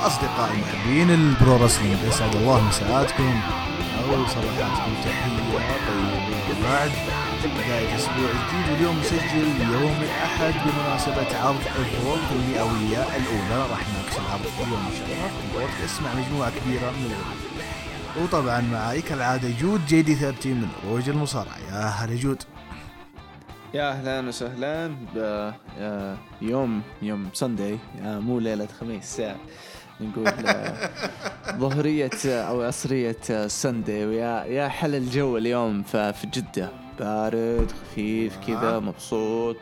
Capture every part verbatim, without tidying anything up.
أصدقائي محبين البرو رسلينج، يسعد الله مساءاتكم أو صباحاتكم. تحية طيبة بعد بداية أسبوع جديد، واليوم نسجل يوم الأحد بمناسبة عرض الرو المئوية الأولى. راح نناقش العرض اليوم إن شاء الله في البودكاست مع مجموعة كبيرة من العلماء، وطبعا معي كالعادة جود جي دي ثلاثين من روج المصارعة. يا هلا جود. يا أهلا وسهلا يوم يوم سانداي، مو ليلة خميس، نقول ظهرية أو عصرية سانداي. ويا يا حل الجو اليوم في جدة، بارد خفيف كذا، مبسوط.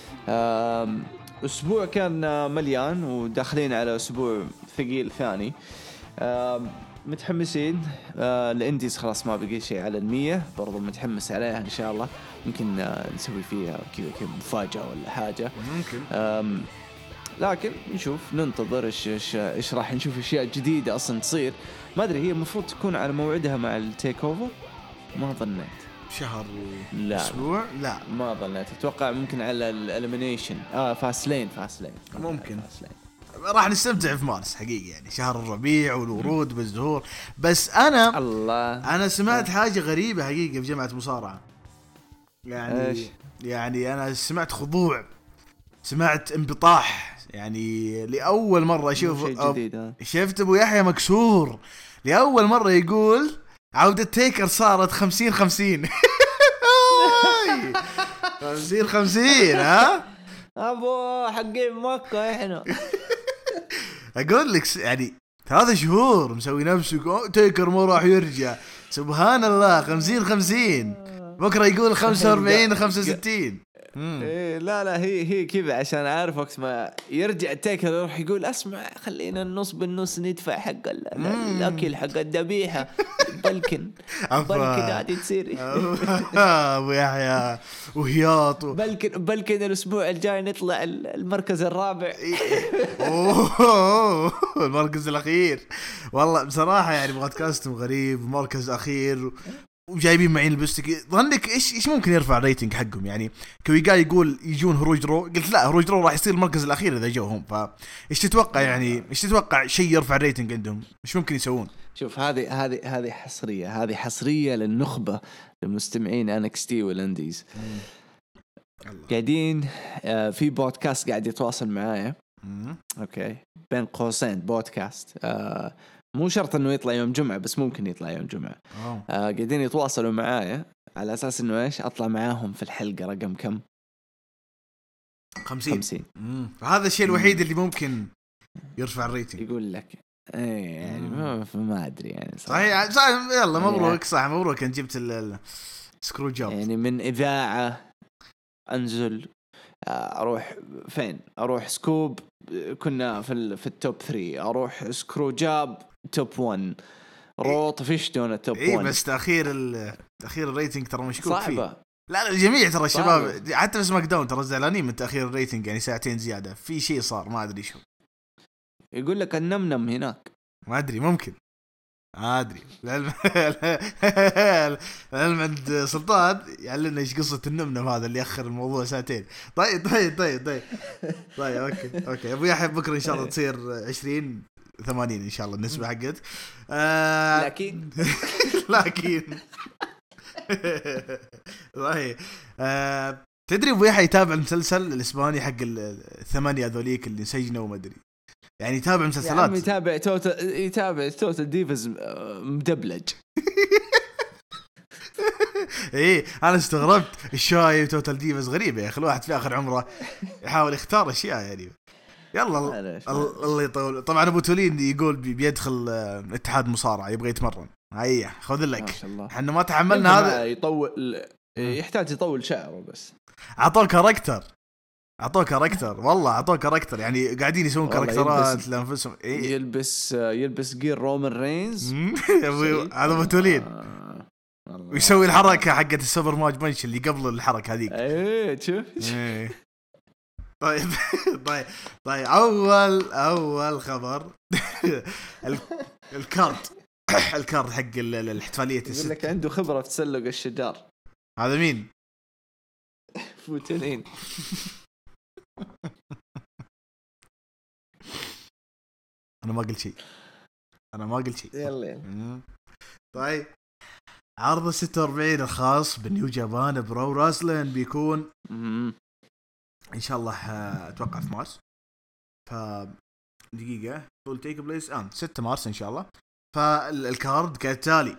أسبوع كان مليان وداخلين على أسبوع ثقيل ثاني. متحمسين. آه الانديز خلاص ما بقي شيء على المية، برضو متحمس عليها إن شاء الله. ممكن آه نسوي فيها كذا كذا مفاجأة ولا حاجة ممكن. آم لكن نشوف، ننتظر إيش إيش إيش راح نشوف أشياء جديدة أصلا تصير. ما أدري، هي المفروض تكون على موعدها مع التيك أوفر، ما ظنيت شهر لا أسبوع لا ما ظنيت. أتوقع ممكن على الإليمينيشن آه فاسلين فاسلين ممكن فاسلين. راح نستمتع في مارس حقيقي، يعني شهر الربيع والورود بالزهور. بس أنا الله أنا سمعت حاجة غريبة حقيقة في جامعة مصارعة، يعني إيش؟ يعني أنا سمعت خضوع، سمعت انبطاح، يعني لأول مرة أشوف. شفت أبو يحيى مكسور لأول مرة يقول عودة تيكر صارت خمسين خمسين. خمسين خمسين ها أبو حقين مكة إحنا. أقول لك يعني ثلاثة شهور مسوي نفسه تيكر ما راح يرجع، سبحان الله. خمسين خمسين بكرة يقول خمسة وأربعين خمسة وستين. إيه لا لا هي هي كذا عشان عارف وقت ما يرجع تيكر يروح يقول اسمع خلينا النص بالنص ندفع حق الأكل حق الذبيحة. بلكن بلكن عادي تصير. أبو يحيى وهياط و... بلكن بلكن الأسبوع الجاي نطلع المركز الرابع. أوه المركز الأخير. والله بصراحة يعني بودكاستهم غريب، مركز أخير وجايبين معين البستك. ظنك إيش إيش ممكن يرفع الريتنج حقهم؟ يعني كويجا يقول يجون هروج رو، قلت لا هروج رو راح يصير المركز الأخير إذا جوهم. فإيش تتوقع يعني إيش تتوقع شيء يرفع الريتنج عندهم؟ إيش ممكن يسوون؟ شوف هذه هذه هذه حصرية هذه حصرية للنخبة المستمعين إن إكس تي والإنديز. قاعدين في بودكاست قاعد يتواصل معايا، أوكي، بين قوسين بودكاست، آه مو شرط انه يطلع يوم جمعة، بس ممكن يطلع يوم جمعة. آه قاعدين يتواصلوا معايا على اساس انه ايش اطلع معاهم في الحلقة رقم كم؟ خمسين. خمسين. هذا الشيء الوحيد اللي ممكن يرفع الريتنج. يقول لك ايه يعني ما, ما ادري يعني صحيح. صح يلا مبروك. صح مبروك ان جبت السكرو جوب. يعني من اذاعة انزل اروح فين؟ اروح سكوب كنا في في التوب ثلاثة، اروح سكرو جاب توب واحد، رو طفش دون التوب واحد. اي بس تاخير تاخير الريتنج ترى مشكوك فيه. لا لا الجميع ترى الشباب حتى في سماك داون ترى زعلانين من تاخير الريتنج، يعني ساعتين زياده في شيء صار ما ادري شو. يقول لك النمنم هناك ما ادري ممكن ما ادري. العلم العلم عند سلطان يعلمنا ايش قصه النمنم هذا اللي ياخر الموضوع ساعتين. طيب طيب طيب طيب طيب اوكي اوكي ابو يحيى بكره ان شاء الله تصير عشرين ثمانين ان شاء الله النسبه حقت. آه لكن لكن طيب آه تدري ابو يحيى يتابع المسلسل الاسباني حق الثمانيه ذوليك اللي سجنوا وما ادري، يعني يتابع مسلسلات. يتابع توتال يتابع توتال ديفز مدبلج. ايه انا استغربت الشاي وتوتال ديفز غريبه يا اخي، الواحد في اخر عمره يحاول يختار اشياء يعني. يلا الله يطول. طبعا ابو تولين يقول بيدخل اتحاد مصارعه يبغى يتمرن. هيا خذ لك، احنا ما تحملنا هذا. يطول يحتاج يطول شعره، بس اعطوه كاركتر اعطوه كاركتر والله اعطوه كاركتر، يعني قاعدين يسوون كاركترات لانفسهم. إيه؟ يلبس يلبس جير رومان رينز هذا ابو تولين آه. ويسوي الحركه حقت السوبر ماج بنش اللي قبل الحركه هذيك. ايه شوف ايه. طيب طيب طيب اول اول خبر الكارت الكارت حق الاحتفاليه الست. يقول لك عنده خبره في تسلق الشجار. هذا مين؟ فوتلين. انا ما قلت شيء انا ما قلت شيء يلا طيب عرض ستة وأربعين الخاص بالنيو جابان برو راسلين بيكون ان شاء الله اتوقع في مارس. ف دقيقه طول تيك بليس اه ستة مارس ان شاء الله. فالكارد كالتالي: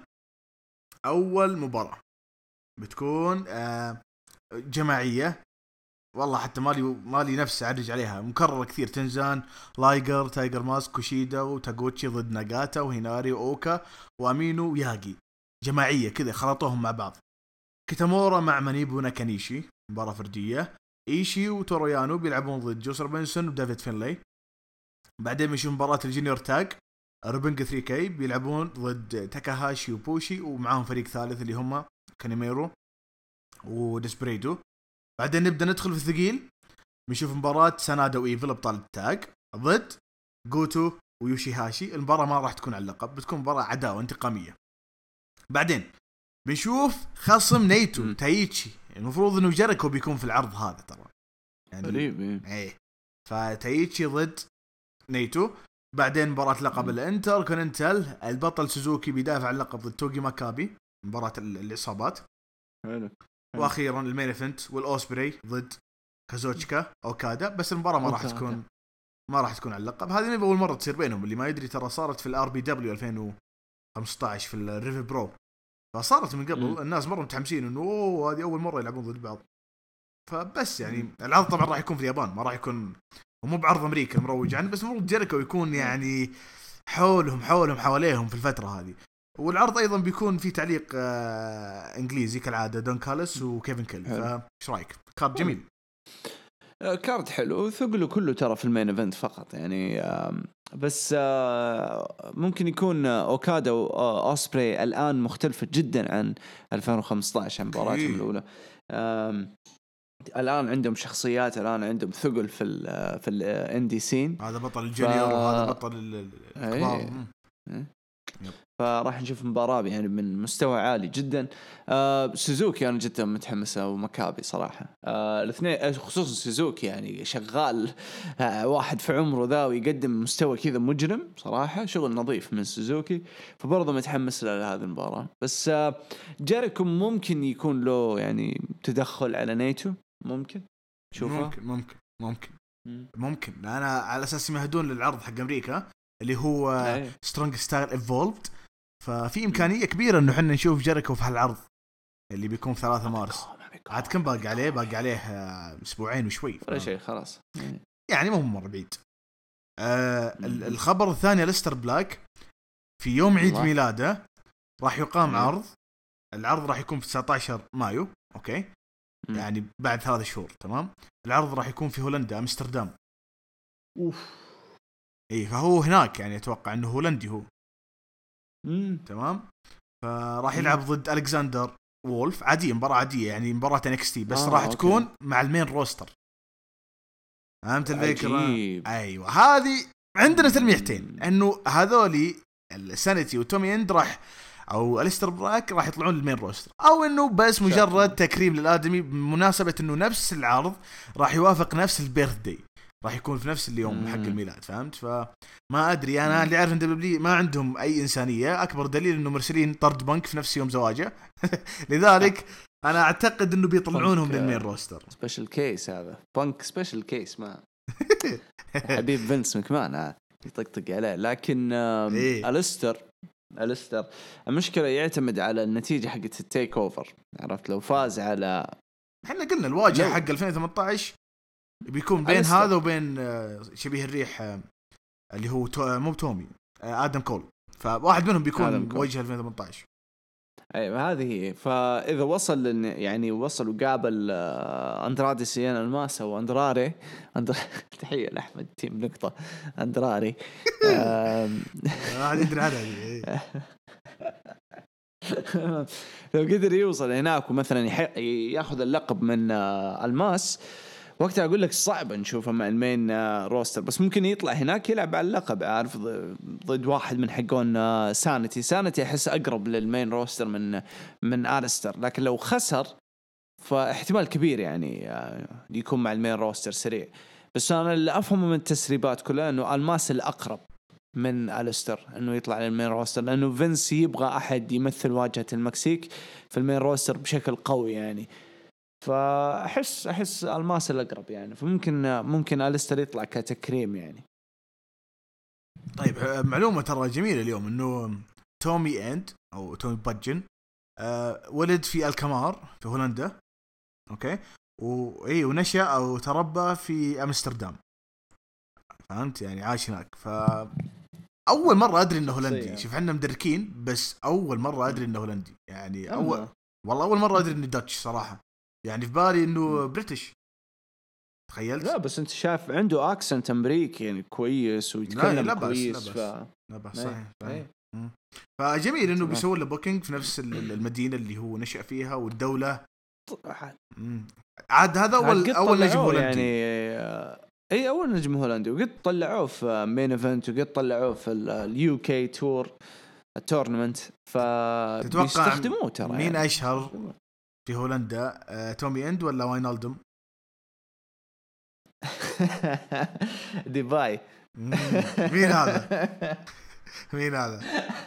اول مباراه بتكون آه جماعيه، والله حتى مالي مالي نفس اعرج عليها، مكرره كثير. تنزان، لايجر، تايجر ماسك، كوشيدا وتاغوتشي ضد ناغاتا وهيناري واوكا وامينو وياغي. جماعيه كذا خلطوهم مع بعض. كيتامورا مع مانيبو ناكانيشي مباراه فرديه. ايشي وتورويانو بيلعبون ضد جوسر بنسون ودافيد فينلي. بعدين بنشوف مباراه الجونيور تاج روبنج ثري كي بيلعبون ضد تاكاهاشي وبوشي ومعاهم فريق ثالث اللي هم كانيميرو وديسبريدو. بعدين نبدأ ندخل في الثقيل، بنشوف مباراة سانادا وإيفل أبطال التاج ضد غوتو ويوشيهاشي. المباراة ما راح تكون على اللقب، بتكون مباراة عداوة انتقامية. بعدين بنشوف خصم نيتو تايتشي. المفروض إنه جيريكو بيكون في العرض هذا ترى يعني قريب إيه. فتايتشي ضد نيتو. بعدين مباراة لقب الانتر كوننتال، البطل سوزوكي بيدافع عن اللقب ضد توغي ماكابي مباراة الإصابات. حلو. واخيرا المين ايفنت والاوسبري ضد كازوتشكا اوكادا. بس المباراه ما راح تكون ما راح تكون على اللقب. هذه مو اول مره تصير بينهم، اللي ما يدري ترى صارت في الار بي دبليو ألفين وخمسة عشر في الريفي برو، فصارت من قبل. م. الناس مره متحمسين انه اوه هذه اول مره يلعبون ضد بعض. فبس يعني م. العرض طبعا راح يكون في اليابان، ما راح يكون ومو بعرض امريكا مروج عنه، بس المفروض جيريكو يكون يعني حولهم حولهم حواليهم في الفتره هذه. والعرض ايضا بيكون في تعليق آه انجليزي كالعاده، دون كالس وكيفن كيل. فايش رايك؟ كارد جميل. آه كارد حلو، ثقله كله ترى في المين ايفنت فقط يعني. آه بس آه ممكن يكون اوكادا واوسبري الان مختلفه جدا عن ألفين وخمسة عشر مباراتهم الاولى. آه الان عندهم شخصيات، الان عندهم ثقل في ال في الاندي سين. هذا بطل الجونيور ف... وهذا بطل الكبار. ايه. فراح نشوف مباراة يعني من مستوى عالي جدا. آه سوزوكي أنا جدا متحمسة ومكابي صراحة. آه الاثنين خصوصا سوزوكي يعني شغال آه واحد في عمره ذا ويقدم مستوى كذا مجرم صراحة، شغل نظيف من سوزوكي. فبرضه متحمس لهذه المباراة. بس آه جيريكو ممكن يكون له يعني تدخل على نيتو، ممكن شوفه ممكن ممكن ممكن مم. ممكن أنا على أساس يمهدون للعرض حق أمريكا اللي هو سترونج ستايل ايفولفد. ففي إمكانية كبيرة إنه حنا نشوف جيريكو في هالعرض اللي بيكون في ثلاثة مارس. عاد كم باقي عليه؟ باقي عليه أسبوعين وشوي ولا شيء خلاص يعني مو مرة بعيد. آه الخبر الثاني ليستر بلاك في يوم عيد ميلاده راح يقام عرض. العرض راح يكون في تسعة عشر مايو أوكي م. يعني بعد ثلاث شهور تمام. العرض راح يكون في هولندا أمستردام. أوف. إيه فهو هناك يعني أتوقع إنه هولندي هو. مم. تمام. فراح يلعب ضد ألكسندر وولف. عادية مباراة عادية يعني مباراة إن إكس تي بس آه، راح أوكي. تكون مع المين روستر. فهمت الفكرة؟ أيوة هذه عندنا تلميحتين إنه هذولي السانيتي وتومي إند راح أو أليستر بلاك راح يطلعون للمين روستر، أو إنه بس مجرد تكريم للآدمي بمناسبة إنه نفس العرض راح يوافق نفس البيرث داي، راح يكون في نفس اليوم مم. حق الميلاد. فهمت؟ فما أدري أنا اللي عارف إن دبليو ما عندهم أي إنسانية. أكبر دليل إنه مرسلين طرد بنك في نفس يوم زواجه لذلك أنا أعتقد إنه بيطلعونهم للمين روستر. سبيشال كيس هذا بنك سبيشال كيس ما حبيب فينس مكمان يطقطق عليه. لكن إيه؟ أليستر أليستر المشكلة يعتمد على النتيجة حقت التيك أوفر. عرفت؟ لو فاز على إحنا قلنا الواجهة حق ألفين وثمانية عشر بيكون بين أليستر. هذا وبين شبيه الريح اللي هو مو تومي آدم كول. فواحد منهم بيكون وجه ألفين وثمانية عشر. أيوة هذه هي. فإذا وصل يعني وصل وقابل أندرادي سيان الماسا وأندراري أندر... تحية لأحمد تيم نقطة أندراري هذه يدري عنها. لو قدر يوصل هناك ومثلا ياخذ اللقب من الماس وقتها أقول لك صعب نشوفه مع المين روستر. بس ممكن يطلع هناك يلعب على اللقب عارف ضد واحد من حقون سانتي. سانتي أحس أقرب للمين روستر من من أليستر. لكن لو خسر فاحتمال كبير يعني يكون مع المين روستر سريع. بس أنا اللي أفهمه من التسريبات كلها إنه الماس الأقرب من أليستر انه يطلع للمين روستر، لانه فينس يبغى احد يمثل واجهة المكسيك في المين روستر بشكل قوي يعني. فاحس احس الماس الاقرب يعني، فممكن ممكن أليستر يطلع كتكريم يعني. طيب معلومة ترى جميلة اليوم انه تومي اند او تومي بادجن أه ولد في الكمار في هولندا، اوكي، واي ونشأ او تربى في امستردام، فهمت يعني عاش هناك. ف اول مرة ادري انه هولندي. شوف احنا مدركين، بس اول مرة ادري انه هولندي يعني. اول والله اول مرة ادري انه داتش صراحة، يعني في بالي انه بريتش. تخيلت؟ لا بس انت شايف عنده اكسنت امريكي يعني كويس ويتكلم لا كويس. ف لا بس صحيح, صحيح. ايه. فجميل انه بيسوي له بوكينج في نفس المدينة اللي هو نشأ فيها والدولة. عاد هذا اول اول نجم هولندي يعني. اي اول نجم هولندي، وقد طلعوه في مين ايفنت، وقد طلعوه في اليو كي تور التورنمنت. فبيستخدموه ترى. مين يعني اشهر في هولندا، آه، تومي اند ولا واينالدوم؟ ديباي. مين هذا؟ مين هذا؟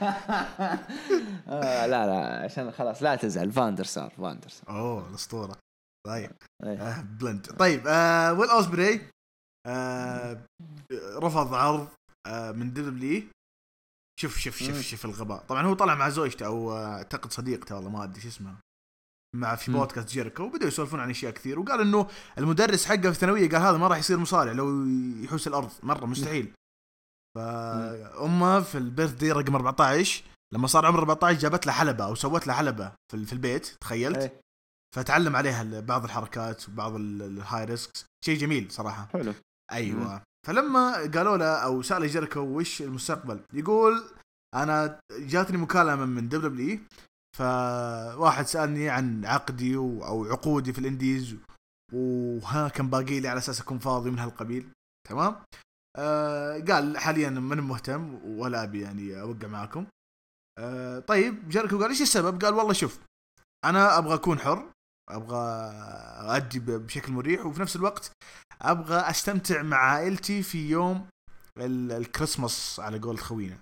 آه لا لا عشان خلاص لا تزعل. فاندرسار فاندرسار اوه الاسطوره. طيب آه بلند. طيب آه ويل اوزبري آه رفض عرض آه من دبليو. شوف شوف شوف شوف الغباء. طبعا هو طلع مع زوجته او اعتقد صديقته والله ما ادري شو اسمها، مع في بودكاست جيريكو، وبدأوا يسولفون عن اشياء كثير، وقال انه المدرس حقه في الثانويه قال هذا ما راح يصير مصارع لو يحوس الارض، مره مستحيل. فامه في البيرث دي رقم أربعة عشر لما صار عمره أربعة عشر جابت له حلبه او سوت له حلبه في البيت، تخيلت؟ فتعلم عليها بعض الحركات وبعض الهاي ريسكس، شيء جميل صراحه. حلو. ايوه. مم. فلما قالوا له او سأل جيريكو وش المستقبل، يقول انا جاتني مكالمه من دبليو، فواحد سألني عن عقدي او عقودي في الانديز، وها كان باقي لي على اساس اكون فاضي من هالقبيل. تمام. آه قال حاليا من مهتم ولا ابي يعني اوقع معكم. آه طيب جيريكو قال ايش السبب؟ قال والله شوف انا ابغى اكون حر، ابغى اادي بشكل مريح، وفي نفس الوقت ابغى استمتع مع عائلتي في يوم الكريسماس على قول خوينا.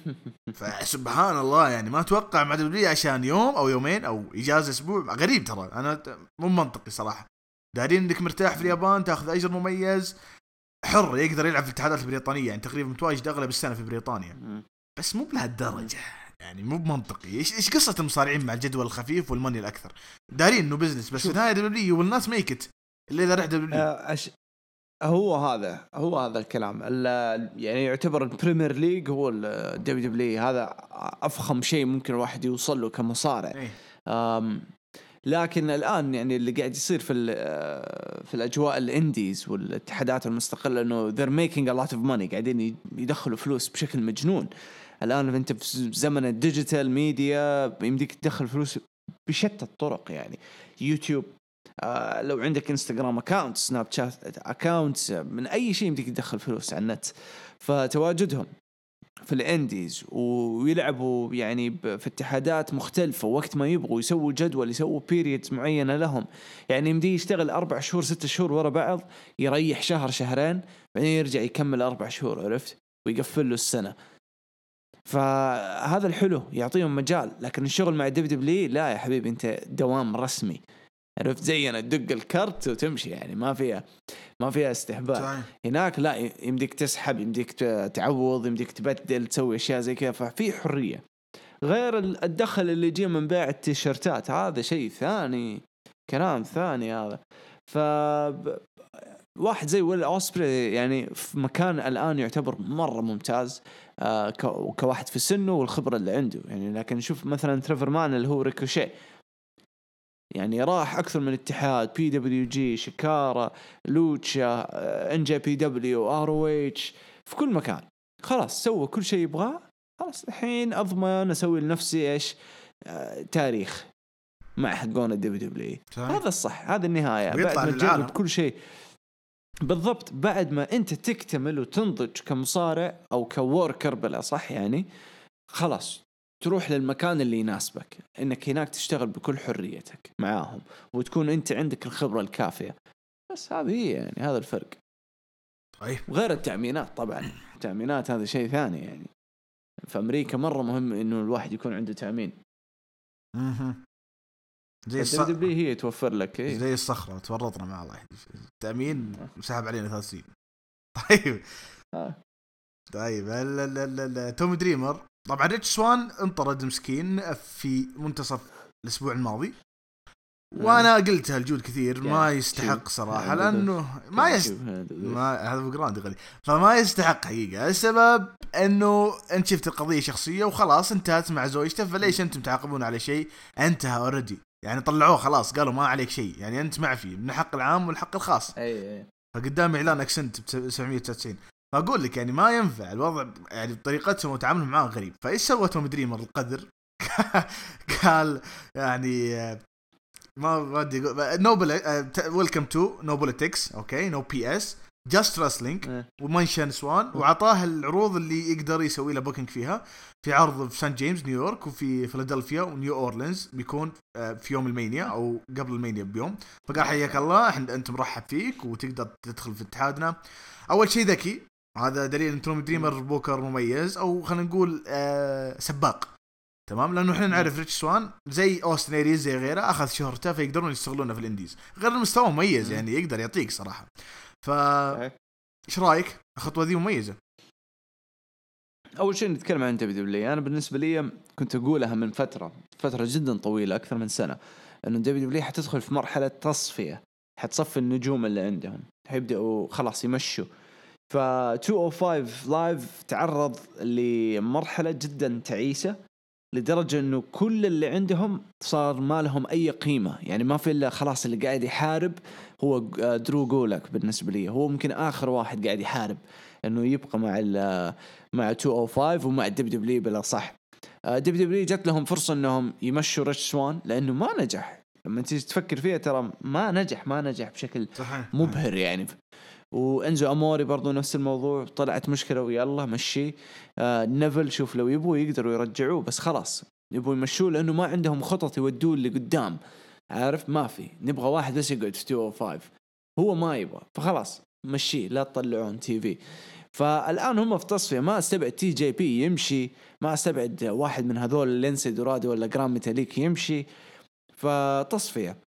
فسبحان الله يعني ما اتوقع مع دبليو عشان يوم او يومين او اجازه اسبوع. غريب ترى، انا مو منطقي صراحه. دارين انك مرتاح في اليابان، تاخذ اجر مميز، حر، يقدر يلعب في الاتحادات البريطانيه، يعني تقريبا متواجد اغلب السنه في بريطانيا، بس مو بهالدرجه يعني، مو بمنطقي. ايش ايش قصه المصارعين مع الجدول الخفيف والماني الاكثر؟ دارين انه بزنس، بس في النهايه دبليو والناس ميكت اللي اذا رح دبليو. أش... هو هذا هو هذا الكلام. يعني يعتبر البريمير ليج هو الدبليو دبليو، هذا افخم شيء ممكن الواحد يوصل له كمصارع. ايه. أم... لكن الآن يعني اللي قاعد يصير في في الأجواء الإنديز والاتحادات المستقلة إنه they're making a lot of money، قاعدين يدخلوا فلوس بشكل مجنون. الآن أنت في زمن الديجيتال ميديا يمديك تدخل فلوس بشتى الطرق، يعني يوتيوب، آه لو عندك انستغرام اكاونت، سناب شات اكاونت، من أي شيء يمديك تدخل فلوس على النت. فتواجدهم في الانديز ويلعبوا يعني في اتحادات مختلفة، وقت ما يبغوا يسووا جدول، يسووا بيريدز معينة لهم، يعني يمدي يشتغل أربع شهور ست شهور ورا بعض، يريح شهر شهرين، بعدين يرجع يكمل أربع شهور، عرفت؟ ويقفل له السنة. فهذا الحلو يعطيهم مجال. لكن الشغل مع دبليو دبليو لا يا حبيبي، انت دوام رسمي، عرفت؟ زينا تدق الكرت وتمشي، يعني ما فيها ما فيها استهبال. هناك لا، يمديك تسحب، يمديك تعوض، يمديك تبدل، تسوي اشياء زي كذا، ففي حريه. غير الدخل اللي يجي من بيع التيشيرتات، هذا شيء ثاني، كلام ثاني هذا. ف واحد زي ويل أوسبري يعني في مكان الآن يعتبر مرة ممتاز، آه كواحد في سنه والخبرة اللي عنده يعني. لكن شوف مثلا تريفر مان اللي هو ريكوشي، يعني راح أكثر من اتحاد، بي دبليو جي، شيكارا، لوتشا، ان جي بي دبليو، ار او اتش، في كل مكان. خلاص سوى كل شيء يبغاه، خلاص الحين أضمن أسوي لنفسي إيش، آه تاريخ مع حقون الدبليو دبليو. هذا الصح، هذا النهاية. بعد ما تجرب كل شيء بالضبط، بعد ما أنت تكتمل وتنضج كمصارع أو كوركر بلا صح يعني، خلاص تروح للمكان اللي يناسبك، إنك هناك تشتغل بكل حريتك معاهم، وتكون أنت عندك الخبرة الكافية. بس هذه هي يعني، هذا الفرق. أيه. وغير التأمينات طبعا، التأمينات هذا شيء ثاني يعني. في أمريكا مرة مهم إنه الواحد يكون عنده تأمين. اها زي الص... هي توفر لك إيه؟ زي الصخرة تورطنا مع الله التأمين مسحب علينا ثلاث سنين. طيب آه. طيب لا لا لا لا توم دريمر طبعا ريتش سوان انطرد مسكين في منتصف الأسبوع الماضي، وانا قلتها الجود كثير ما يستحق صراحه، لانه ما يست... ما هذا بقراندي غالي، فما يستحق حقيقه. السبب انه انت شفت القضيه شخصيه وخلاص انتهت مع زوجته، فليش انتم تعاقبون على شيء انتهى اوريدي؟ يعني طلعوه خلاص قالوا ما عليك شيء، يعني انت معفي من الحق العام والحق الخاص. اي فقدام اعلان اكسنت ب سبعمية وتسعة وتسعين. فاقول لك يعني ما ينفع الوضع، يعني طريقتهم وتعاملهم معاه غريب. فايش سوى توم دريمر القدر؟ قال يعني ما بدي اقول نوبل ويلكم تو نوبلتكس اوكي نو بي اس جاست رسلينج ومنشن سوان، وعطاه العروض اللي يقدر يسوي له بوكينج فيها، في عرض في سان جيمس نيويورك وفي فيلادلفيا ونيو اورلينز بيكون في يوم المانيا او قبل المانيا بيوم. فقال حياك الله احنا انت مرحب فيك وتقدر تدخل في اتحادنا. اول شيء ذكي، هذا دليل ان توم دريمر بوكر مميز، او خلينا نقول آه سباق تمام، لانه احنا نعرف ريتش سوان زي اوستن ايريز زي غيره اخذ شهرته فيقدرون يستغلونه في الانديز، غير المستوى مميز يعني يقدر يعطيك صراحه. ف ايش رايك الخطوه ذي مميزه؟ اول شيء نتكلم عن دبليو دبليو. انا بالنسبه لي كنت اقولها من فتره فتره جدا طويله اكثر من سنه، انه دبليو دبليو حتدخل في مرحله تصفيه، حتصفي النجوم اللي عندهم، حيبداوا خلاص يمشوا. ف مئتين وخمسة لايف تعرض لمرحله جدا تعيسه، لدرجة انه كل اللي عندهم صار ما لهم اي قيمة. يعني ما في الا خلاص اللي قاعد يحارب هو درو جولك. بالنسبة لي هو ممكن اخر واحد قاعد يحارب انه يبقى مع ال مع مئتين وخمسة ومع دب دبليو بلا صح. دب دبليو جت لهم فرصة انهم يمشوا ريتش سوان لانه ما نجح. لما تيجي تفكر فيها ترى ما نجح ما نجح بشكل مبهر يعني. وانزو اموري برضو نفس الموضوع، طلعت مشكله ويلا مشي. آه نيفل شوف لو يبوا يقدروا يرجعوه، بس خلاص يبوا يمشوه لانه ما عندهم خطط يودوه اللي قدام. عارف ما في، نبغى واحد بس يقعد في مئتين وخمسة، هو ما يبغى، فخلاص مشي لا تطلعون تي في. فالان هم في تصفيه، ما استبعد تي جي بي يمشي، ما استبعد واحد من هذول لينسي دورادو ولا جرام ميتاليك يمشي. فتصفيه.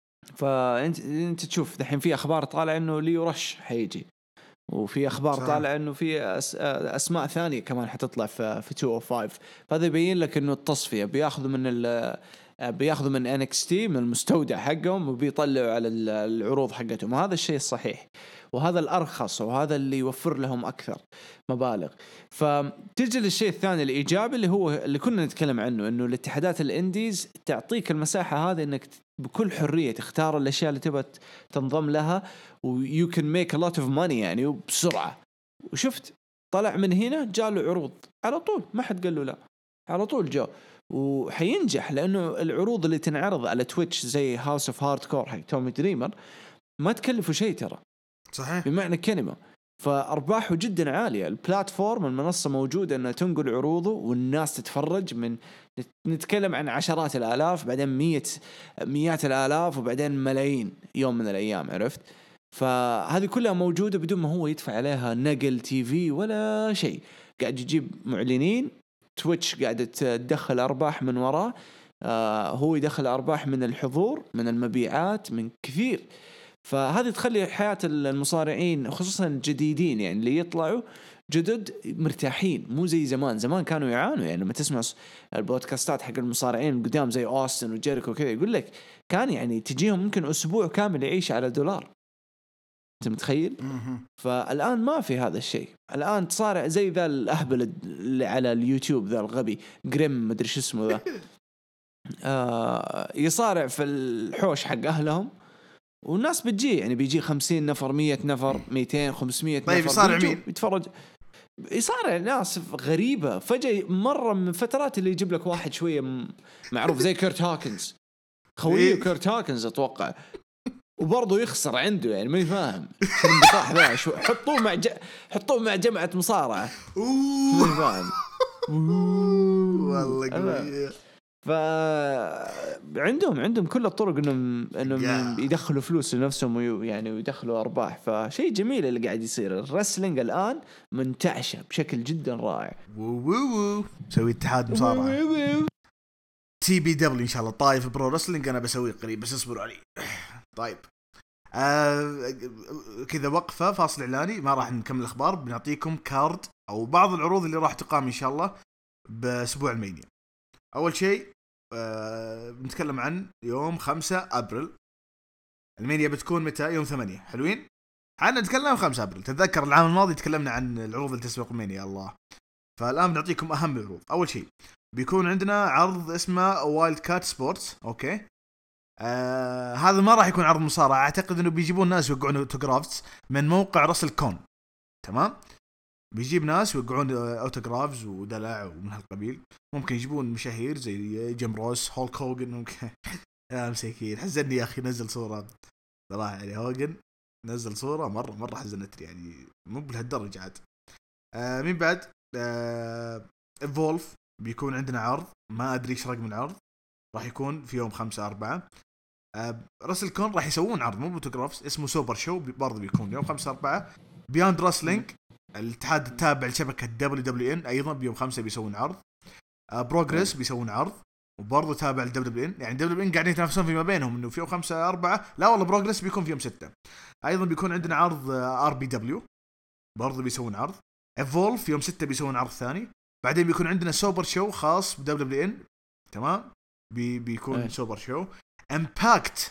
فانت انت تشوف دحين في اخبار طالع انه ليو رش حيجي، وفي اخبار طالع انه في أس... اسماء ثانيه كمان حتطلع في في مئتين وخمسة. فهذا يبين لك انه التصفيه بياخذوا من ال... بياخذوا من إن إكس تي من المستودع حقهم وبيطلعوا على العروض حقتهم، وهذا الشيء الصحيح وهذا الارخص وهذا اللي يوفر لهم اكثر مبالغ. فتجي للشيء الثاني الايجابي اللي هو اللي كنا نتكلم عنه، انه الاتحادات الانديز تعطيك المساحه هذه انك بكل حريه تختار الاشياء اللي تبغى تنضم لها، ويو كان ميك ا لوت اوف ماني يعني وبسرعه. وشفت طلع من هنا جاله عروض على طول، ما حد قال له لا، على طول جاء وحينجح، لانه العروض اللي تنعرض على تويتش زي هاوس اوف هاردكور حق تومي دريمر ما تكلفوا شيء ترى، صحيح بمعنى كلمه. فأرباحه جدا عالية. البلاتفورم المنصة موجودة أنها تنقل عروضه والناس تتفرج، من نتكلم عن عشرات الآلاف بعدين مية مئات الآلاف وبعدين ملايين يوم من الأيام، عرفت؟ فهذه كلها موجودة بدون ما هو يدفع عليها نقل تي في ولا شيء، قاعد يجيب معلنين، تويتش قاعدة تدخل أرباح من وراه، آه هو يدخل أرباح من الحضور من المبيعات من كثير. فهذه تخلي حياة المصارعين خصوصا الجديدين يعني اللي يطلعوا جدد مرتاحين، مو زي زمان. زمان كانوا يعانوا، يعني لما تسمع البودكاستات حق المصارعين القدام زي أوستن وجيريكو كذا يقول لك كان يعني تجيهم ممكن أسبوع كامل يعيش على دولار، أنت متخيل؟ فالآن ما في هذا الشيء. الآن تصارع زي ذا الأهبل اللي على اليوتيوب ذا الغبي جريم مدري شو اسمه ذا، آه يصارع في الحوش حق أهلهم والناس بتجي، يعني بيجي خمسين نفر مية نفر ميتين خمسمية نفر. طيب يصارع مين؟ يتفرج يصارع ناس غريبة. فجأة مرة من فترات اللي يجيب لك واحد شوية معروف زي كيرت هاكنز، خويه كيرت هاكنز أتوقع، وبرضه يخسر عنده، يعني ما يفهم شو البطاح ذا، شو حطوه مع ج... حطوه مع جماعة مصارعة ما يفهم والله قوي. فعندهم عندهم كل الطرق انهم انهم يدخلوا فلوس لنفسهم ويعني ويدخلوا ارباح. فشيء جميل اللي قاعد يصير. الرسلينج الان منتعشه بشكل جدا رائع. وو سوي اتحاد مصارعه تي بي دبليو ان شاء الله. طايف برو رسلينج انا بسويه قريب بس اصبروا علي. طيب آه كذا وقفه فاصل اعلاني ما راح نكمل الاخبار. بنعطيكم كارد او بعض العروض اللي راح تقام ان شاء الله باسبوع المانيا. اول شيء آه بنتكلم عن يوم خمسة أبريل. المانيا بتكون متى؟ يوم ثمانية. حلوين. حنا نتكلم خمسة أبريل. تتذكر العام الماضي تكلمنا عن العروض اللي تسبق المانيا الله. فالآن بنعطيكم أهم العروض. أول شيء بيكون عندنا عرض اسمه وايلد كات سبورتس. أوكي آه هذا ما راح يكون عرض مصارعة. أعتقد إنه بيجيبون ناس يوقعون أوتوغرافز من موقع راسل كون. تمام. بيجيب ناس يوقعون أوتوغرافز ودلع ومن هالقبيل. ممكن يجيبون مشاهير زي جيم روس هولك هوجن ممكن. يا مسكين حزني يا أخي نزل صورة صراحة يعني. هوجن نزل صورة مرة مرة حزنتني يعني مو بهالدرجة عاد. آه مين بعد؟ آه فولف بيكون عندنا عرض ما أدري إيش رقم العرض. راح يكون في يوم خمسة أربعة. آه راسل كون راح يسوون عرض مو فوتوغرافز اسمه سوبر شو برضه بيكون يوم خمسة أربعة. بياند راسلينج الاتحاد التابع لشبكة دبليو دبليو إن أيضا بيوم خمسة بيسوون عرض. آه بروجريس بيسوون عرض وبرضه تابع لدبليو دبليو إن. يعني دبليو دبليو إن قاعدين يتنافسون فيما بينهم إنه في يوم خمسة أربعة. لا والله بروجريس بيكون في يوم ستة. أيضا بيكون عندنا عرض آر بي دبليو برضه بيسوون عرض. إيفولف في يوم ستة بيسوون عرض ثاني. بعدين بيكون عندنا سوبر شو خاص بدبليو دبليو إن. تمام بي بيكون أيه. سوبر شو. امباكت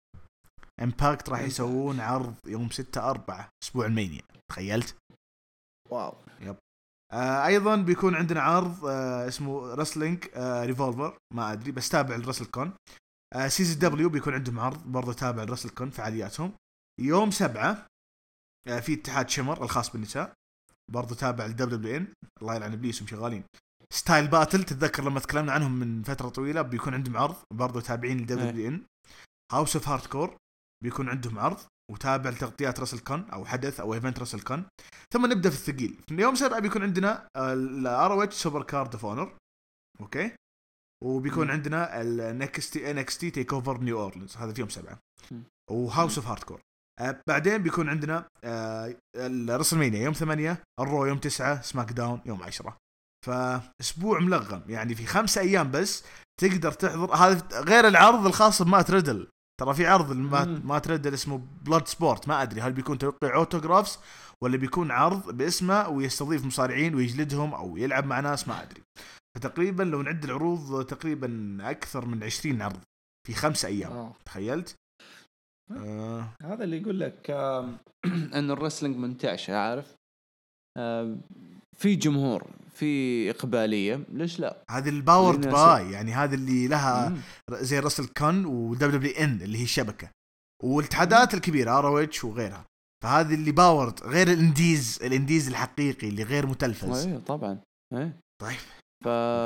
امباكت راح يسوون عرض يوم ستة أربعة أسبوع المانيا. تخيلت؟ واو. يب. آه أيضا بيكون عندنا عرض آه اسمه رسلينج آه ريفولفر ما أدري بس تابع الرسل كون. آه سيزي دبليو بيكون عندهم عرض برضه تابع الرسل كون فعالياتهم. يوم سبعة آه في اتحاد شمر الخاص بالنساء برضه تابع للدبليو دبليو إن. الله يلعن إبليسهم شغالين. ستايل باتل تتذكر لما تكلمنا عنهم من فترة طويلة بيكون عندهم عرض برضو تابعين للدبليو دبليو إن. هاوس اوف هاردكور بيكون عندهم عرض وتابع لتغطيات راسل كون أو حدث أو إيفنت راسل كون. ثم نبدأ في الثقيل. في اليوم سبعة بيكون عندنا الار او اتش سوبر كارد اوف اونر. اوكي وبيكون م. عندنا النكستي ان اكس تي تيك اوفر نيو اورلينز هذا في يوم سبعة. وهاوس اوف هاردكور آه بعدين بيكون عندنا آه الرسلمانيا يوم ثمانية. الرو يوم تسعة. سماك داون يوم عشرة. فاسبوع ملغم يعني في خمسة ايام بس تقدر تحضر. هذا غير العرض الخاص بمات ريدل. ترى في عرض مات ريدل اسمه بلاد سبورت ما ادري هل بيكون توقيع اوتوغرافز ولا بيكون عرض باسمه ويستضيف مصارعين ويجلدهم او يلعب مع ناس ما ادري. فتقريبا لو نعد العروض تقريبا اكثر من عشرين عرض في خمسة ايام. أوه. تخيلت؟ آه. هذا اللي يقول لك آه ان الرسلينج منتعش عارف. آه في جمهور في إقبالية ليش لا. هذه الباورد باي يعني هذا اللي لها مم. زي راسل كون ودبليو دبليو إن اللي هي الشبكة والاتحادات الكبيرة ار او اتش وغيرها. فهذه اللي باورد غير الانديز الانديز الحقيقي اللي غير متلفز. ايه طبعا ايه. طيب ف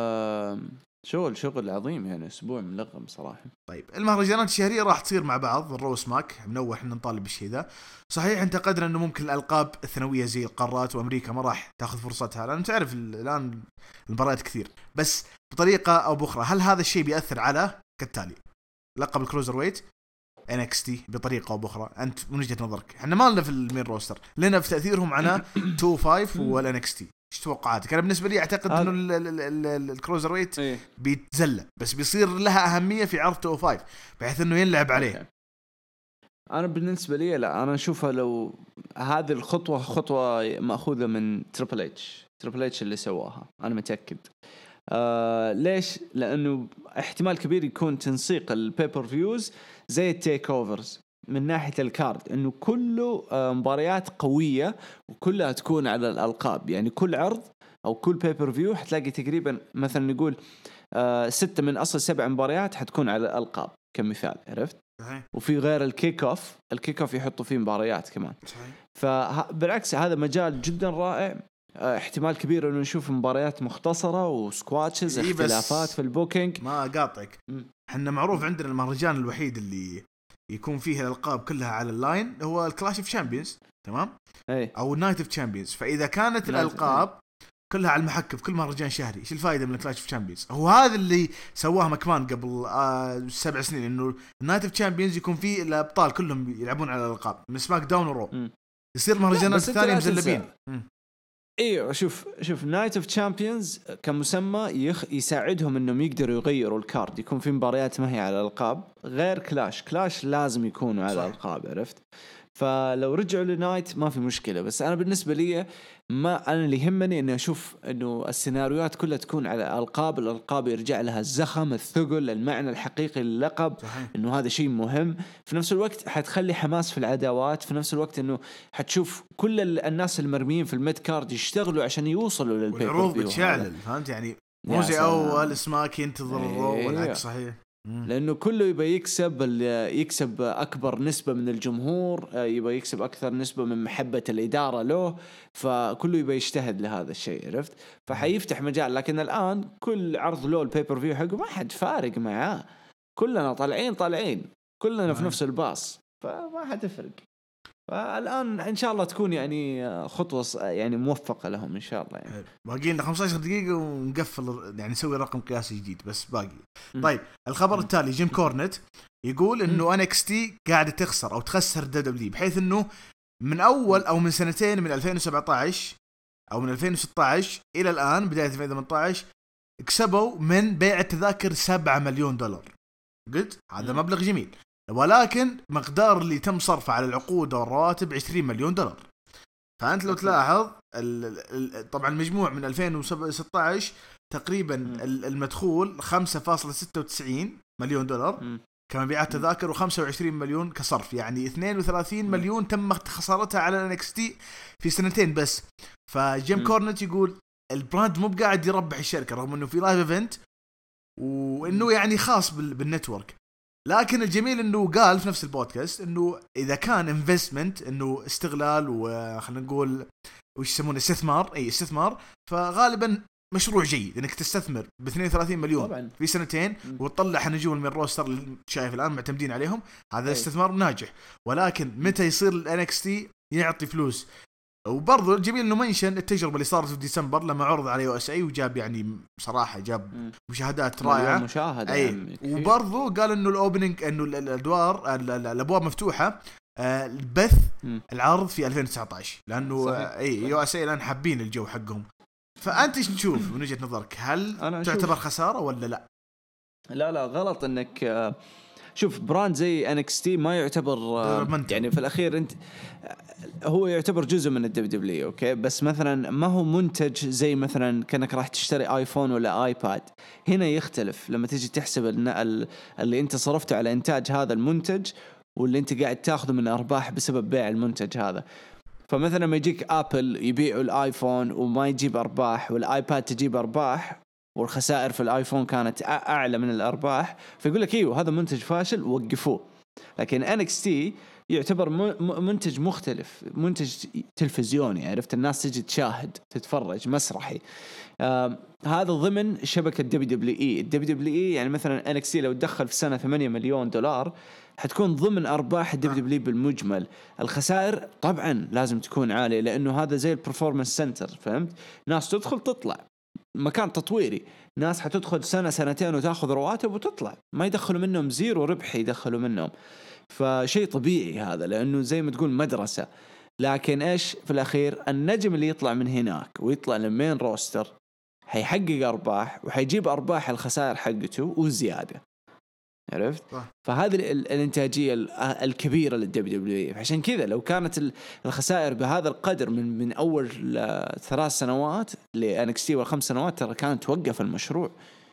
شغل شغل عظيم يعني اسبوع ملغم صراحه. طيب المهرجانات الشهريه راح تصير مع بعض الرو سماك منوع احنا نطالب بالشيء ذا. صحيح انتقدنا انه ممكن الالقاب الثانويه زي القارات وامريكا ما راح تاخذ فرصتها لان تعرف الان المباريات كثير بس بطريقه او باخرى. هل هذا الشيء بيأثر على كالتالي لقب الكروزر ويت إن إكس تي بطريقه او باخرى؟ انت من وجهه نظرك احنا ما لنا في المين روستر لنا في تاثيرهم على تو خمسة والإن إكس تي. ايش توقعاتك؟ انا بالنسبه لي اعتقد انه الكروزر ويت إيه؟ بيتزلى بس بيصير لها اهميه في عرض تو خمسة بحيث انه ينلعب عليه. أوكي. انا بالنسبه لي لا انا اشوفها لو هذه الخطوه خطوه ماخوذه من تريبل اتش تريبل اتش اللي سواها انا متاكد. آه ليش؟ لانه احتمال كبير يكون تنسيق البيبر فيوز زي التيك اوفرز من ناحية الكارد انه كله مباريات قوية وكلها تكون على الالقاب. يعني كل عرض او كل بيبر فيو حتلاقي تقريبا مثلا نقول آه ستة من اصل سبع مباريات حتكون على الالقاب كمثال عرفت. وفي غير الكيك اوف الكيك اوف يحطوا فيه مباريات كمان. فبالعكس هذا مجال جدا رائع. آه احتمال كبير انه نشوف مباريات مختصرة وسكواتشز إيه اختلافات في البوكينج. ما قاطعك احنا معروف عندنا المهرجان الوحيد اللي يكون فيه الألقاب كلها على اللاين هو الكلاش اوف تشامبيونز. تمام أي. او النايت اوف تشامبيونز. فاذا كانت الالقاب كلها على المحك في كل مهرجان شهري. ايش الفائده من كلاش اوف تشامبيونز؟ هو هذا اللي سواه مكمان قبل آه سبع سنين، انه النايت اوف تشامبيونز يكون فيه الابطال كلهم يلعبون على الالقاب من سماك داون ورو، يصير مهرجانات ثانيه مزلبين. ايوه شوف شوف نايت اوف تشامبيونز كمسمى يخ يساعدهم انهم يقدروا يغيروا الكارد، يكون في مباريات ما هي على الالقاب، غير كلاش كلاش لازم يكونوا على الالقاب، عرفت؟ فلو رجعوا لنايت ما في مشكلة. بس أنا بالنسبة لي ما أنا اللي يهمني إني أشوف إنه السيناريوهات كلها تكون على ألقاب، الألقاب يرجع لها الزخم، الثقل، المعنى الحقيقي للقب، إنه هذا شيء مهم. في نفس الوقت حتخلي حماس في العداوات، في نفس الوقت إنه حتشوف كل الناس المرميين في الميد كارد يشتغلوا عشان يوصلوا للبيبر والعروض بتشعل، فهمت يعني؟ مو زي أول سماك ينتظر الرو إيه. والعكس صحيح، لأنه كله يبغى يكسب يكسب أكبر نسبة من الجمهور، يبغى يكسب أكثر نسبة من محبة الإدارة له، فكله يبغى يجتهد لهذا الشيء، عرفت؟ فحيفتح مجال. لكن الآن كل عرض له البيبر فيو حقه ما حد فارق معاه، كلنا طالعين طالعين كلنا في نفس الباص، فما حتفرق. فالآن إن شاء الله تكون يعني خطوة يعني موفقة لهم إن شاء الله يعني. باقي لنا خمسة عشر دقيقة ونقفل يعني نسوي رقم قياسي جديد بس باقي. طيب الخبر التالي جيم كورنت يقول إنه إن إكس تي قاعدة تخسر أو تخسر دبليو، بحيث إنه من أول أو من سنتين من ألفين وسبعة عشر أو من ألفين وستة عشر إلى الآن بداية ألفين وثمانية عشر كسبوا من بيع التذاكر سبعة مليون دولار. قلت هذا مبلغ جميل، ولكن مقدار اللي تم صرفه على العقود والرواتب عشرين مليون دولار. فأنت لو تلاحظ طبعا المجموع من ألفين وستة عشر تقريبا المدخول خمسة فاصلة ستة وتسعين مليون دولار كمبيعات تذاكر وخمسة وعشرين مليون كصرف، يعني اثنين وثلاثين مليون تم خسارتها على إن إكس تي في سنتين بس. فجيم كورنت يقول البراند مو قاعد يربح الشركة رغم انه في لايف ايفنت وانه يعني خاص بالنتورك. لكن الجميل انه قال في نفس البودكاست انه اذا كان انفستمنت انه استغلال وخلنا نقول وش يسمونه استثمار، اي استثمار، فغالبا مشروع جيد انك تستثمر ب اثنين وثلاثين مليون طبعاً في سنتين وتطلع نجوم من الروستر اللي شايف الان معتمدين عليهم، هذا أي. استثمار ناجح. ولكن متى يصير ال إن إكس تي يعطي فلوس؟ وبرضو الجميل انه منشن التجربه اللي صارت في ديسمبر لما عرض على يو اس اي وجاب يعني بصراحه جاب م. مشاهدات رائعه مشاهدة اي. وبرضو قال انه الاوبننج انه الادوار الابواب مفتوحه البث م. العرض في ألفين وتسعة عشر لانه اي يو اس اي الان حابين الجو حقهم. فانت ايش تشوف من وجهه نظرك؟ هل تعتبر خساره ولا لا؟ لا لا غلط. انك شوف براند زي إن إكس تي ما يعتبر يعني في الأخير أنت هو يعتبر جزء من الدبليو دبليو أوكي، بس مثلا ما هو منتج زي مثلا كأنك راح تشتري آيفون ولا آيباد. هنا يختلف لما تيجي تحسب اللي أنت صرفته على إنتاج هذا المنتج واللي أنت قاعد تأخذه من أرباح بسبب بيع المنتج هذا. فمثلا ما يجيك آبل يبيعوا الآيفون وما يجيب أرباح، والآيباد تجيب أرباح والخسائر في الآيفون كانت أعلى من الأرباح، فيقول لك إيوه هذا منتج فاشل وقفوه. لكن إن إكس تي يعتبر منتج مختلف، منتج تلفزيوني، عرفت؟ الناس تجي تشاهد تتفرج مسرحي. آه هذا ضمن شبكة دبليو دبليو إي. الدبليو دبليو إي يعني مثلا إن إكس تي لو تدخل في سنة ثمانية مليون دولار حتكون ضمن أرباح الدبليو دبليو إي بالمجمل. الخسائر طبعا لازم تكون عالية لأنه هذا زي البرفورمانس سنتر، فهمت؟ ناس تدخل تطلع، مكان تطويري، ناس حتدخل سنة سنتين وتأخذ رواتب وتطلع، ما يدخلوا منهم زيرو ربح يدخلوا منهم. فشيء طبيعي هذا لأنه زي ما تقول مدرسة. لكن إيش في الأخير النجم اللي يطلع من هناك ويطلع للمين روستر هيحقق أرباح وحيجيب أرباح الخسائر حقته وزيادة، عرفت؟ فهذه الانتاجية الكبيرة للدبليو دبليو إي. عشان كذا لو كانت الخسائر بهذا القدر من من أول ثلاث سنوات لإن إكس تي والخمس سنوات ترى كانت توقف المشروع.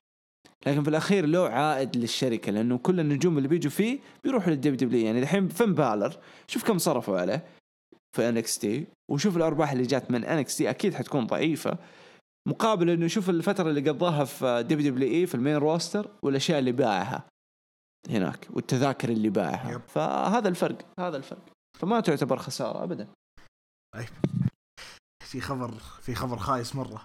لكن في الأخير له عائد للشركة لأنه كل النجوم اللي بيجوا فيه بيروحوا للدبليو دبليو إي. يعني الحين فين بالر شوف كم صرفوا عليه في إن إكس تي وشوف الأرباح اللي جات من إن إكس تي أكيد حتكون ضعيفة مقابل إنه شوف الفترة اللي قضاها في دبليو دبليو إي في المين روستر والأشياء اللي باعها هناك والتذاكر اللي باعها. يب. فهذا الفرق هذا الفرق فما تعتبر خسارة أبدا. طيب في خبر في خبر خايس مرة.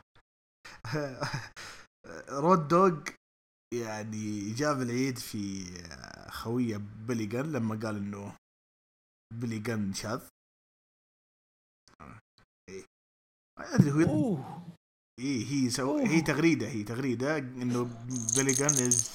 رود دوغ يعني جاب العيد في خويه بيلي جن لما قال انه بيلي جن شاذ. ما ادري هو إيه هي سو... هي تغريدة هي تغريدة إنه بيلي جن إز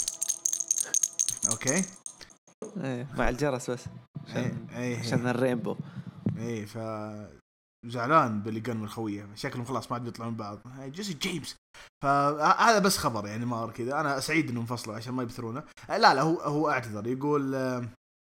أوكي إيه مع الجرس بس عشان إيه إيه عشان الرينبو. إيه ف زعلان بيلي جن والخوية شكلهم خلاص ما عاد بيطلعون بعض جيسي جيمس. فهذا بس خبر يعني ما كذا. أنا سعيد إنهم انفصلوا عشان ما يبثرونه. لا لا هو هو اعتذر يقول آه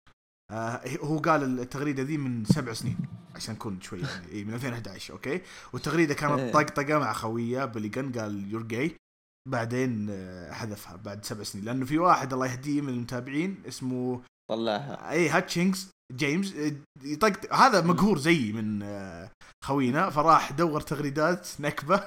هو قال التغريدة ذي من سبع سنين عشان نكون شوي يعني إيه من ألفين وإحدى عشر أوكي. والتغريدة كانت طقطقة مع خوية بيلي جن قال يور جاي بعدين حذفها بعد سبع سنين لأنه في واحد الله يهديه من المتابعين اسمه طلعها أي هاتشينغز جيمس يطقطق هذا مقهور زي من خوينا فراح دور تغريدات نكبة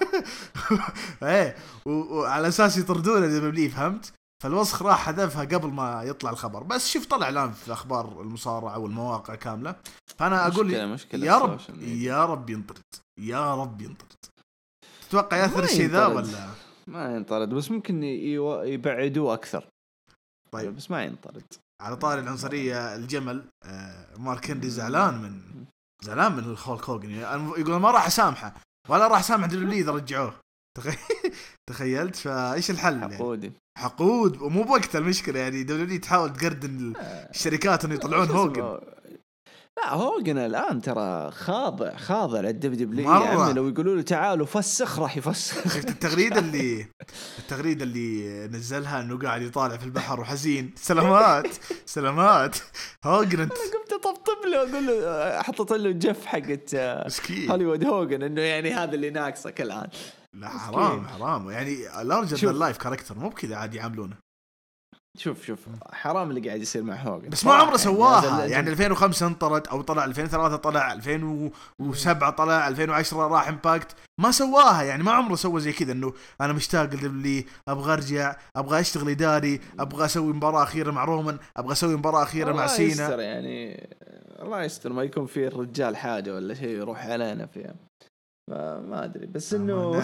ايه وعلى اساس يطردونه زي ما بلي فهمت. فالوسخ راح حذفها قبل ما يطلع الخبر. بس شوف طلع الان في اخبار المصارعه والمواقع كامله. فانا اقول مشكلة مشكلة يا رب يا رب ينطرد يا رب ينطرد. تتوقع ياثر الشيء ذا ولا ما ينطرد؟ بس ممكن يبعدوه اكثر. طيب بس ما ينطرد. على طاري العنصريه الجمل مارك هنري زعلان من زعلان من الهولك هوجن يقول ما راح اسامحه ولا راح اسامح دبليو اذا رجعوه. تخيلت فايش الحل حقود يعني؟ حقود ومو بوقت المشكله يعني دبليو تحاول تقردن الشركات انه يطلعون هوجن. لا هوجن الان ترى خاضع خاضع للدبليو يعني لو يقولوا له تعالوا فسخ راح يفسخ. شفت التغريده اللي التغريده اللي نزلها انه قاعد يطالع في البحر وحزين سلامات سلامات هوجن. انا قمت اطبطب له اقول له حطيت له الجف حقت هوليوود هوجن انه يعني هذا اللي ناقصك الان. لا حرام حرام يعني لارجر ذان لايف كاركتر مو بكذا عادي يعاملونه. شوف شوف حرام اللي قاعد يصير مع هوجن بس ما عمره سواها يعني ألفين وخمسة انطرد او طلع ألفين وثلاثة طلع ألفين وسبعة طلع ألفين وعشرة راح امباكت ما سواها يعني ما عمره سوى زي كذا انه انا مشتاق لي ابغى ارجع ابغى اشتغل اداري ابغى اسوي مباراه اخيره مع رومان ابغى اسوي مباراه اخيره مع سينا. يعني الله يستر ما يكون في الرجال حاجه ولا شيء يروح علينا فيها ما ادري بس انه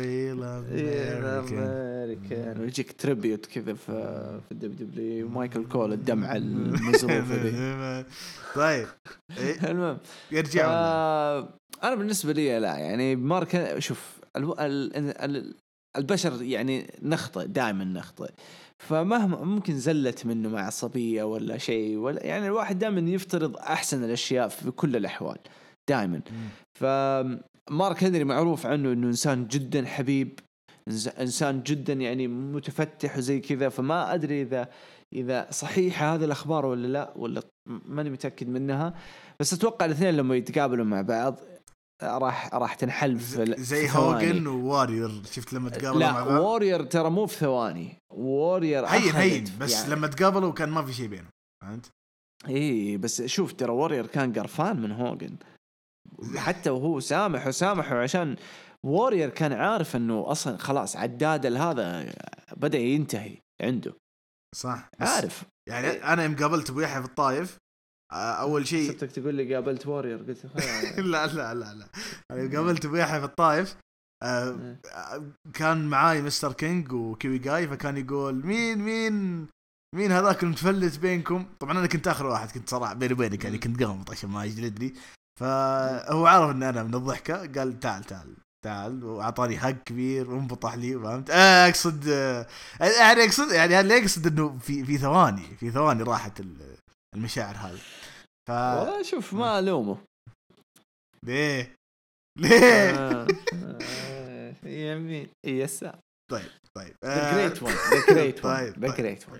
امريكان ويجيك تريبيوت كذا في في الدبليو دبليو ومايكل كول الدمعه المزروفه دي. طيب المهم يرجع انا بالنسبه لي لا يعني مارك شوف البشر يعني نخطئ دائما نخطئ فمهما ممكن زلت منه مع عصبيه ولا شيء ولا يعني الواحد دائما يفترض احسن الاشياء في كل الاحوال دائما. ف مارك هنري معروف عنه انه انسان جدا حبيب انسان جدا يعني متفتح وزي كذا. فما ادري اذا اذا صحيح هذه الاخبار ولا لا ولا ماني متاكد منها. بس اتوقع الاثنين لما يتقابلوا مع بعض راح راح تنحل في زي هوجن وواريور. شفت لما تقابلوا مع بعض لا واريور ترى مو في ثواني واريور هين هين بس يعني. لما تقابلوا كان ما في شيء بينهم فهمت. ايه بس شوف ترى واريور كان قرفان من هوجن حتى وهو سامح وسامحه عشان واريور كان عارف انه اصلا خلاص عداد هذا بدأ ينتهي عنده صح عارف يعني انا يوم قابلت ابو يحيى في الطايف اول شيء صرتك تقول لي قابلت واريور قلت لا لا لا لا انا قابلت ابو يحيى في الطايف آه كان معاي مستر كينج وكيوي جاي فكان يقول مين مين مين هذاك المتفلت بينكم. طبعا انا كنت اخر واحد كنت صراحه بيني وبينك يعني كنت قامط عشان ما يجلدني. فهو عارف ان انا من الضحكه قال تعال تعال تعال واعطاني حق كبير وانبطح لي فهمت. اقصد يعني اقصد يعني اللي يقصد انه في في ثواني في ثواني راحت المشاعر هذه. ف والله شوف ما الومه ليه ليه يمين يسار. طيب طيب the great one the great one the great one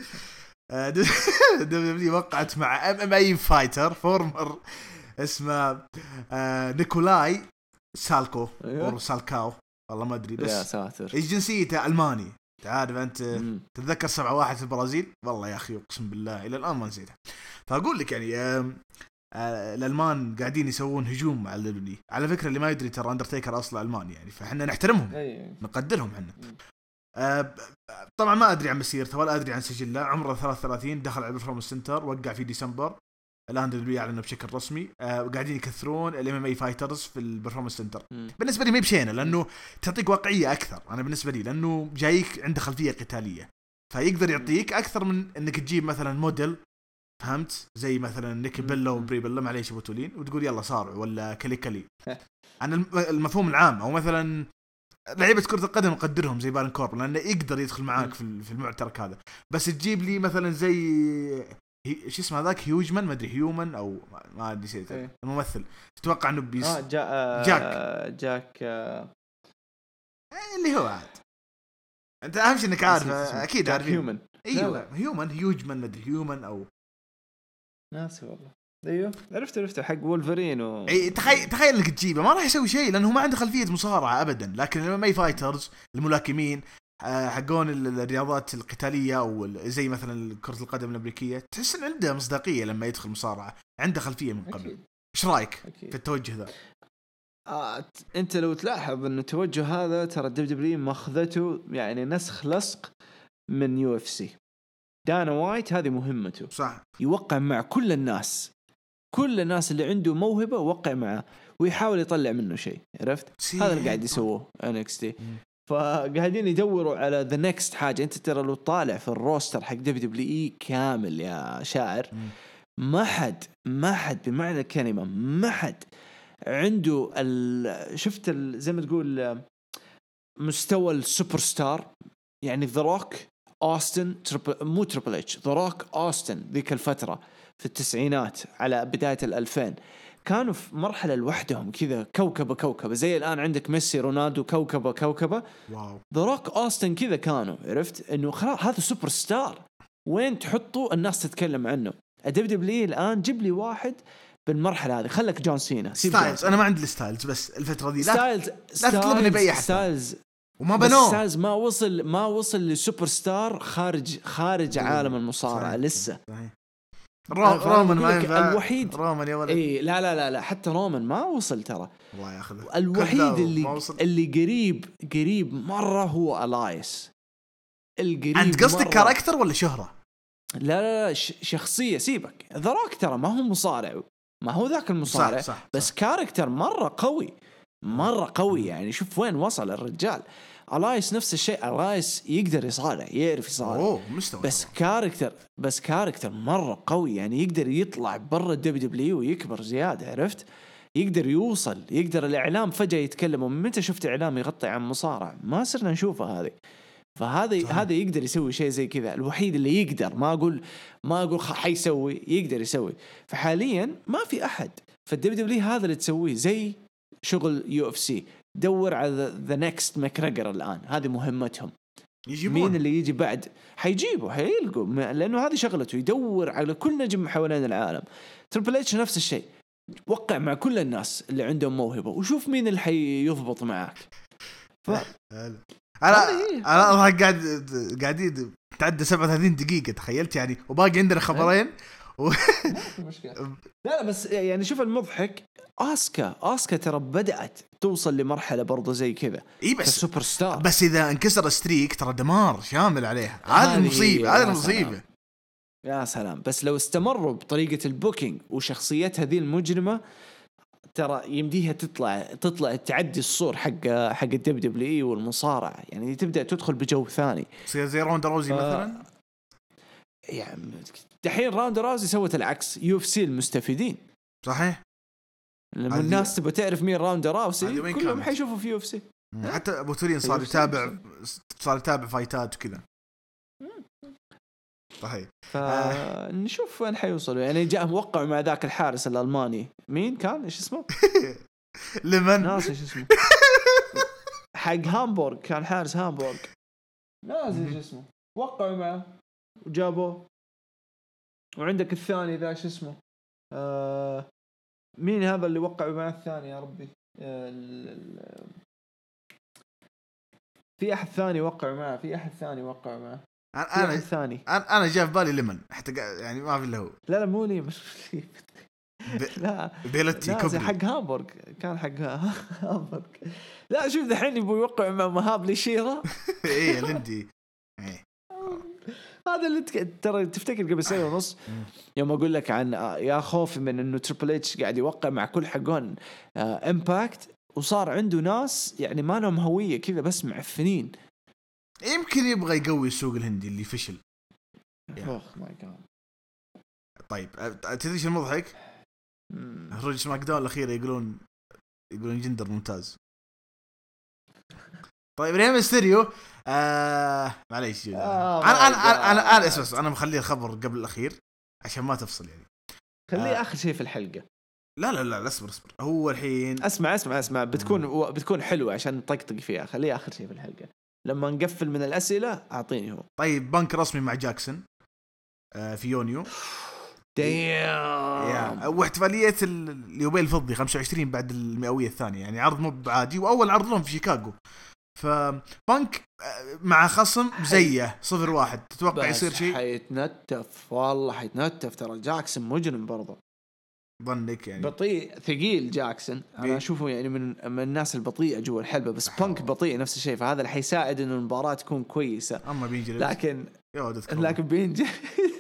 دبليو وقعت مع ام ام اي فايتر فورمر اسمه نيكولاي سالكو او سالكاو والله ما ادري بس يا ساتر ايش جنسيته الماني تعرف انت مم. تتذكر سبعة واحد في البرازيل والله يا اخي اقسم بالله الى الان ما نسيتها. فاقول لك يعني آه آه الالمان قاعدين يسوون هجوم على دبليو. على فكره اللي ما يدري ترى اندرتيكر اصلا الماني يعني فاحنا نحترمهم أيه. نقدرهم احنا. آه طبعا ما ادري عن مسيرته ولا ادري عن سجله. عمره ثلاثة وثلاثين دخل على البرفورمانس سنتر وقع في ديسمبر. الان دبليو اعلنوا بشكل رسمي آه وقاعدين يكثرون الام ام اي فايترز في البرفورمانس سنتر. بالنسبه لي ما بشينه لانه تعطيك واقعيه اكثر. انا بالنسبه لي لانه جايك عنده خلفيه قتاليه فيقدر يعطيك اكثر من انك تجيب مثلا موديل فهمت زي مثلا نيكي بيلا وبري بيلا معليش ابو تولين وتقول يلا صارع ولا كلي كلي. عن المفهوم العام او مثلا لعيبه كره القدم نقدرهم زي بارن كورب لانه يقدر يدخل معاك في في المعترك هذا. بس تجيب لي مثلا زي شو اسمه هذاك هيوجمان ما ادري هيومن او ما ادري شيء إيه. الممثل تتوقع انه بيس آه جا آه جاك جاك آه اللي هو عاد انت اهم شيء انك عارف اكيد عارف هيومن. ايوه هيومن هيوجمان ما ادري هيومن او ناسي والله. ايوه عرفت عرفت حق وولفرين و... اي تخيل تخيل انك تجيبه ما راح يسوي شيء لانه ما عنده خلفيه مصارعه ابدا. لكن الام اي فايترز الملاكمين حقون الرياضات القتاليه او زي مثلا كره القدم الامريكيه تحس ان عنده مصداقيه لما يدخل مصارعه عنده خلفيه من قبل. ايش رايك في التوجه ذا؟ آه، انت لو تلاحظ ان التوجه هذا ترى دبليو دبليو ماخذته يعني نسخ لصق من يو اف سي. دانا وايت هذه مهمته صح يوقع مع كل الناس كل الناس اللي عنده موهبة وقع معه ويحاول يطلع منه شيء. عرفت هذا اللي قاعد يسووه إن إكس تي. فقاعدين يدوروا على ذا نيكست حاجة. انت ترى لو طالع في الروستر حق دبليو دبليو اي كامل يا شاعر ما حد ما حد بمعنى الكلمة ما حد عنده ال... شفت ال... زي ما تقول مستوى السوبر ستار يعني ذا روك أوستن تربل... مو تربل اتش ذا روك أوستن ذيك الفترة في التسعينات على بداية الألفين كانوا في مرحلة لوحدهم كذا كوكبة كوكبة زي الآن عندك ميسي رونالدو كوكبة كوكبة. واو ذا روك أوستن كذا كانوا. عرفت إنه خلاص هذا سوبر ستار وين تحطه الناس تتكلم عنه. الدبليو دبليو الآن جيب لي واحد بالمرحلة هذه خلك جون سينا ستايلز. أنا ما عندي الستايلز بس الفترة دي لا ستايلز لا تطلبني بأي حد ستايلز وما بنوه ستايلز ما وصل ما وصل لسوبر ستار خارج خارج عالم المصارعة لسه. رومان ما ينفع الوحيد رومان يا ولد. إيه لا لا لا لا حتى رومان ما وصل ترى. الله ياخذه. الوحيد اللي اللي قريب قريب مرة هو ألايس. القريب أنت قصدك كاركتر ولا شهرة؟ لا لا لا شخصية سيبك. ذا روك ترى ما هو مصارع ما هو ذاك المصارع صح صح بس صح. كاركتر مرة قوي مرة قوي يعني شوف وين وصل الرجال. ألايس نفس الشيء. ألايس يقدر يصارع يعرف يصارع أوه مستوى بس كاركتر بس كاركتر مرة قوي يعني يقدر يطلع برا الدبليو دبليو ويكبر زيادة. عرفت يقدر يوصل يقدر الإعلام فجأة يتكلموا من متى شفت إعلام يغطي عن مصارع ما صرنا نشوفه هذه. فهذا هذا يقدر يسوي شيء زي كذا. الوحيد اللي يقدر ما أقول ما أقول حيسوي يقدر يسوي. فحاليا ما في أحد في الدبليو دبليو هذا اللي تسويه زي شغل يو اف سي. دور على ذا نيكست ماكريغر الآن هذه مهمتهم. يجيبون. مين اللي يجي بعد حيجيبوا حيلقوا لأنه هذه شغلته يدور على كل نجم حوالين العالم. تريبل اتش نفس الشيء وقع مع كل الناس اللي عندهم موهبة وشوف مين اللي حيضبط معك. ف... أنا أنا قاعد قاعدين تعدى سبعة وثلاثين دقيقة تخيلت يعني وباقي عندنا خبرين و... لا لا بس يعني شوف المضحك آسكا آسكا ترى بدأت توصل لمرحلة برضو زي كذا. إيه بس سوبر ستار بس إذا انكسر ستريك ترى دمار شامل عليها. هذه المصيبة هذه المصيبة يا سلام. بس لو استمروا بطريقة البوكينج وشخصيات هذه المجرمة ترى يمديها تطلع تطلع تعدي الصور حق حق الدب دبليو والمصارعة يعني تبدأ تدخل بجو ثاني. تصير زي روندا روزي ف... مثلا يعني دحين روندا روزي سوت العكس. يو اف سي المستفيدين صحيح. لما الناس تبغى تعرف مين روندا روزي كلهم حيشوفوا في يو اف سي. حتى ابو تورين صار يتابع صار يتابع فايتات وكذا. صحيح. فنشوف وين حيوصلوا يعني. جاء موقع مع ذاك الحارس الألماني مين كان ايش اسمه لمن ناسي ايش اسمه حق هامبورغ كان حارس هامبورغ ناسي ايش اسمه. وقعوا معه وجابوه. وعندك الثاني ذا ايش اسمه آه مين هذا اللي وقعوا مع الثاني يا ربي آه في احد ثاني وقعوا معه في احد ثاني وقعوا معه انا الثاني انا انا جاء في بالي لمن حتى يعني ما في له. لا لا مو لي مش ب... لا بيلتي كوبري حق هامبورغ كان حق هامبورغ. لا شوف دحين يبغوا يوقعوا مع مهاب لشيرة. ايه لندي ايه هذا اللي ترى تفتكر قبل سنة ونص يوم اقول لك عن يا خوف من انه تريبل اتش قاعد يوقع مع كل حقون امباكت وصار عنده ناس يعني ما لهم هوية كذا بس معفنين. يمكن يبغى يقوي السوق الهندي اللي فشل. اخ ماي جاد. طيب تدري ايش المضحك؟ خروج سماك داون الاخيره يقولون يقولون جندر ممتاز. طيب ريم ميستيريو آه معليش آه انا انا انا انا اسمع انا مخلي الخبر قبل الاخير عشان ما تفصل يعني خليه آه. اخر شيء في الحلقه. لا لا لا اصبر اصبر هو الحين اسمع اسمع اسمع بتكون م. بتكون حلوه عشان نطقطق فيها. خليه اخر شيء في الحلقه لما نقفل من الاسئله اعطيني هو. طيب بنك رسمي مع جاكسون آه في يونيو دايم واحتفاليه اليوبيل الفضي خمسة وعشرين بعد المئويه الثانيه يعني عرض مو عادي واول عرض لهم في شيكاغو. فبنك مع خصم زيه صفر واحد تتوقع يصير شيء؟ حيتنتف والله حيتنتف ترى جاكسون مجرم برضه ظنك يعني بطيء ثقيل جاكسون انا اشوفه يعني من من الناس البطيئه جوا الحلبه بس بانك بطيء نفس الشيء فهذا اللي حيساعد انه المباراه تكون كويسه. اما بينجلد لكن لكن بينجلد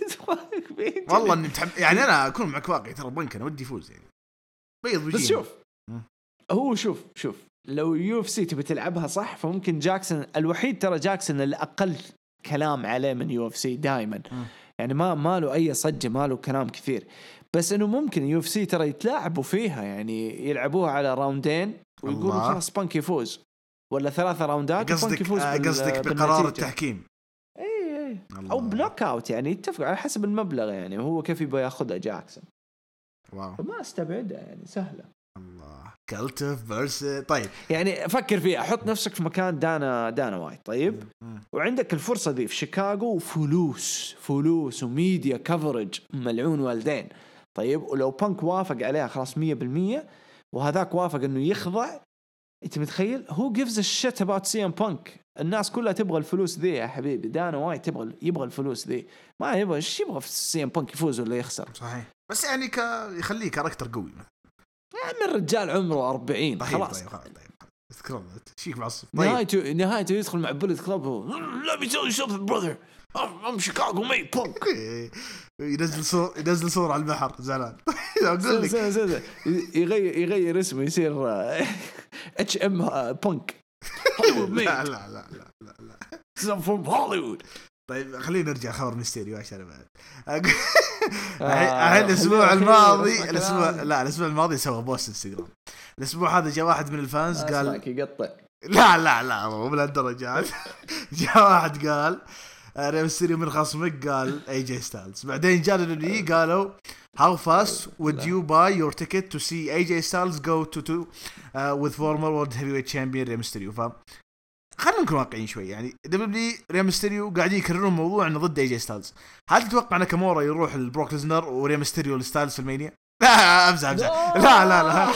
والله اني متحب... يعني انا اكون معك واقعي ترى بنك انا ودي يفوز يعني بيض وجهي. بس شوف م. هو شوف شوف لو يو اف سي تبي تلعبها صح فممكن جاكسون الوحيد ترى جاكسون اللي اقل كلام عليه من يو اف سي دائما يعني ما ما له اي صجه ما له كلام كثير بس انه ممكن يو اف سي ترى يتلاعبوا فيها يعني يلعبوها على راوندين ويقولوا خلاص بانك يفوز ولا ثلاثة راوندات بانك يفوز. قصدك بقرار التحكيم اي اي او بلوك اوت يعني يتفق على حسب المبلغ يعني وهو كيف يبغى ياخذها جاكسون. واو فما استبعدها يعني سهله. الله كالتف فيرس. طيب يعني فكر فيها حط نفسك في مكان دانا دانا وايت طيب م- وعندك الفرصة دي في شيكاغو وفلوس فلوس وميديا كفرج ملعون والدين طيب ولو بانك وافق عليها خلاص مية بالمية وهذاك وافق انه يخضع انت متخيل هو gives a shit about سي ام بانك. الناس كلها تبغى الفلوس ذي يا حبيبي دانا وايت تبغى يبغى الفلوس ذي ما يبغى ايش يبغى في سي ام بانك يفوز ولا يخسر. صحيح بس يعني ك... يخليه كاركتر قوي من رجال عمره أربعين طيب خلاص طيب طيب تذكرت شيك معصب. طيب. نهايته نهايته يدخل مع بوليت كلاب هو let me tell you something brother I'm Chicago mate punk ينزل صور ينزل صور على البحر زعلان اقول لك يغير يغير اسمه يصير اتش ام بانك لا لا لا لا لا لا from Hollywood. طيب خلينا نرجع خبر ميستيريو عشان بعد الحين الاسبوع الماضي الاسبوع لا الاسبوع الماضي سوى بوست انستغرام. الاسبوع هذا جاء واحد من الفانز قال يقطع لا لا لا مو بهالدرجات جاء واحد قال ريم ميستيريو من خصمك قال اي جي ستايلز بعدين جاء لي قالوا how fast would you buy your ticket to see A J Styles go to to uh, with former world heavyweight champion ريم ميستيريو. ف خلينا نكون واقعيين شوي يعني دبليو ريم ميستيريو قاعدين يكررون موضوع انه ضد اي جي ستايلز. هل تتوقع ناكامورا يروح لبروك ليزنر وريم ميستيريو لستايلز في المانيا؟ لا امزح امزح لا لا لا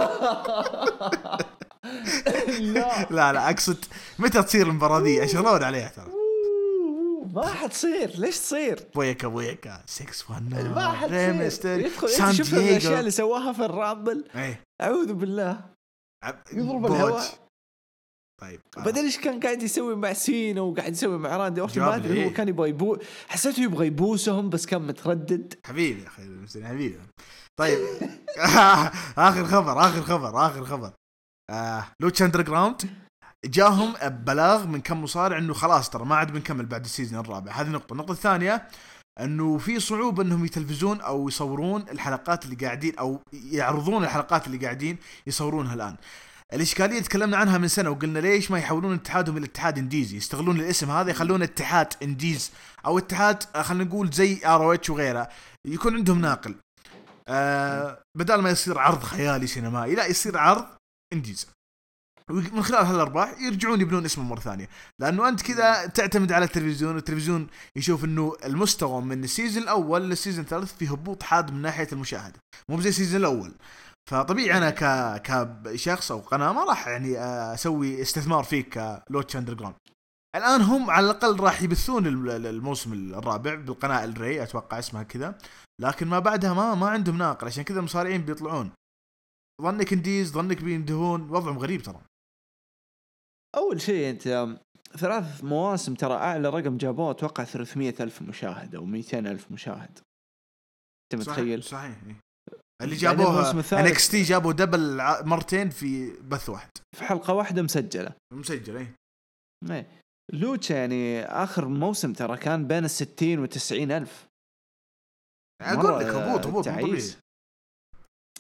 لا لا لا اقصد متى تصير المباراه دي اشغلون عليها ترى ما حتصير. ليش تصير بويكا بويكا ستة واحد تسعة ما حتصير. سان شوف الاشياء اللي سواها في الرامبل ايه. اعوذ بالله يضرب الهواء. طيب بدل ايش كان قاعد يسوي مع سينا وقاعد يسوي مع راندي اورتن ما ادري هو كان يبغى يبو حسيته يبغى يبوسهم بس كان متردد. حبيبي يا اخي حبيبي. طيب اخر خبر اخر خبر اخر خبر آه لوتش اندرغراوند جاهم ببلاغ من كم مصارع انه خلاص ترى ما عاد بنكمل بعد السيزون الرابع. هذه نقطه. النقطه الثانيه انه في صعوبه انهم يتلفزون او يصورون الحلقات اللي قاعدين او يعرضون الحلقات اللي قاعدين يصورونها الان. الإشكالية تكلمنا عنها من سنة وقلنا ليش ما يحولون اتحادهم إلى اتحاد انديزي يستغلون الاسم هذا يخلون اتحاد انديز أو اتحاد خلينا نقول زي آر أو إتش وغيره يكون عندهم ناقل آه بدل ما يصير عرض خيالي سينمائي لا يصير عرض انديز من خلال هالأرباح يرجعون يبنون اسمه مرة ثانية. لأنه أنت كذا تعتمد على التلفزيون والتلفزيون يشوف إنه المستوى من السيزن الأول للسيزن الثالث فيه هبوط حاد من ناحية المشاهدة مو زي السيزن الأول. فطبيعي أنا ك كشخص أو قناة ما راح يعني أسوي استثمار فيك كلوتش أندرغراوند. الآن هم على الأقل راح يبثون الموسم الرابع بالقناة الري أتوقع اسمها كذا لكن ما بعدها ما ما عندهم ناقل عشان كذا المصارعين بيطلعون ظنك انديز ظنك بيندهون وضعهم غريب. ترى أول شيء أنت ثلاث مواسم ترى أعلى رقم جابوه أتوقع ثلاثمية ألف مشاهد أو مئتين ألف مشاهد. أنت متخيل؟ صحيح, صحيح. اللي جابوها إن إكس تي جابوا دبل مرتين في بث واحد في حلقة واحدة مسجلة مسجلة ايه. لوتش يعني آخر موسم ترى كان بين الستين وتسعين ألف. أقول لك هبوط هبوط طبيعي.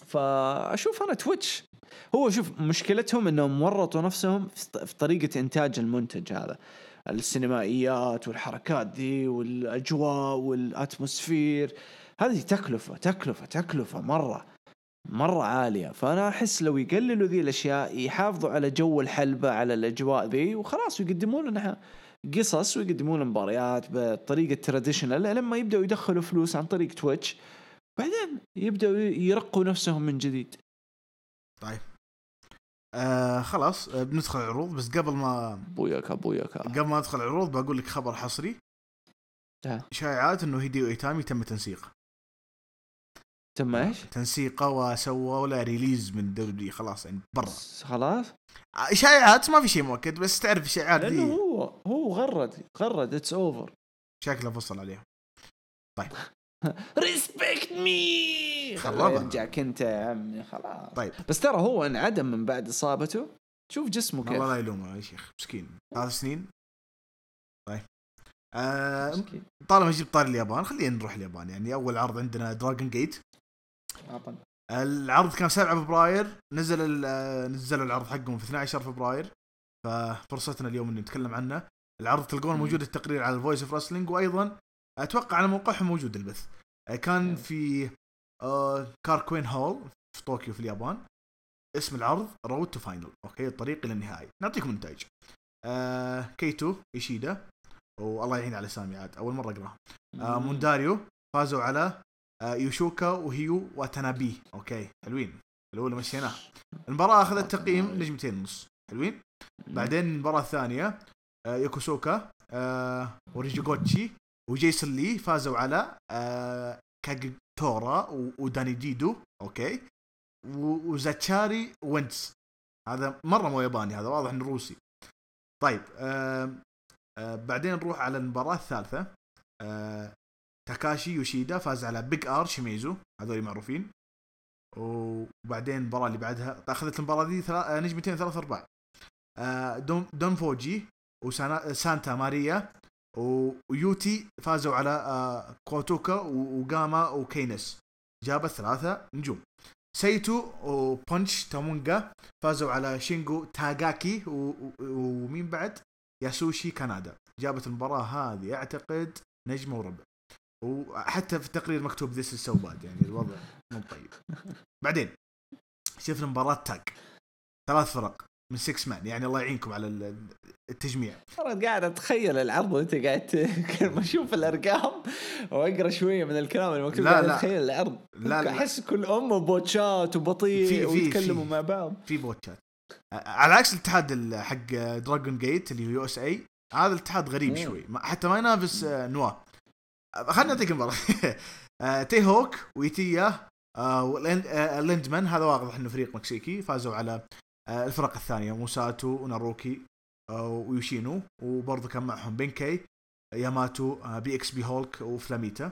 فاشوف انا تويتش هو شوف مشكلتهم انهم ورطوا نفسهم في طريقه انتاج المنتج هذا، السينمائيات والحركات دي والاجواء والاتموسفير، هذه تكلفه تكلفه تكلفه مره مره عاليه. فانا احس لو يقللوا ذي الاشياء يحافظوا على جو الحلبه على الاجواء ذي وخلاص، ويقدمون لنا قصص ويقدمون مباريات بطريقه تراديشنال لما يبداوا يدخلوا فلوس عن طريق تويتش، بعدين يبدأوا يرقوا نفسهم من جديد. طيب آه خلاص آه بندخل العروض، بس قبل ما بوياكا بوياكا قبل ما ندخل العروض بقول لك خبر حصري. ده. شائعات انه هيديو ايتامي تم تنسيقه. تم ايش؟ تنسيقه وسوى ولا ريليز من دبليو خلاص يعني برا خلاص. شائعات ما في شيء مؤكد، بس تعرف الشائعات دي لانه هو هو غرد غرد اتس اوفر شكله فصل عليها. طيب ريسبكت مي خلاص يرجع كنت يا عمي خلاص. طيب بس ترى هو انعدم من بعد اصابته، شوف جسمه كيف. والله لا يلومه يا شيخ مسكين ثلاث سنين. طيب آه طالما جبت طار اليابان خلينا نروح اليابان. يعني اول عرض عندنا دراجون جيت. عطن. العرض كان سبعة فبراير، نزل نزلوا العرض حقهم في اثني عشر فبراير، ففرصتنا اليوم ان نتكلم عنه. العرض تلقون موجود التقرير على الفويس اوف رسلينج، وايضا اتوقع على موقعهم موجود البث. كان في كاركوين هول في طوكيو في اليابان. اسم العرض رود تو فاينل، اوكي الطريق الى النهايه. نعطيكم النتائج. آه كيتو إيشيدا، والله يعين على سامي عاد اول مره اقراها. آه مونداريو فازوا على آه يوشوكا وهيو واتانابي. اوكي حلوين، الاولى مشيناه. المباراه اخذت تقييم نجمتين ونص، حلوين. بعدين المباراه الثانيه آه يوكوسوكا آه وريجوغوتشي وجيسون لي فازوا على آه كاغيتورا وداني جيدو. اوكي وزاتشاري وينتس، هذا مره مو ياباني، هذا واضح انه روسي. طيب آه آه بعدين نروح على المباراه الثالثه. آه تاكاشي يوشيدا فاز على بيج ار شيميزو، هذول معروفين. وبعدين المباراه اللي بعدها اخذت المباراه دي ثلاث نجمتين ثلاث ارباع. آه دون دون فوجي وسانتا ماريا ويوتي فازوا على آه كوتوكا وغاما وكينس، جابت ثلاثة نجوم. سايتو وبونش تامونغا فازوا على شينغو تاغاكي ومين بعد ياسوشي كندا، جابت المباراة هذه اعتقد نجمة وربع. وحتى في التقرير مكتوب ذس السوباد، يعني الوضع مو طيب. بعدين شفنا مباراة تاج ثلاث فرق من سكس مان، يعني الله يعينكم على التجميع. أنا قاعد أتخيل العرض وأنت قاعد ما أشوف الأرقام وأقرأ شوية من الكلام المكتوب، قاعد أتخيل العرض. لا أحس كل أم بوتشات وبطيء ويتكلموا مع بعض. في بوتشات على عكس الاتحاد حق دراجون جيت اللي هو يو اس اي، هذا الاتحاد غريب مم. شوي، حتى ما ينافس نواه. خلنا نعطيك المباراة. تي هوك ويتيا وليندمان، هذا واضح انه فريق مكسيكي، فازوا على الفرق الثانية موساتو وناروكي ويوشينو، وبرضه كان معهم بينكي ياماتو بي اكس بي هولك وفلاميتا.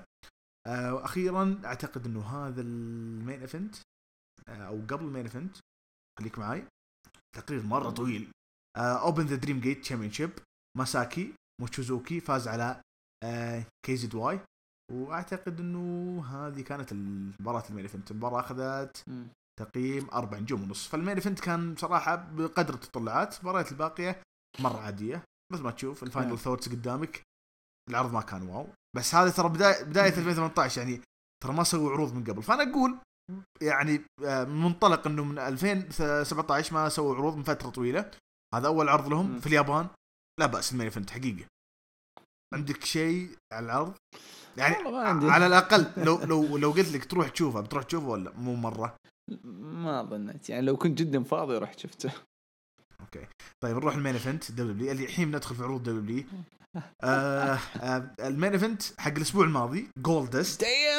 واخيرا اعتقد انه هذا المين ايفنت او قبل المين ايفنت، خليك معي تقرير مرة طويل. اوبن ذا دريم جيت تشامبيونشيب، ماساكي موتشوزوكي فاز على كي زد واي، واعتقد انه هذه كانت المباراة المين ايفنت. المباراة اخذت تقييم أربع نجوم ونص. فالمين ايفنت كان صراحة بقدر التطلعات. المباريات الباقية مرة عادية، مثل ما تشوف الفاينل ثورتس قدامك. العرض ما كان واو، بس هذا ترى بداية بداية ألفين وثمانية عشر، يعني ترى ما سووا عروض من قبل. فأنا أقول يعني منطلق إنه من ألفين وسبعة عشر ما سووا عروض من فترة طويلة، هذا أول عرض لهم في اليابان. لا بأس المين ايفنت حقيقة. عندك شيء على العرض يعني على الأقل لو لو لو قلت لك تروح تشوفه بتروح تشوفه ولا مو مرة؟ ما ظنيت، يعني لو كنت جدا فاضي رحت شفته. اوكي طيب نروح المين ايفنت دبليو اللي الحين ندخل في عروض دبليو. آه آه المين ايفنت حق الاسبوع الماضي جولدست.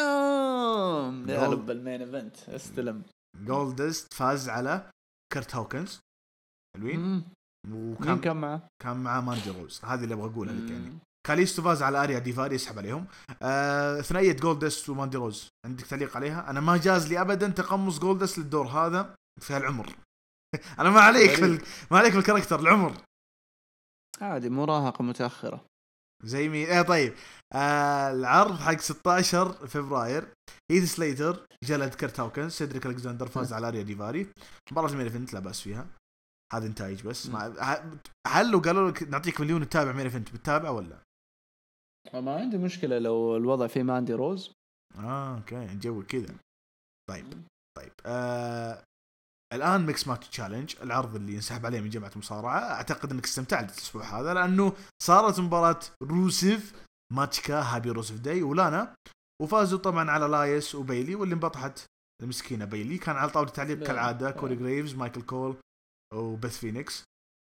دايم يا رب المين ايفنت استلم. جولدست فاز على كرت هوكنز، حلوين. وكان كان معه كان معه مانجي روز، هذه اللي ابغى اقولها لك. يعني كاليستو فاز على اريا ديفاري يسحب عليهم. آه ثنائيه جولدست وماندي روز، عندك تعليق عليها؟ انا ما جاز لي ابدا تقمص جولدست للدور هذا في هالعمر. انا ما عليك في ال... ما عليك بالكاركتر العمر، عادي مراهقه متاخره. زي مين؟ ايه طيب آه العرض حق ستة عشر فبراير هيث سليتر جلد كرت هاوكنز، سيدريك الكسندر فاز على اريا ديفاري. مباراة المين ايفنت لا باس فيها، هذا انتاج بس. ما هل لو قالوا لك نعطيك مليون تتابع مين ايفنت بتتابع ولا؟ ما عندي مشكلة لو الوضع فيه ما عندي روز. اه اوكي جو كذا. طيب طيب آه الآن ميكس ماتش تشالنج، العرض اللي ينسحب عليه من جماعة المصارعة. أعتقد أنك استمتعت الأسبوع هذا لأنه صارت مباراة روسيف ماتشكا هابي روسيف داي ولانا، وفازوا طبعا على لايس وبيلي، واللي انبطحت المسكينة بيلي. كان على طاولة التعليق كالعادة كوري جريفز، مايكل كول وبث فينيكس.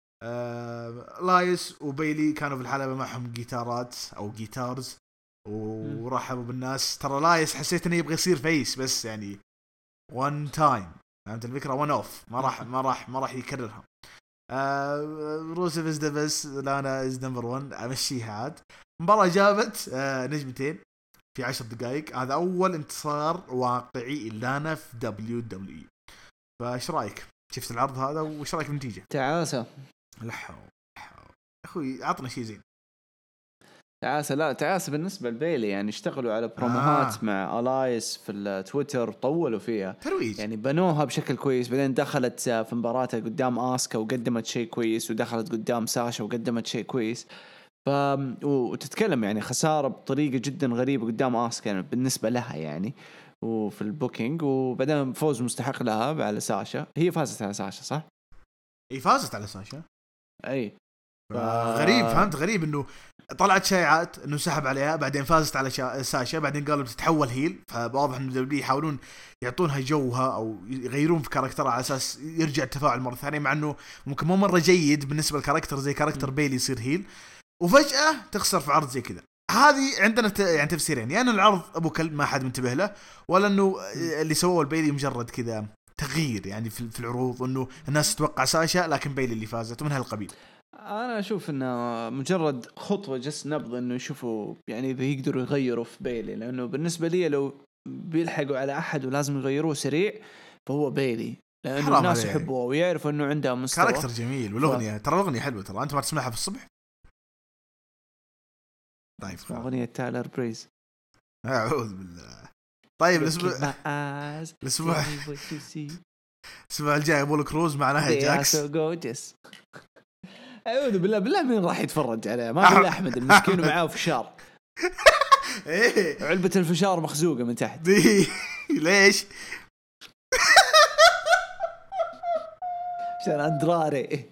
آه لايس وبيلي كانوا في الحلبة معهم جيتارات أو جيتارز ورحبوا بالناس. ترى لايس حسيت انه يبغى يصير فيس بس يعني وان تايم، فهمت الفكره؟ وان اوف، ما راح ما راح ما راح يكررها. آه روسيف از ذا بس، لانا از نمبر واحد، امشيها عاد. مباراه جابت آه نجمتين في عشر دقائق، هذا اول انتصار واقعي لانا في دبليو دبليو اي. فايش رايك؟ شفت العرض هذا وايش رايك بالنتيجه؟ تعاسه لحو اخوي، عطنا شيء زين. تعاسة. لا تعاسة بالنسبة لبيلي، يعني اشتغلوا على بروموهات آه. مع ألايس في التويتر، طولوا فيها ترويج، يعني بنوها بشكل كويس. بعدين دخلت في مباراتها قدام آسكا وقدمت شيء كويس، ودخلت قدام ساشا وقدمت شيء كويس. ف وتتكلم يعني خسارة بطريقة جدا غريبة قدام آسكا يعني بالنسبة لها يعني، وفي البوكينج. وبعدين فوز مستحق لها على ساشا. هي فازت على ساشا صح؟ هي فازت على ساشا أي ف... غريب، فهمت؟ غريب انه طلعت شائعات انه سحب عليها، بعدين فازت على شا... ساشا، بعدين قالوا بتتحول هيل. فواضح انه دبليو يحاولون يعطونها جوها او يغيرون في كاركترها على اساس يرجع التفاعل مره ثانيه، مع انه ممكن مو مره جيد بالنسبه للكاركتر زي كاركتر بيلي يصير هيل وفجاه تخسر في عرض زي كذا. هذه عندنا ت... يعني تفسيرين، يعني انه العرض ابو كلب ما حد منتبه له، ولا انه اللي سووه البيلي مجرد كذا تغيير يعني في العروض، انه الناس تتوقع ساشا لكن بيلي اللي فازت ومن هالقبيل. أنا أشوف إنه مجرد خطوة جس نبض إنه يشوفوا يعني إذا يقدروا يغيروا في بيلي، لأنه بالنسبة لي لو بيلحقوا على أحد ولازم يغيروه سريع فهو بيلي، لأنه الناس يحبوه ويعرفوا إنه عنده مستوى. كاركتر جميل والأغنية ف... ترى الأغنية حلوة، ترى أنت ما تسمعها في الصبح. طيب أغنية تايلر بريز. أعوذ بالله. طيب الأسبوع الأسبوع الأسبوع الجاي أبو كروز مع ناهي جاكس. أعوذ بالله بالله مين راح يتفرج عليه؟ ما في أحمد المسكين ومعاه فشار. إيه علبة الفشار مخزوقة من تحت. ليش؟ عشان أندراري.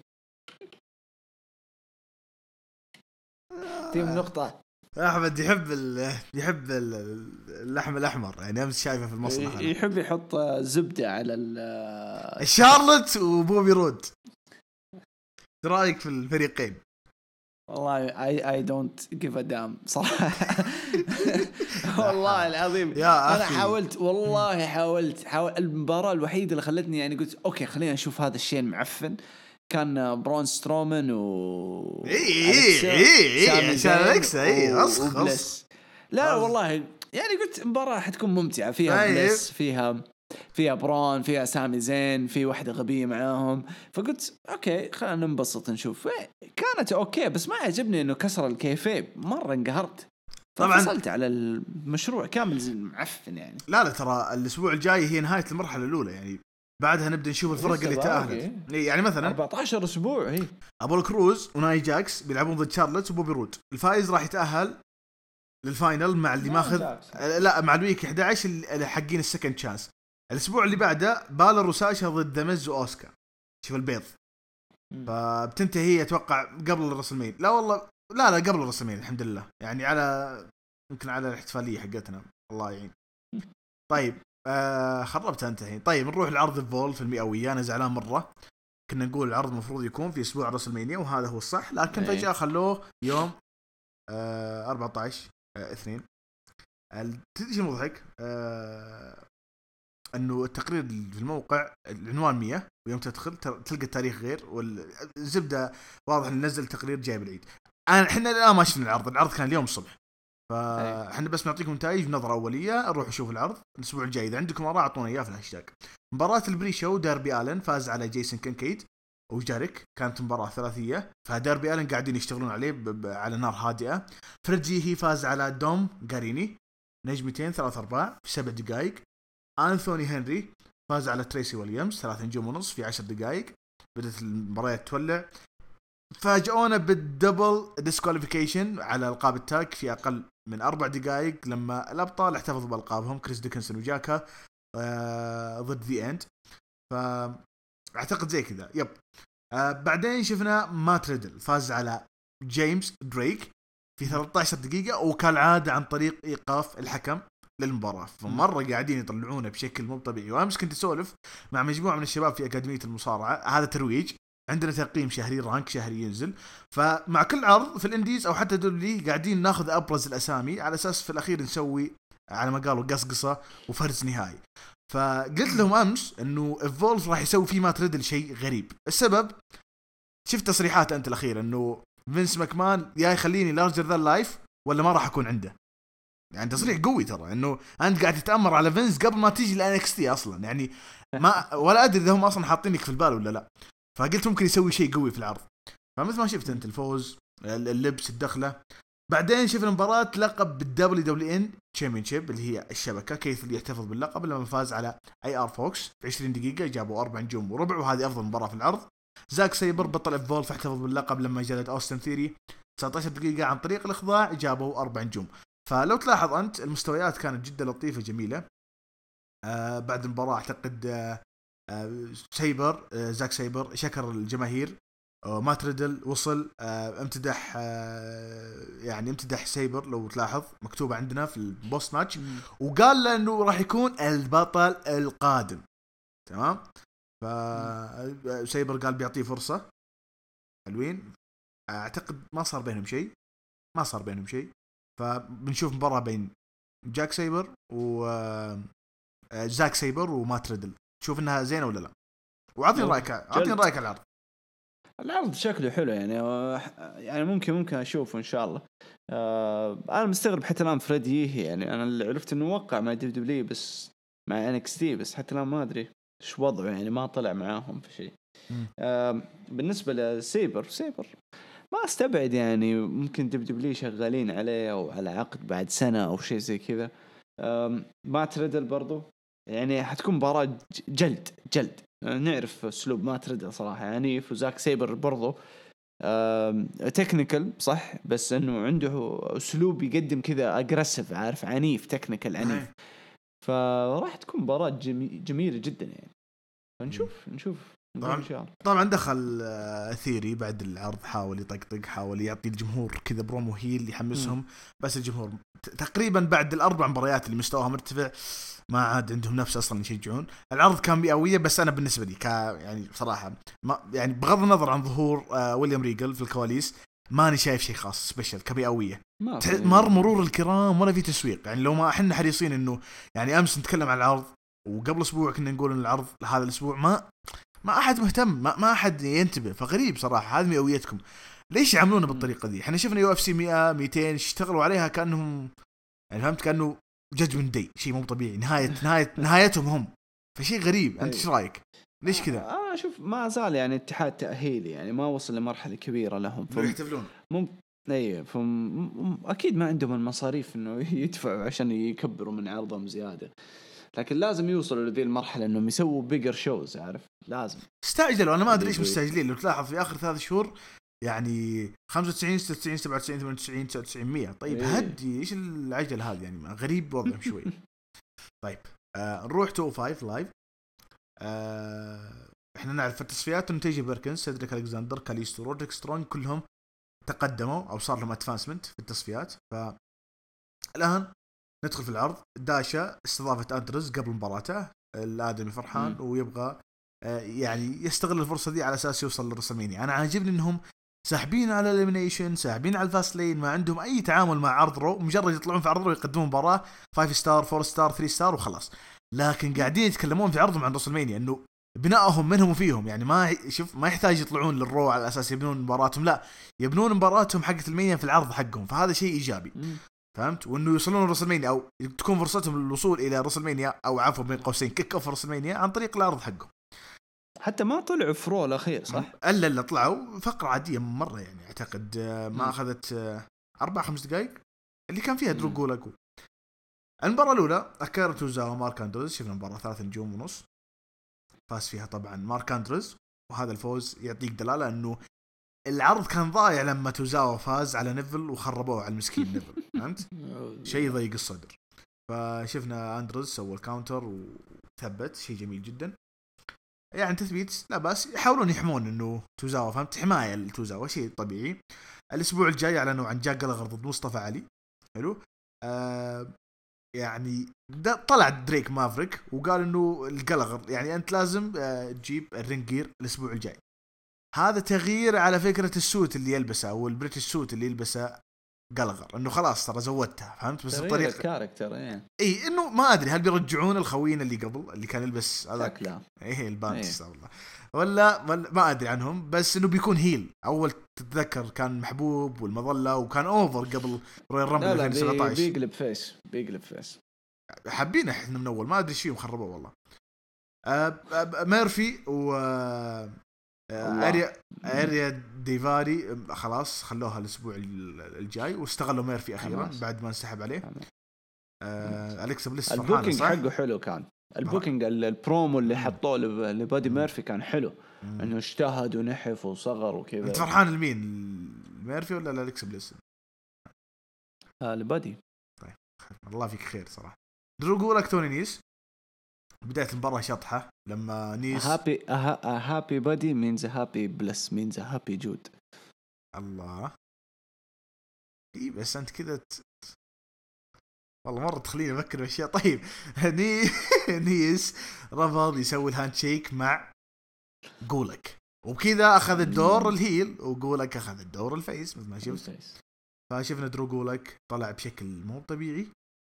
تيم نقطة. أحمد يحب ال يحب اللحم الأحمر، يعني أمس شايفه في المصنع يحب يحط زبدة على الشارلوت وبوبي رود. رأيك في الفريقين؟ والله I I don't give a damn صراحة. والله العظيم أنا حاولت والله حاولت حاول المباراة الوحيدة اللي خلتني يعني قلت أوكي خلينا نشوف هذا الشيء المعفن كان برون سترومان و إيه إيه إيه عشان أليكسا إيه أصخص. لا والله يعني قلت مباراة حتكون ممتعة، فيها بلس، فيها فيها برون، فيها سامي زين، في واحدة غبية معاهم. فقلت أوكي خلينا ننبسط نشوف. كانت أوكي بس ما عجبني إنه كسر الكيفيب، مرة انقهرت. طبعا فصلت على المشروع كامل زي معفن يعني. لا لا ترى الأسبوع الجاي هي نهاية المرحلة الأولى، يعني بعدها نبدأ نشوف الفرق اللي تأهلت. يعني مثلا أربعة عشر أسبوع هي أبو كروز وناي جاكس بيلعبون ضد شارلوت وبوبي رود. الفائز راح يتأهل للفاينل مع اللي ماخذ لا مع الويك أحد عشر اللي حقين السكند شانس. الأسبوع اللي بعده بالر وساشا ضد دمز وأوسكا. شوف البيض. فبتنتهي أتوقع قبل الرسلمين. لا والله لا لا قبل الرسلمين الحمد لله، يعني على يمكن على الاحتفالية حقتنا الله يعين. طيب آه خربت انتهي. طيب نروح لعرض الفول في المئوية. أنا زعلان مرة، كنا نقول العرض مفروض يكون في أسبوع رسلمانيا وهذا هو الصح، لكن فجأة خلوه يوم آه أربعة عشر آه اثنين. تدري شو مضحك؟ آه انه التقرير في الموقع العنوان مية، ويوم تدخل تلقى التاريخ غير، والزبده واضح ان نزل تقرير جايب العيد. انا احنا الان ما شفنا العرض، العرض كان اليوم الصبح، فاحنا بس نعطيكم نتائج نظره اوليه. نروح نشوف العرض الاسبوع الجاي، اذا عندكم اراء اعطونا اياها في الهاشتاج. مباراه البري شو، ديربي آلن فاز على جيسون كينكيد وجاريك، كانت مباراة ثلاثية. فديربي ألين قاعدين يشتغلون عليه على نار هادئة. فريدجي هي فاز على دوم غاريني نجمتين ثلاث أرباع في سبع دقائق. أنثوني هنري فاز على تريسي ويليامز ثلاث نجوم ونص في عشر دقائق. بدأت المباراة تولع، فاجئونا بالدبل ديسكواليفيكيشن على ألقاب التاج في أقل من أربع دقائق لما الأبطال احتفظوا بألقابهم كريس ديكنسون وجاكا آه ضد ذي أند. فأعتقد زي كذا يب. آه بعدين شفنا مات ريدل فاز على جيمس دريك في ثلاثة عشر دقيقة، وكالعادة عن طريق إيقاف الحكم للمباراة. فمرة قاعدين يطلعونه بشكل مو طبيعي. وأمس كنت أسولف مع مجموعة من الشباب في أكاديمية المصارعة، هذا ترويج، عندنا تقييم شهري، رانك شهري ينزل. فمع كل عرض في الانديز او حتى دولي قاعدين ناخذ ابرز الاسامي على اساس في الاخير نسوي على ما قالوا قصقصه وفرز نهائي. فقلت لهم امس انه ايفولف راح يسوي فيه مات ريدل شيء غريب. السبب شفت تصريحات انت الاخيره انه فينس ماكمان يا يخليني لارجر ذان لايف ولا ما راح اكون عنده. يعني تصريح قوي ترى، انه انت قاعد تتامر على فينس قبل ما تيجي لان اكس تي اصلا. يعني ما ولا ادري اذا هم اصلا حاطينك في البال ولا لا. فقلت ممكن يسوي شيء قوي في العرض. فمثل ما شفت انت الفوز، اللبس، الدخله. بعدين شفنا مباراة لقب بالدبليو دبليو ان تشامبيونشيب اللي هي الشبكة. كيث اللي يحتفظ باللقب لما فاز على اي ار فوكس في عشرين دقيقة، جابوا أربع نجوم وربع، وهذه افضل مباراة في العرض. زاك سايبر بطل ايفولف احتفظ باللقب لما جلد اوستن ثيري تسعة عشر دقيقة عن طريق الاخضاع، جابوا أربع نجوم. فلو تلاحظ انت المستويات كانت جدا لطيفة جميلة. آه بعد المباراة اعتقد آه آه سايبر آه زاك سايبر شكر الجماهير. مات ريدل وصل آه امتدح آه يعني امتدح سايبر، لو تلاحظ مكتوبة عندنا في البوست ماتش، وقال له انه راح يكون البطل القادم. تمام. فسايبر قال بيعطيه فرصة. حلوين. اعتقد ما صار بينهم شيء ما صار بينهم شيء فبنشوف مباراة بين جاك سايبر وزاك سايبر ومات ريدل. تشوف انها زينة ولا لا؟ وعطني رايك عطني رايك على العرض. العرض شكله حلو يعني يعني ممكن ممكن اشوفه ان شاء الله. آه انا مستغرب حتى الان فريدي، يعني انا اللي عرفت انه وقع مع دبليو دبليو بس مع ان اكس تي، بس حتى الان ما ادري ايش وضعه، يعني ما طلع معاهم في شيء. آه بالنسبه لسيبر سيبر ما استبعد يعني ممكن دبليو دبليو شغالين عليه او على عقد بعد سنه او شيء زي كذا. آه مات ريدل برضو يعني حتكون مباراة جلد جلد. نعرف اسلوب مات ريدل صراحه عنيف، وزاك سايبر برضو تكنيكال صح، بس انه عنده اسلوب يقدم كذا اجريسيف، عارف، عنيف، تكنيكال عنيف. فراح تكون مباراة جميلة جدا يعني. فنشوف نشوف طبعا, طبعا دخل ثيري بعد العرض، حاول يطقطق، حاول يعطي الجمهور كذا برومو هيل يحمسهم. م. بس الجمهور تقريبا بعد الاربع مباريات اللي مستواها مرتفع ما عاد عندهم نفس اصلا يشجعون. العرض كان مئوية، بس انا بالنسبه لي ك يعني بصراحه ما يعني بغض النظر عن ظهور آه ويليام ريجل في الكواليس ماني شايف شيء خاص سبيشال كمئوية. مر مرور الكرام ولا في تسويق. يعني لو ما احنا حريصين انه يعني امس نتكلم عن العرض وقبل اسبوع كنا نقول ان العرض هذا الاسبوع ما ما احد مهتم، ما, ما احد ينتبه. فغريب صراحه هذه مئويتكم ليش يعملونه بالطريقه دي؟ احنا شفنا يو اف سي مئة مئتين اشتغلوا عليها كانهم يعني فهمت كانه جادجمنت داي، شيء مو طبيعي، نهايه نهايه نهايتهم هم. فشيء غريب. انت ايش رايك؟ ليش كذا؟ اه شوف ما زال يعني اتحاد تاهيلي، يعني ما وصل لمرحله كبيره لهم يحتفلون ممكن. اي فم... اكيد ما عندهم المصاريف انه يدفعوا عشان يكبروا من عرضهم زياده، لكن لازم يوصلوا لذي المرحله انهم يسووا بيجر شوز. عارف لازم استعجلوا. انا ما ادري ايش مستعجلين. لو تلاحظ في اخر ثلاث شهور يعني خمسة وتسعين ستة وتسعين سبعة وتسعين ثمانية وتسعين تسعة وتسعين مية. طيب إيه. هدي ايش العجل هذا؟ يعني غريب وضعهم شوي. طيب آه نروح تو فايف لايف. آه احنا نعرف التصفيات نتيجة بيركنز، سيدريك الكساندر، كاليستو، رودريك سترونج كلهم تقدموا او صار لهم ادفانسمنت في التصفيات. فالان ندخل في العرض. داشا استضافت أندرز قبل مباراته. الآدمي فرحان م. ويبغى آه يعني يستغل الفرصة دي على أساس يوصل للرسلمانيا. أنا عاجبني إنهم ساحبين على الإليمينيشن، ساحبين على الفاسلين، ما عندهم أي تعامل مع عرض رو، مجرد يطلعون في عرض رو يقدمون مباراة فايف ستار فور ستار ثري ستار وخلاص. لكن قاعدين يتكلمون في عرضهم عن رسلمانيا إنه بنائهم منهم وفيهم. يعني ما شوف ما يحتاج يطلعون للرو على أساس يبنون مباراتهم، لا يبنون مباراتهم حقت المانيا في العرض حقهم. فهذا شيء إيجابي. م. فهمت؟ وانه يوصلون لرسلمانيا او تكون فرصتهم للوصول الى رسلمانيا او عفوا بين قوسين كيك اوف رسلمانيا عن طريق العرض حقهم. حتى ما طلعوا فرو الأخير صح؟ الا الا طلعوا فقره عاديه مره يعني اعتقد ما اخذت اربع خمس دقائق اللي كان فيها درو جولاك. المباراه الاولى اكيرا توزاوا مارك اندرز، شفنا مباراه ثلاث نجوم ونص فاز فيها طبعا مارك اندرز، وهذا الفوز يعطيك دلاله انه العرض كان ضايع لما توزاوا فاز على نيفل وخربوه على المسكين نيفل، فهمت؟ شيء ضيق الصدر. فشفنا اندرز سوى الكاونتر وثبت، شيء جميل جدا يعني تثبيت لا بس يحاولون يحمون انه توزاوا، فهمت؟ حمايه لتوزاوا شيء طبيعي. الاسبوع الجاي اعلنوا عن جاك جالغر ضد مصطفى علي، حلو. آه يعني طلع دريك مافريك وقال انه الجالغر يعني انت لازم آه تجيب الرينج جير الاسبوع الجاي. هذا تغيير على فكره السوت اللي يلبسه او البريتش سوت اللي يلبسه جالغر، انه خلاص ترى زودتها، فهمت؟ بس الطريقه الكاركتر ايه اي انه ما ادري هل بيرجعون الخوين اللي قبل اللي كان يلبس هذاك ايه البانتس والله ولا ما ادري عنهم، بس انه بيكون هيل. اول تتذكر كان محبوب والمظله وكان اوفر قبل رويال رامبل ألفين وسبعة عشر. بيقلب فيس بيقلب فيس حابين احنا من اول ما ادري شيء مخربه والله. أه ميرفي و اريا اريا ديفاري خلاص خلوها الاسبوع الجاي واستغلوا ميرفي اخيرا حماس. بعد ما انسحب عليه آه اليكسا بليس. البوكينج حقه حلو كان البوكينج البرومو اللي حطوه لبادي ميرفي كان حلو، انه اجتهد ونحف وصغر وكذا. انت فرحان لمين، ميرفي ولا اليكسا بليس؟ آه لبادي. طيب الله فيك خير صراحه. درو جولك توني نيس بداية المباراة شطحة لما نيس happy a, a happy body means a happy bliss means a happy Jude. الله إيه بس أنت كذا ت... والله مرة تخليني أفكر بأشياء. طيب ني... نيس رفض يسوي الهاند شيك مع جولك وبكذا أخذ الدور الهيل وجولك أخذ الدور الفيس مثل ما شفت. فشفنا درو جولك طلع بشكل مو طبيعي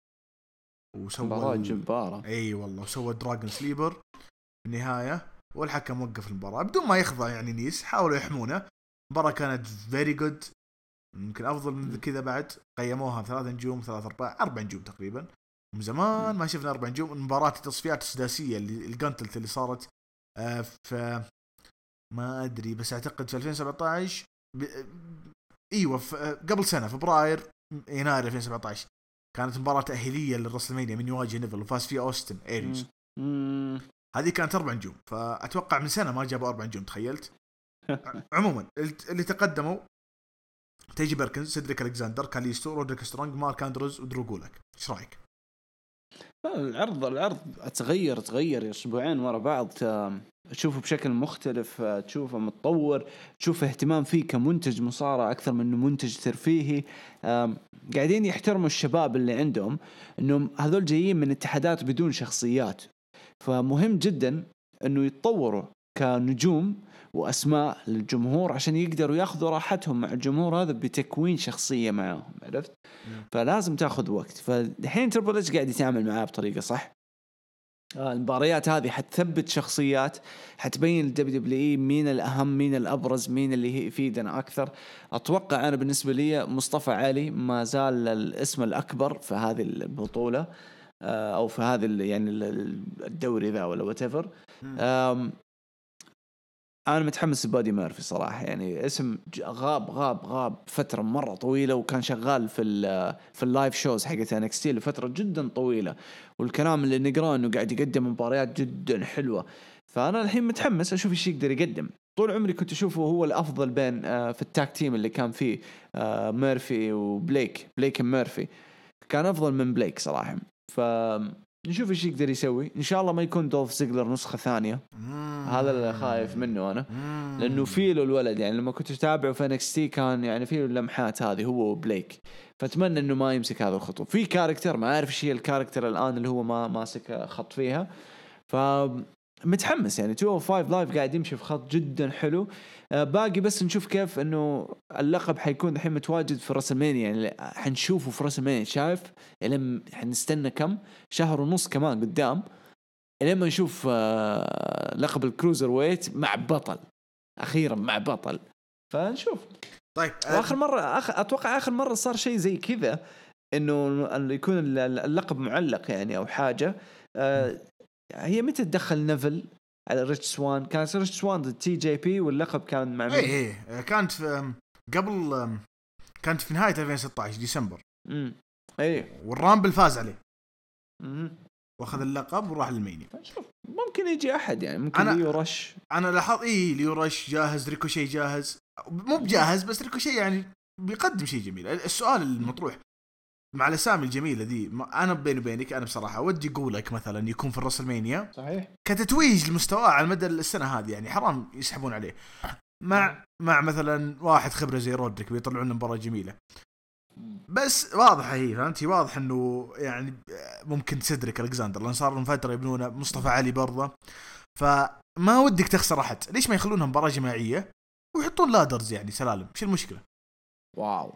وسوى مباراة جبارة. اي والله وسوى دراجون سليبر في النهاية والحكم وقف المباراة بدون ما يخضع يعني نيس. حاولوا يحمونه. المباراة كانت فيري جود يمكن افضل من كذا بعد. قيموها ثلاث نجوم ثلاث ارباع اربع نجوم تقريبا. من زمان ما شفنا اربع نجوم. مباراة التصفيات السداسية اللي الجانتلت اللي صارت آه في ما ادري بس اعتقد في ألفين وسبعة عشر ب... ايوه قبل سنة فبراير يناير ألفين وسبعة عشر كانت مباراة تأهيلية للرسلمانيا من يواجه نيفل وفاز فيها أوستن إيريز. هذه كانت أربع نجوم فأتوقع من سنة ما جابوا أربع نجوم تخيلت. عموما اللي تقدموا تيجي بيركنز سيدريك ألكساندر كاليستو رودريك سترونج مارك أندروز ودرو جولك. إيش رأيك؟ العرض العرض تغير تغير أسبوعين ورا بعض تشوفه بشكل مختلف تشوفه متطور تشوفه اهتمام فيه كمنتج مصارعة أكثر من إنه منتج ترفيهي. قاعدين يحترموا الشباب اللي عندهم إنهم هذول جايين من اتحادات بدون شخصيات فمهم جدا إنه يتطوروا كنجوم وأسماء للجمهور عشان يقدروا ياخذوا راحتهم مع الجمهور هذا بتكوين شخصية معهم عرفت. فلازم تاخذ وقت. فالحين تربل إيش قاعد يتعامل معاه بطريقة صح. آه المباريات هذه حتثبت شخصيات حتبين الدبليو دبليو اي مين الأهم مين الأبرز مين اللي يفيدنا أكثر. أتوقع أنا بالنسبة لي مصطفى علي ما زال الاسم الأكبر في هذه البطولة آه أو في هذا يعني الدوري ذا ولا whatever. أنا متحمس بادي ميرفي صراحة يعني اسم غاب غاب غاب فترة مرة طويلة وكان شغال في ال في اللايف شوز حقت إن إكس تي لفترة جدا طويلة والكلام اللي نقرأه إنه قاعد يقدم مباريات جدا حلوة. فأنا الحين متحمس أشوف إيش يقدر يقدم. طول عمري كنت أشوفه هو الأفضل بين في التاك تيم اللي كان فيه ميرفي وبليك بليك ميرفي كان أفضل من بليك صراحة. فنشوف إيش يقدر يسوي. إن شاء الله ما يكون دولف زيجلر نسخة ثانية. هذا اللي خايف منه أنا لأنه فيه له الولد يعني لما كنت أتابعه في إن إكس تي كان يعني فيه اللمحات هذه هو وبليك. فأتمنى إنه ما يمسك هذا الخطوة في كاركتر ما أعرف إيش هي الكاركتر الآن اللي هو ما ماسك خط فيها. فمتحمس يعني مئتين وخمسة لايف قاعد يمشي في خط جدا حلو. باقي بس نشوف كيف إنه اللقب حيكون الحين متواجد في راسلمانيا يعني حنشوفه في راسلمانيا شايف لما حنستنى كم شهر ونص كمان قدام لما نشوف لقب الكروزر ويت مع بطل أخيرا مع بطل. فنشوف. طيب آخر مرة أخ... أتوقع آخر مرة صار شيء زي كذا إنه يكون اللقب معلق يعني أو حاجة. أه هي متى تدخل نيفل على ريتش سوان. كانت ريتش سوان ضد تي جي بي واللقب كان مع مين؟ اي اي كانت في قبل كانت في نهاية ألفين وستة عشر ديسمبر. امم اي والرامبل فاز عليه امم واخذ اللقب وراح للميني. ممكن يجي احد يعني ممكن أنا ليو رش. انا لاحظ ايه ليو رش جاهز، ريكوشي جاهز، مو بجاهز بس ريكوشي يعني بيقدم شيء جميل. السؤال المطروح مع الاسامي الجميله ذي، انا بيني وبينك انا بصراحه ودي اقولك مثلا يكون في الرسلمانيا صحيح كتتويج لمستواه على مدى السنه هذه، يعني حرام يسحبون عليه مع مع مثلا واحد خبره زي رودريك بيطلعون لنا مباراه جميله. بس واضحه هي فهمتي، واضح انه يعني ممكن سيدريك الكساندر لان صار من فتره يبنونه، مصطفى علي برضه، فما ودك تخسر احد. ليش ما يخلونها مباراه جماعيه ويحطون لادرز يعني سلالم؟ شو المشكله؟ واو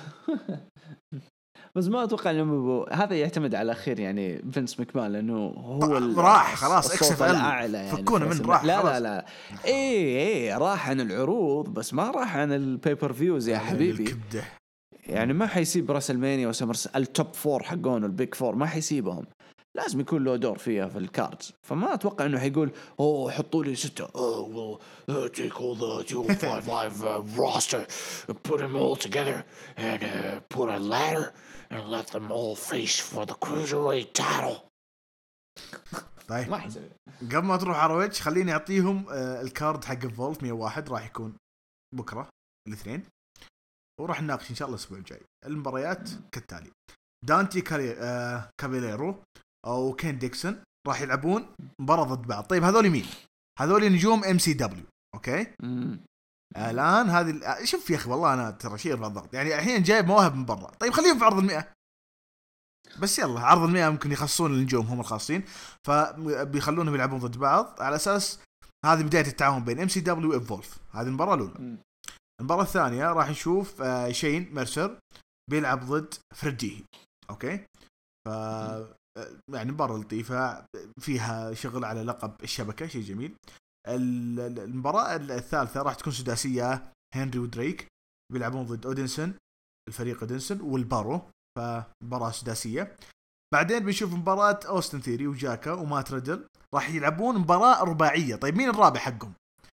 بس ما اتوقع انه هذا يعتمد على الاخير يعني فينس ماكمان لانه هو راح خلاص اكسف الاعلى يعني فكونا من راح لا خلاص. لا لا اي اي راح عن العروض بس ما راح عن البيبر فيوز يا حبيبي الكبده. يعني ما حيسيب راسلمانيا وسمرس التوب فور حقون البيك فور ما حيسيبهم، لازم يكون له دور فيها في الكاردز. فما اتوقع انه حيقول اوه حطوا لي ستة oh well uh, take all the two five five uh, roster and put them all together and uh, put a ladder and let them all face for the cruiserweight title. طيب ما حيسوي. قبل ما تروح عروج خليني اعطيهم الكارد حق فولت مية وواحد راح يكون بكره الاثنين، وراح نناقش ان شاء الله الاسبوع الجاي. المباريات كالتالي: دانتي كالي... آه... كابيليرو او كين ديكسون راح يلعبون مباراه ضد بعض. طيب هذول مين؟ هذول نجوم ام سي دبليو. اوكي الان هذه شوف يا اخي والله انا ترى شيء بالضغط يعني الحين جايب مواهب من برا. طيب خليهم في عرض المئة بس، يلا عرض المئة ممكن يخصصون النجوم هم الخاصين، فبيخلونهم يلعبون ضد بعض على اساس هذه بدايه التعاون بين ام سي دبليو وإيفولف. هذه المباراه الاولى. المباراة الثانية راح نشوف شين ميرسر بيلعب ضد فريدي. اوكي ف يعني مباراة لطيفة فيها شغل على لقب الشبكة، شيء جميل. المباراة الثالثة راح تكون سداسية، هنري ودريك بيلعبون ضد اودينسون، الفريق اودينسون والبارو، فمباراة سداسية. بعدين بنشوف مباراة اوستن ثيري وجاكا ومات ريدل راح يلعبون مباراة رباعية. طيب مين الرابع حقهم؟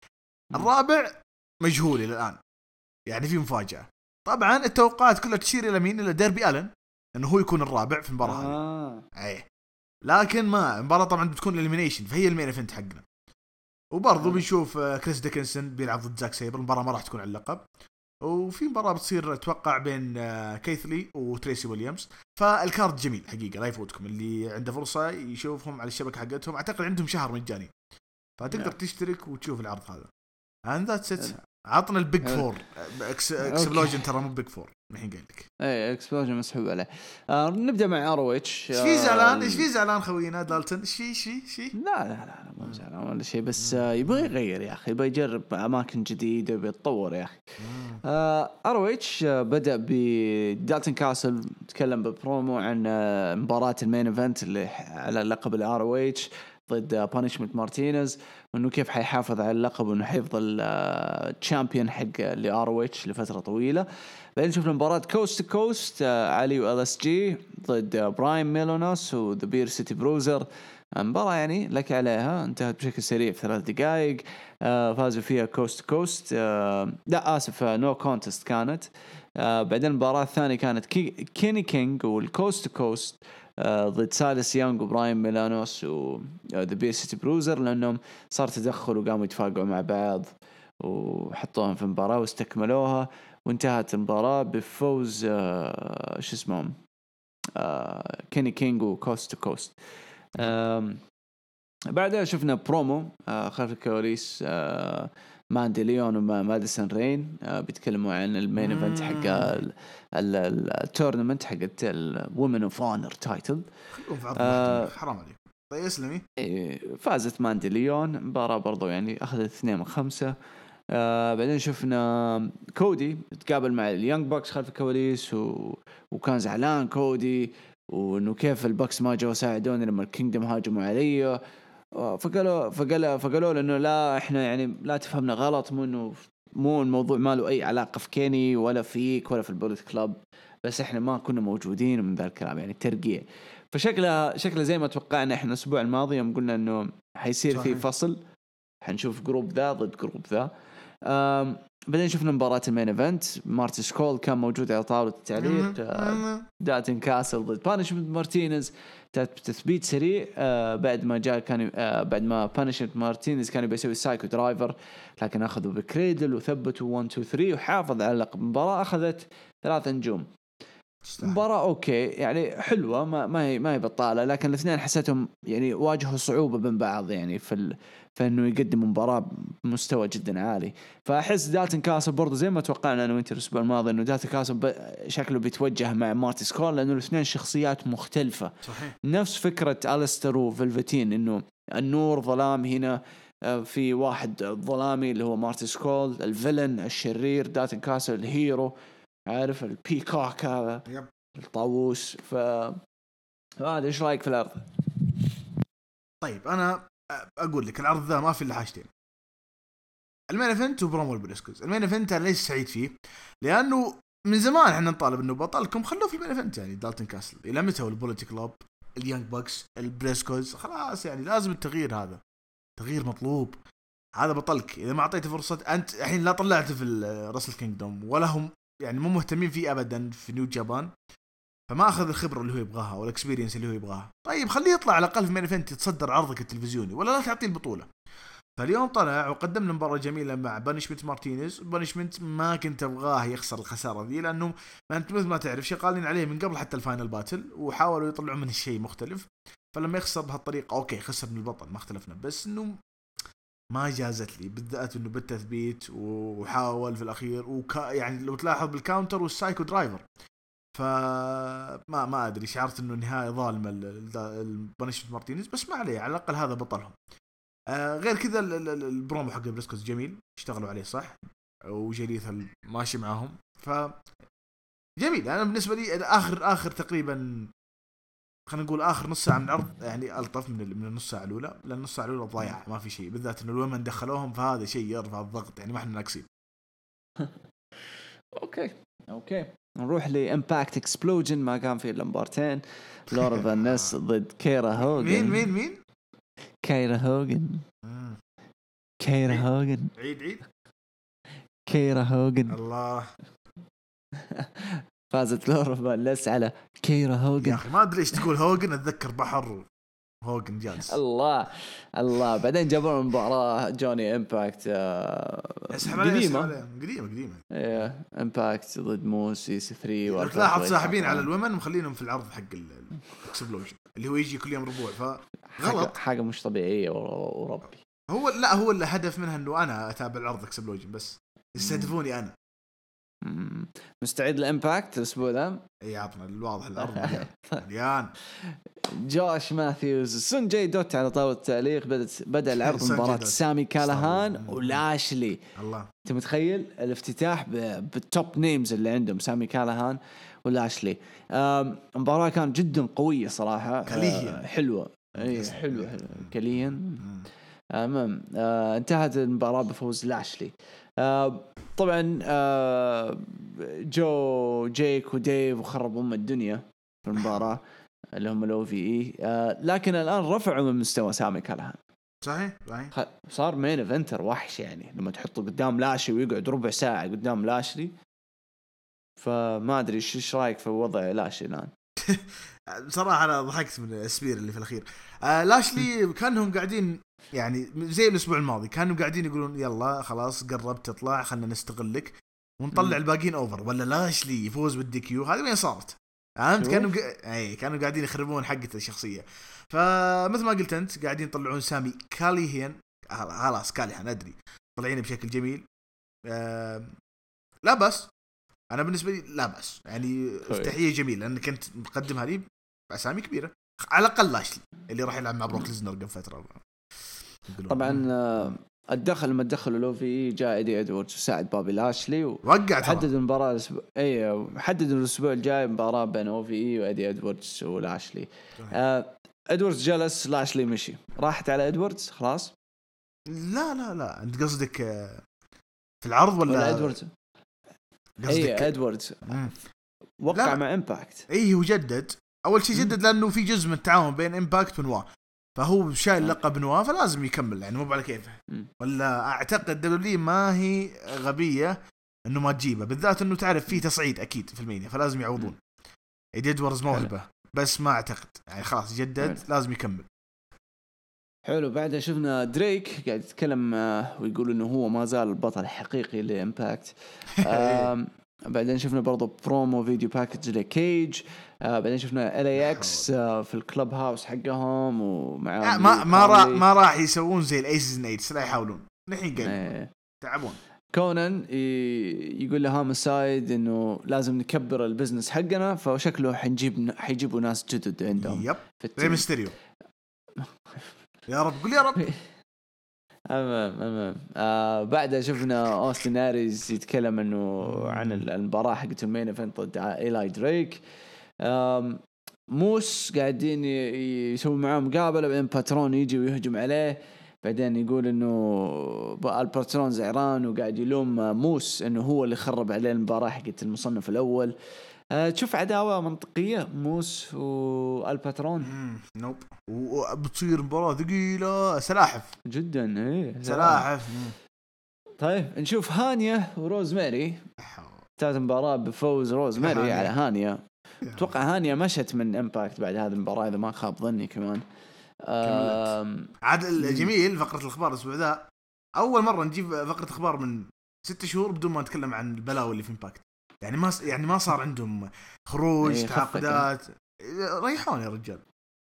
الرابع مجهول الى الان، يعني في مفاجأة. طبعا التوقعات كلها تشير الى مين؟ الى ديربي ألن انه هو يكون الرابع في المباراة هذه. آه. اي لكن ما المباراة طبعا بتكون الاليمينيشن، فهي المين ايفنت حقنا. وبرضه آه. بنشوف كريس ديكنسون بيلعب ضد زاك سيبر. المباراة ما راح تكون على اللقب. وفي مباراة بتصير اتوقع بين كيثلي وتريسي ويليامز. فالكارد جميل حقيقة، لا يفوتكم. اللي عنده فرصة يشوفهم على الشبكة حقتهم، اعتقد عندهم شهر مجاني فتقدر yeah. تشترك وتشوف العرض هذا. and that's it. عطنا البيج فور. اكس اكسبلوجن ترى مو بيج فور الحين قايل لك. اي اكسبلوجن مسحوب عليه. آه نبدا مع ارويتش. ايش في زعلان؟ ايش في زعلان خوينا دالتون؟ ايش في ايش في شيء؟ لا لا لا مو زعلان ولا شيء، بس آه يبغى يغير يا اخي، يبغى يجرب اماكن جديده ويتطور يا اخي. آه ارويتش آه بدا بدالتون كاسل، تكلم ببرومو عن آه مباراه المين ايفنت اللي على لقب الارويتش ضد بانشمنت مارتينيز، وانه كيف حيحافظ على اللقب وانه حيفضل تشامبيون حق الار او اتش لفتره طويله. بعدين شفنا مباراه كوست كوست علي و ال اس جي ضد براين ميلونوس وذا بير سيتي بروزر. مباراه يعني لك عليها، انتهت بشكل سريع في ثلاث دقائق. فازوا فيها كوست كوست، لا اسف نو كونتست كانت. بعدين المباراه الثانيه كانت كيني كينج والكوست كوست ضد سالس يونغ وبراين ميلانوس وذا بي سيتي بروزر، لأنهم صار تدخل وقاموا يتفاقوا مع بعض وحطوهم في مباراة واستكملوها، وانتهت المباراة بفوز شو اسمهم كيني كينج وكوست كوست. بعدها شفنا برومو خلف الكواليس، ماندي ليون وماديسون رين بيتكلموا عن المين ايفنت حق التورنمنت حق الومن اوف اونر تايتل. حرام عليك. طيب اسلمي. فازت ماندي ليون مباراة برضو يعني اخذت اثنين من خمسة. آه بعدين شفنا كودي تقابل مع اليانج بوكس خلف الكواليس و... وكان زعلان كودي وانه كيف البوكس ما جوا ساعدوني لما الكينجدم هاجموا علي. فقالوا فقالوا فقالوا انه لا احنا يعني لا تفهمنا غلط، مو انه مو الموضوع ما له اي علاقه في كيني ولا فيك ولا في البوليت كلاب، بس احنا ما كنا موجودين ومن ذا الكلام يعني ترقيع. فشكله شكله زي ما توقعنا احنا الاسبوع الماضي يوم قلنا انه حيصير في فصل حنشوف جروب ذا ضد جروب ذا. بعدين شفنا مباراة المين ايفنت، مارتن سكول كان موجود على طاولة التعليق. دالتون كاسل ضد بانشمنت مارتينيز، تثبيت سريع. آه بعد ما جاء كان آه بعد ما بانشمنت مارتينيز كان بيسوي سايكو درايفر، لكن أخذوا بكريدل وثبتوا واحد اثنين ثلاثة وحافظ على لقب. المباراة أخذت ثلاث نجوم. مباراة أوكي يعني حلوة، ما ما هي ما هي بطالة، لكن الاثنين حسيتهم يعني واجهوا صعوبة بين بعض يعني في ال... فإنه يقدم مباراة بمستوى جدا عالي. فأحس دالتون كاسل برضو زي ما توقعنا أنا وإنت الأسبوع الماضي إنه دالتون كاسل ب... شكله بيتوجه مع مارتي سكول، لأنه الاثنين شخصيات مختلفة. صحيح. نفس فكرة أليستر وفلفتين، إنه النور ظلام هنا، في واحد ظلامي اللي هو مارتي سكول الفيلن الشرير، دالتون كاسل الهيرو، عارف البيكوك هذا يب. الطاووس. ف هذا ايش رايك في العرض؟ طيب انا اقول لك العرض ذا ما في الا حاجتين، المين ايفنت وبرومو البريسكوز. المين ايفنت انا ليش سعيد فيه؟ لانه من زمان احنا نطالب انه بطلكم خلوه في المين ايفنت، يعني دالتون كاسل الى متى؟ والبوليتيك كلوب، اليانج باكس، البريسكوز، خلاص يعني لازم التغيير، هذا تغيير مطلوب. هذا بطلك اذا ما اعطيته فرصه. انت الحين لا طلعته في الرسل كينجدوم ولا هم يعني مو مهتمين فيه ابدا في نيو جابان، فما اخذ الخبره اللي هو يبغاها والاكسبيرينس اللي هو يبغاها. طيب خليه يطلع على الاقل في مين ايفنت يتصدر عرضك التلفزيوني، ولا لا تعطيه البطوله. فاليوم طلع وقدم لنا مباراه جميله مع بانشمنت مارتينيز. بانشمنت ما كنت ابغاه يخسر الخساره ذي، لانه ما انت مثل ما تعرف شغالين عليه من قبل حتى الفاينل باتل، وحاولوا يطلعوا منه شيء مختلف. فلما يخسر بهالطريقه اوكي خسر من البطل ما اختلفنا، بس انه ما جازت لي بالذات انه بالتثبيت وحاول في الاخير وك... يعني لو تلاحظ بالكاونتر والسايكو درايفر. فما ما ادري شعرت انه نهايه ظالمه البانشمنت مارتينيز، بس ما عليه على الاقل هذا بطلهم. آه غير كذا البرومو حق بريسكوز جميل، اشتغلوا عليه صح، وجريث ماشي معاهم. ف جميل. انا بالنسبه لي اخر اخر تقريبا خلينا نقول اخر نص ساعه من العرض يعني الطف من من النص ساعه الاولى، لان النص ساعه الاولى ضايع ما في شيء، بالذات انه الومن دخلوهم، فهذا شيء يرفع الضغط يعني ما احنا ناقصين. اوكي اوكي نروح لإمباكت إكسبلوجن. ما كان في إلا مبارتين، لورا فانس ضد كيرا هوغن. مين مين مين كيرا هوغن. كيرا هوغن عيد عيد كيرا هوغن. الله. فازت لورا فانس على كيرا هوغن. يا أخي ما أدري إيش تقول هوغن، أتذكر بحر هوغن جالس. الله الله. بعدين جابوا مباراة جوني إمباكت قديمة قديمة قديمة إيه إمباكت ضد موسي ثري. وتلاحظ صاحبين على الومن ومخلينهم في العرض حق الإكسبلوجن اللي هو يجي كل يوم ربوع، فغلط حاجة مش طبيعية وربي. هو لا هو اللي هدف منها إنه أنا أتابع العرض إكسبلوجن بس يستهدفوني أنا. مستعد لإمباكت الأسبوع ذا؟ إيه عطنا الواضح الأرض مليان. جوش ماثيوز سون جاي دوت على طاولة التعليق. بدأت بدأ العرض مباراة سامي كالاهان ولاشلي. الله. أنت متخيل الافتتاح بالتوب نيمز اللي عندهم سامي كالاهان ولاشلي. المباراة كانت جدا قوية صراحة. كليا حلوة. أي حلوة حلوة كليا. تمام. آه انتهت المباراة بفوز لاشلي. آه طبعا آه جو جيك وديف وخربوا ام الدنيا في المباراة اللي هم لو في اي. آه لكن الان رفعوا من مستوى سامي كالاهان. صحيح صحيح. صار مين ايفنتر وحش يعني لما تحطه قدام لاشلي ويقعد ربع ساعة قدام لاشلي. فما ادري ايش رايك في وضع لاشلي الان؟ بصراحة أنا ضحكت من السبير اللي في الأخير. آه لاشلي كانهم قاعدين يعني زي الأسبوع الماضي كانوا قاعدين يقولون يلا خلاص قربت تطلع خلنا نستغلك ونطلع الباقين أوفر، ولا لاشلي يفوز بالدي كيو. هذه وين صارت؟ فهمت؟ كانوا ق... أي كانوا قاعدين يخربون حقة الشخصية. فمثل ما قلت أنت قاعدين يطلعون سامي كاليهن. خلاص كاليهن أدري طلعين بشكل جميل. آه لا بس أنا بالنسبة لي لا بس يعني افتتاحية جميلة لأن كنت مقدمها لي بأسامي كبيرة على الأقل لاشلي اللي راح يلعب مع بروك ليزنر قبل فترة. طبعا الدخل لما دخلوا لو في جاء إيدي إدواردز وساعد بابي لاشلي وحدد المباراة الأسبوع. أيه حدد الأسبوع الجاي مباراة بين أو في إي وإيدي إدواردز ولاشلي. آه إدواردز جلس لاشلي مشي راحت على إدواردز خلاص. لا لا لا أنت قصدك في العرض ولا, ولا إدواردز؟ اي ادواردز وقع مع امباكت. اي هو جدد اول شيء جدد لانه في جزء من التعاون بين امباكت ونوا. فهو شايل لقب نواف فلازم يكمل يعني مو على كيفه. ولا اعتقد دبليو ما هي غبيه انه ما تجيبه بالذات انه تعرف فيه تصعيد اكيد في المينيا فلازم يعوضون. إدوارز موهبه بس ما اعتقد يعني خلاص جدد حلو. لازم يكمل. حلو. بعدها شفنا دريك قاعد يتكلم ويقول انه هو ما زال البطل الحقيقي لإمباكت. بعدين شفنا برضو برومو فيديو باكج لكيج. آه بعدين شفنا ال اي اكس آه في الكلب هاوس حقهم ومعهم ما ما راح ما راح يسوون زي الايسز نايتس لا يحاولون الحين قاعد تعبون. كونان يقول له هامسايد انه لازم نكبر البزنس حقنا فشكله حنجيب حيجيبوا ناس جدد عندهم. يب ري ميستيريو يا رب قول يا رب. امام امام آه بعدها شفنا أوستن آريز يتكلم انه عن المباراه حقت المين ايفنت ضد إيلاي دريك. موس قاعدين يسوي معاه مقابله بعدين باترون يجي ويهجم عليه بعدين يقول انه الباترون زعران وقاعد يلوم موس انه هو اللي خرب عليه المباراه حقت المصنف الاول. أه تشوف عداوه منطقيه موس والباترون نوب وبتصير مباراه ثقيله سلاحف جدا ايه سلاحف. طيب نشوف هانيا وروزماري. انتهت المباراه بفوز روزماري على هانيا. اتوقع هانيا مشت من امباكت بعد هذه المباراه اذا ما خاب ظني كمان. عاد الجميل فقره الاخبار الاسبوع ذا اول مره نجيب فقره اخبار من ست شهور بدون ما نتكلم عن البلاوي اللي في امباكت. يعني ما يعني ما صار عندهم خروج أيه تعاقدات ريحون يا رجال.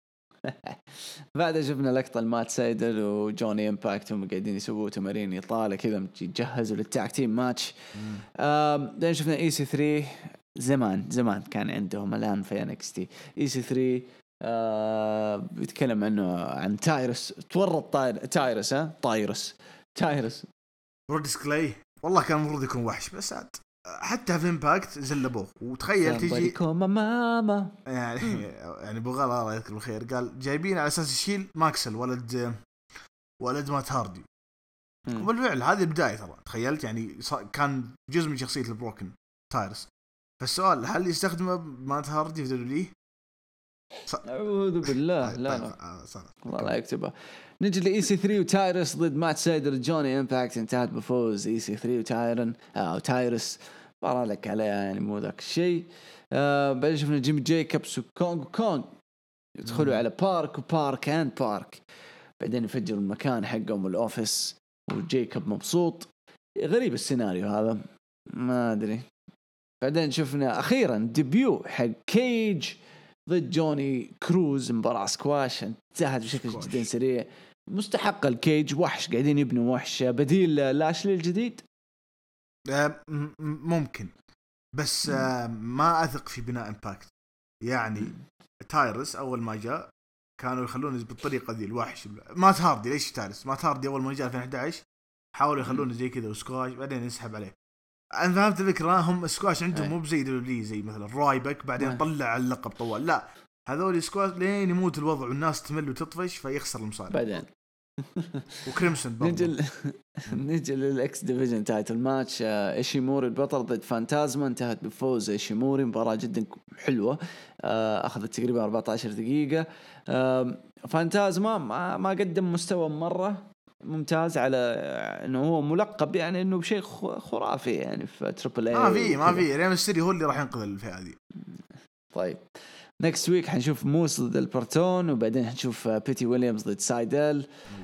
بعد شفنا لقطة المات سايدر وجوني امباكت هم قاعدين يسووا تمارين إطالة كذا يتجهزوا للتاك تيم ماتش. بعدين شفنا اي سي ثري زمان زمان كان عندهم الآن في ان اكس تي. اي سي ثري آه بيتكلم عنه عن تايرس تورط طاير تايرس ها تايرس تايرس برودس كلاي والله كان المفروض يكون وحش بس عاد حتى في امباكت زلبوه. وتخيل تيجي ماما يعني يعني بغال الله يذكر بالخير قال جايبين على اساس يشيل ماكسل ولد ولد مات هاردي. وبالفعل هذه البدايه ترى تخيلت يعني كان جزء من شخصيه البروكن تايرس. فالسؤال هل يستخدم مات هاردي في دبليو؟ اعوذ بالله لا لا والله لا يكتبها. نجي لاي سي ثري وتايرس ضد مات سايدر جوني امباكت. انتهت بفوز اي سي ثري وتايرن او تايرس برا لك عليها يعني مو ذاك الشيء. آه بعدين شفنا جيمي جايكوبس وكونغ كونغ يدخلوا على بارك وبارك اند بارك بعدين يفجروا المكان حقهم الاوفيس وجايكوب مبسوط. غريب السيناريو هذا ما ادري. بعدين شفنا اخيرا ديبيو حق كيج ضد جوني كروز مباراة سكواش انتهت بشكل جدا سريع. مستحق الكيج وحش قاعدين يبنوا وحش بديل لاشلي الجديد ممكن بس ما أثق في بناء امباكت. يعني تايرس أول ما جاء كانوا يخلونه بالطريقة دي الوحش. ما تهاردي ليش تايرس ما تهاردي أول ما جاء ألفين وإحدى عشر حاولوا يخلونه زي كذا وسكواش بعدين يسحب عليه. أنا فهمت الفكرة هم سكواش عندهم مو بزي دبليو زي مثلا رايبك بعدين طلع اللقب طوال. لا هذول سكواش لين يموت الوضع والناس تمل وتطفش فيخسر المصاري بعدين. وكريمسون نجي نجي للإكس ديفيجن تايتل ماتش. إيشيموري البطل ضد فانتازما. انتهت بفوز إيشيموري. مباراة جدا حلوة أخذت تقريبا أربعة عشر دقيقة. فانتازما ما قدم مستوى مرة ممتاز على انه هو ملقب يعني انه بشيء خرافي يعني في تريبل اي. ما في ما في ري ميستيريو هو اللي راح ينقذ الفئة هذه. طيب نكست ويك حنشوف موس ضد البرتون وبعدين حنشوف بيتي ويليامز ضد سايدل.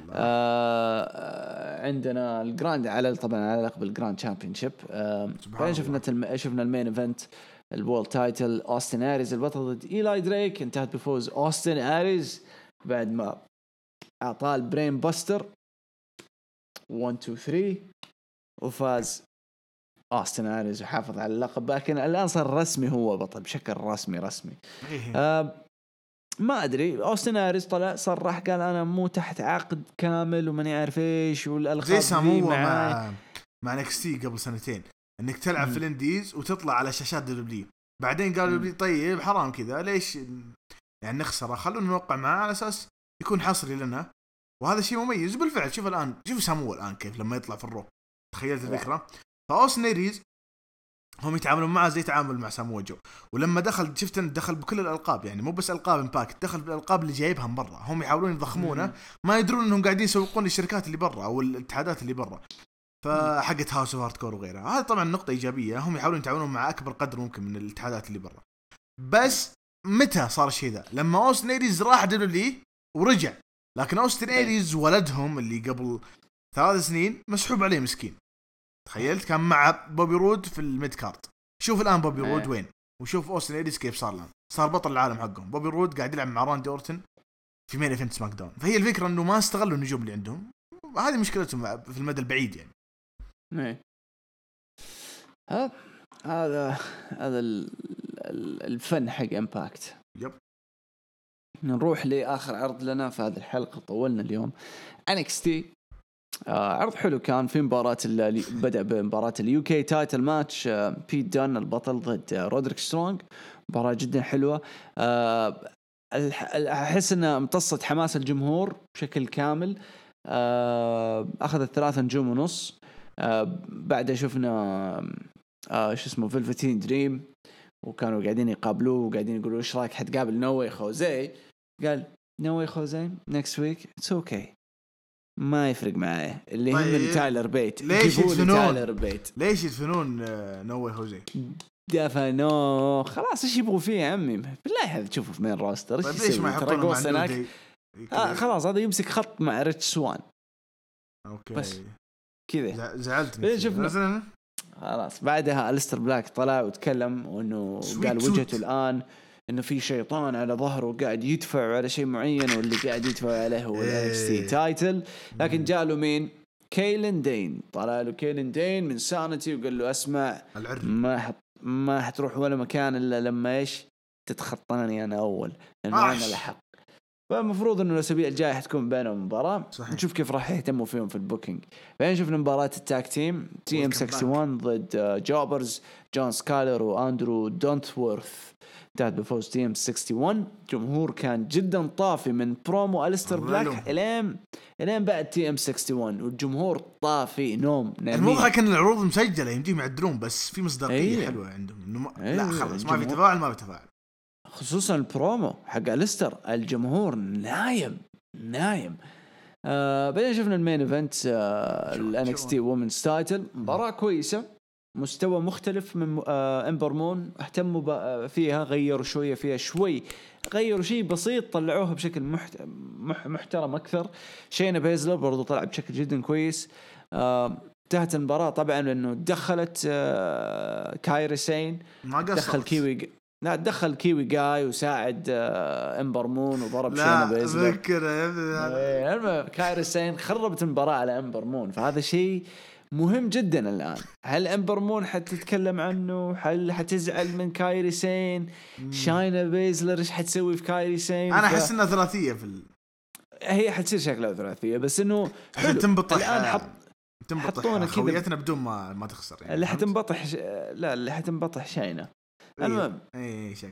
آه عندنا الجراند على طبعا على لقب الجراند تشامبيونشيب. آه بعدين شفنا الم... شفنا المين ايفنت الوورلد تايتل أوستن آريز البطل ضد إيلاي دريك. انتهت بفوز أوستن آريز بعد ما اعطاه البرين باستر واحد اثنين ثلاثة وفاز أوستن آريز وحافظ على اللقب. لكن الآن صار رسمي هو بطل بشكل رسمي رسمي. آه ما أدري أوستن آريز طلع صرح قال أنا مو تحت عقد كامل وماني عارف إيش والألقاب زي سامو مع مع نكستي قبل سنتين إنك تلعب م. في الانديز وتطلع على شاشات دبليو. بعدين قالوا لي طيب حرام كذا ليش يعني نخسره خلونا نوقع معاه على أساس يكون حصري لنا وهذا شيء مميز. بالفعل شوف الآن شوف سامو الآن كيف لما يطلع في الرو تخيلت الفكرة. فأوستن آريز هم يتعاملون معه زي تعامل مع سامو جو. ولما دخل شفت انه دخل بكل الالقاب، يعني مو بس القاب امباكت، دخل بالالقاب اللي جايبها من برا. هم يحاولون يضخمونه، ما يدرون انهم قاعدين يسوقون للشركات اللي برا او الاتحادات اللي برا، فحقت هاوس اوف هاردكور وغيرها. هذا طبعا نقطه ايجابيه، هم يحاولون يتعاونون مع اكبر قدر ممكن من الاتحادات اللي برا. بس متى صار الشيء ذا؟ لما اوستن ايريز راح دبليو ورجع. لكن اوستن ايريز ولدهم اللي قبل ثلاث سنين مسحوب عليه مسكين، تخيلت كان مع بوبي رود في الميد كارد. شوف الان بوبي أيه. رود وين، وشوف اوستن ايريز كيف صار الان، صار بطل العالم حقهم. بوبي رود قاعد يلعب مع راندي اورتن في مين ايفنت سماك داون. فهي الفكره انه ما استغلوا النجوم اللي عندهم، هذه مشكلتهم في المدى البعيد يعني. ايه هذا هذا الفن حق امباكت. يب. نروح لاخر عرض لنا في هذه الحلقه، طولنا اليوم. إن إكس تي آه عرض حلو كان، في مباراة اللي بدأ بمباراة اليو كي تايتل ماتش، آه بيت دان البطل ضد آه رودريك سترونج. مباراة جدا حلوة، آه أحس أنها امتصت حماس الجمهور بشكل كامل. آه أخذت ثلاثة نجوم ونص. آه بعدها شفنا آه شو اسمه فيلفتين دريم، وكانوا قاعدين يقابلوه وقاعدين يقولوا إيش رأيك حتقابل نوي خوزي؟ قال نوي خوزي next week it's okay، ما يفرق معايا، اللي طيب. يهمني تايلر بيت. ليش يدفنون تايلر بيت؟ ليش يدفنون نوي خوزي؟ دفنوه خلاص، ايش يبغوا فيه يا عمي؟ بالله هذا تشوفه في مين روستر. طيب ليش ما يحطونه مع نودي؟ آه خلاص هذا يمسك خط مع ريتش سوان. اوكي بس كذا زعلتني شفنا. خلاص بعدها أليستر بلاك طلع وتكلم وانه قال وجهته الان انه في شيطان على ظهره قاعد يدفع على شيء معين، واللي قاعد يدفع عليه هو ال إن إكس تي تايتل. لكن جاء له مين؟ كيلن دين. طلع له كيلن دين من سانتي وقال له اسمع، ما حط ما حتروح ولا مكان الا لما ايش تتخطاني انا اول، لانه انا الحق. فالمفروض انه الاسابيع الجايه حتكون بينهم مباراه، نشوف كيف راح يهتموا فيهم في البوكينج. بعدين شفنا مباراه التاك تيم تي ام واحد وستين ضد جوبرز، جون سكايلر واندرو دونتورث. انتهت بفوز تي ام واحد وستين. جمهور كان جدا طافي من برومو أليستر بلاك الين الين بعد تي ام واحد وستين، والجمهور طافي نوم نايمين. الموضوع كان العروض مسجله يمديهم يعدلون، بس في مصداقيه أيه. حلوه عندهم انه ما... أيه. لا خلاص ما في تفاعل ما في تفاعل، خصوصا البرومو حق أليستر. الجمهور نايم نايم. آه بعدين شفنا المين ايفنت آه ال إن إكس تي وومنز تايتل. مباراة كويسة، مستوى مختلف من آه امبر مون. اهتموا فيها، غيروا شوية فيها شوي، غيروا شيء بسيط، طلعوها بشكل محت... مح... محترم أكثر. شينا بيزلر برضو طلع بشكل جدا كويس. آه انتهت المباراة طبعا لأنه دخلت آه كايري سين، دخل كيوي لا دخل كيوي جاي وساعد آه امبر مون وضرب شينا بيزلر. لا ذكر يا ابني كايري سين خربت المباراة على امبر مون، فهذا شيء مهم جدا الآن. هل امبر مون حتتكلم عنه؟ هل حتزعل من كايري سين؟ شاينا بيزلر ايش حتسوي في كايري سين؟ انا احس ف... انها ثلاثيه في ال... هي حتصير شكلها ثلاثيه، بس انه تنبطح الان حط تنبطح خويتنا بدون ما ما تخسر يعني. اللي حتنبطح ش... لا اللي حتنبطح شاينا. المهم اي شك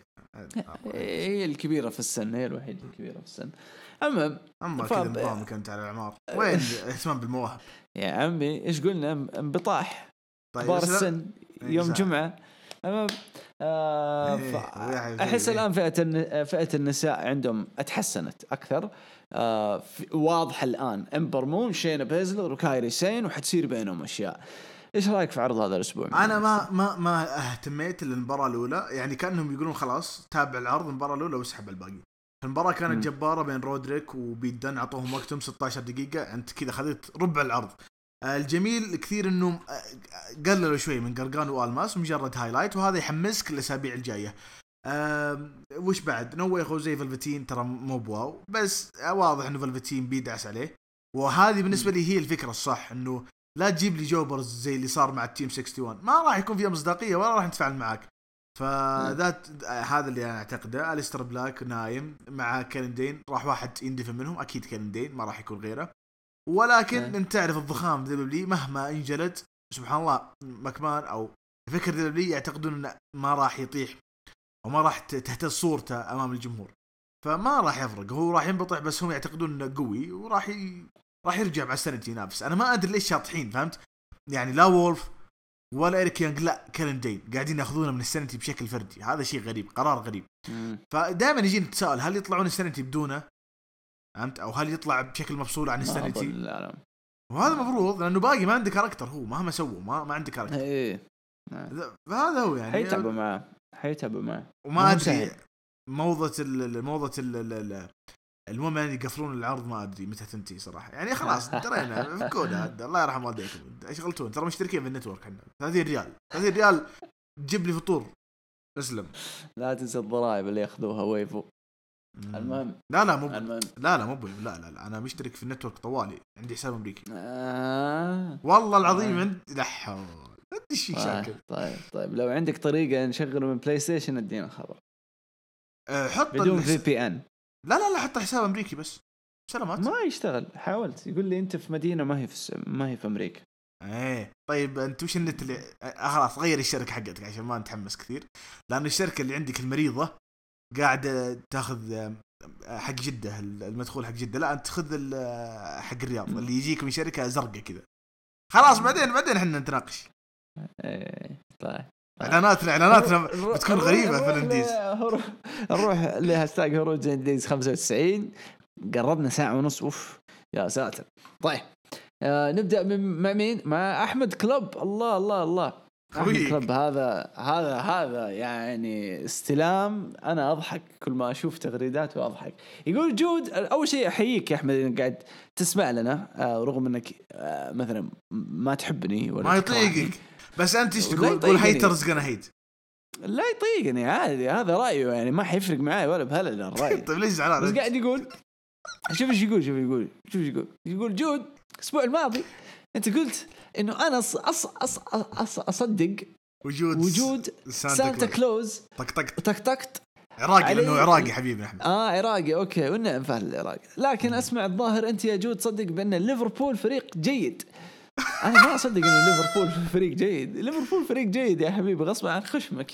هي الكبيره في السن، هي الوحيده الكبيره في السن. المهم اما كذا نظام كنت على الاعمار. وين اهتمام بالمواهب يا عمي؟ ايش قلنا؟ انبطاح طيب كبار السن يوم جمعه. المهم آه احس الان فئه فئه النساء عندهم اتحسنت اكثر. آه واضح الان امبر مون، شينا بيزلر وكايري سين، وحتصير بينهم اشياء. ايش رايك في عرض هذا الاسبوع؟ انا ما ما ما اهتميت للمباراه الاولى، يعني كانهم يقولون خلاص تابع العرض المباراه الاولى واسحب الباقي. المباراه كانت م. جباره بين رودريك وبيت دان، اعطوهم وقتهم ستة عشر دقيقه، انت كذا خذيت ربع العرض. الجميل كثير انه قللوا شوي من قرقان والماس، مجرد هايلايت، وهذا يحمسك الاسابيع الجايه. أه وش بعد؟ نوي خوزي فلفتين ترى مو بواو، بس واضح انه فلفتين بيدعس عليه، وهذه بالنسبه لي هي الفكره الصح، انه لا تجيب لي جوبرز زي اللي صار مع التيم واحد وستين، ما راح يكون فيها مصداقيه ولا راح نتفاعل معك. فذات هذا اللي انا اعتقده. أليستر بلاك نايم مع كيلندين، راح واحد يندفن منهم اكيد كيلندين، ما راح يكون غيره. ولكن انت تعرف الضخام دبليو مهما انجلد سبحان الله مكمان او فكر دبليو يعتقدون انه ما راح يطيح وما راح تهتز صورته امام الجمهور، فما راح يفرق، هو راح ينبطح، بس هم يعتقدون انه قوي وراح ي... راح يرجع مع السنة ينافس. انا ما ادري ليش شاطحين، فهمت يعني؟ لا وولف ولا إيريك يانغ لا كيلن دين قاعدين ياخذونه من السنتي بشكل فردي. هذا شيء غريب، قرار غريب. فدائما يجينا نتساءل هل يطلعون السنتي بدونه فهمت او هل يطلع بشكل مفصول عن السنتي. وهذا مفروض لانه باقي ما عنده كاركتر، هو مهما سووا ما ما عنده كاركتر. ايه هذا هو يعني حيتعبوا معه حيتعبوا معه وما ادري موضه الموضه المهم يعني يقفلون العرض ما ادري متى تنتهي صراحه يعني خلاص ترينا فكونا الله يرحم والديكم ايش غلطون ترى مشتركين في النتورك احنا ثلاثين ريال ثلاثين ريال تجيب لي فطور اسلم. لا تنسى الضرائب اللي ياخذوها ويفو. المهم لا لا مو لا لا مو لا لا لا انا مشترك في النتورك طوالي عندي حساب امريكي آه. والله العظيم عندي لا حول ادري شيء شاكل. طيب طيب لو عندك طريقه نشغله من بلاي ستيشن ادينا خبر. أه حط بدون في بي ان. لا لا لا حط حساب امريكي بس سلامات. ما يشتغل حاولت يقول لي انت في مدينه ما هي في ما هي في امريكا. ايه طيب انت وش النت اللي آه خلاص غير الشركه حقتك عشان ما نتحمس كثير لان الشركه اللي عندك المريضه قاعده تاخذ حق جده المدخول حق جده لا انت خذ حق الرياض اللي يجيك من شركه زرقاء كذا خلاص بعدين بعدين احنا نتناقش. ايه طيب اعلاناتنا اعلاناتنا بتكون غريبه في الانديز. نروح لهاشتاج هروج انديز خمسة وتسعين قربنا ساعه ونص اوف يا ساتر. طيب آه نبدا مع مين؟ مع احمد كلوب. الله الله الله احمد كلوب هذا هذا هذا يعني استلام. انا اضحك كل ما اشوف تغريدات واضحك. يقول جود اول شيء احييك يا احمد انك قاعد تسمع لنا آه رغم انك آه مثلا ما تحبني ولا ما يطيقك بس انت ايش تقول؟ تقول هيترز gonna hate. لا يطيقني عادي هذا رايه يعني ما حيفرق معي ولا بهلل الراي. طيب ليش زعلان؟ بس قاعد يقول شوف ايش يقول شوف يقول شوف ايش يقول يقول جود الاسبوع الماضي انت قلت انه انا أص أص أص أص أصدق وجود وجود سانتا كلوز طقطقت طقطقت عراقي لانه عراقي حبيبي احمد. اه عراقي اوكي والنعم فهل العراقي لكن اسمع الظاهر انت يا جود تصدق بان ليفربول فريق جيد. انا ما اصدق ان ليفربول فريق جيد. ليفربول فريق جيد يا حبيبي غصب عن خشمك.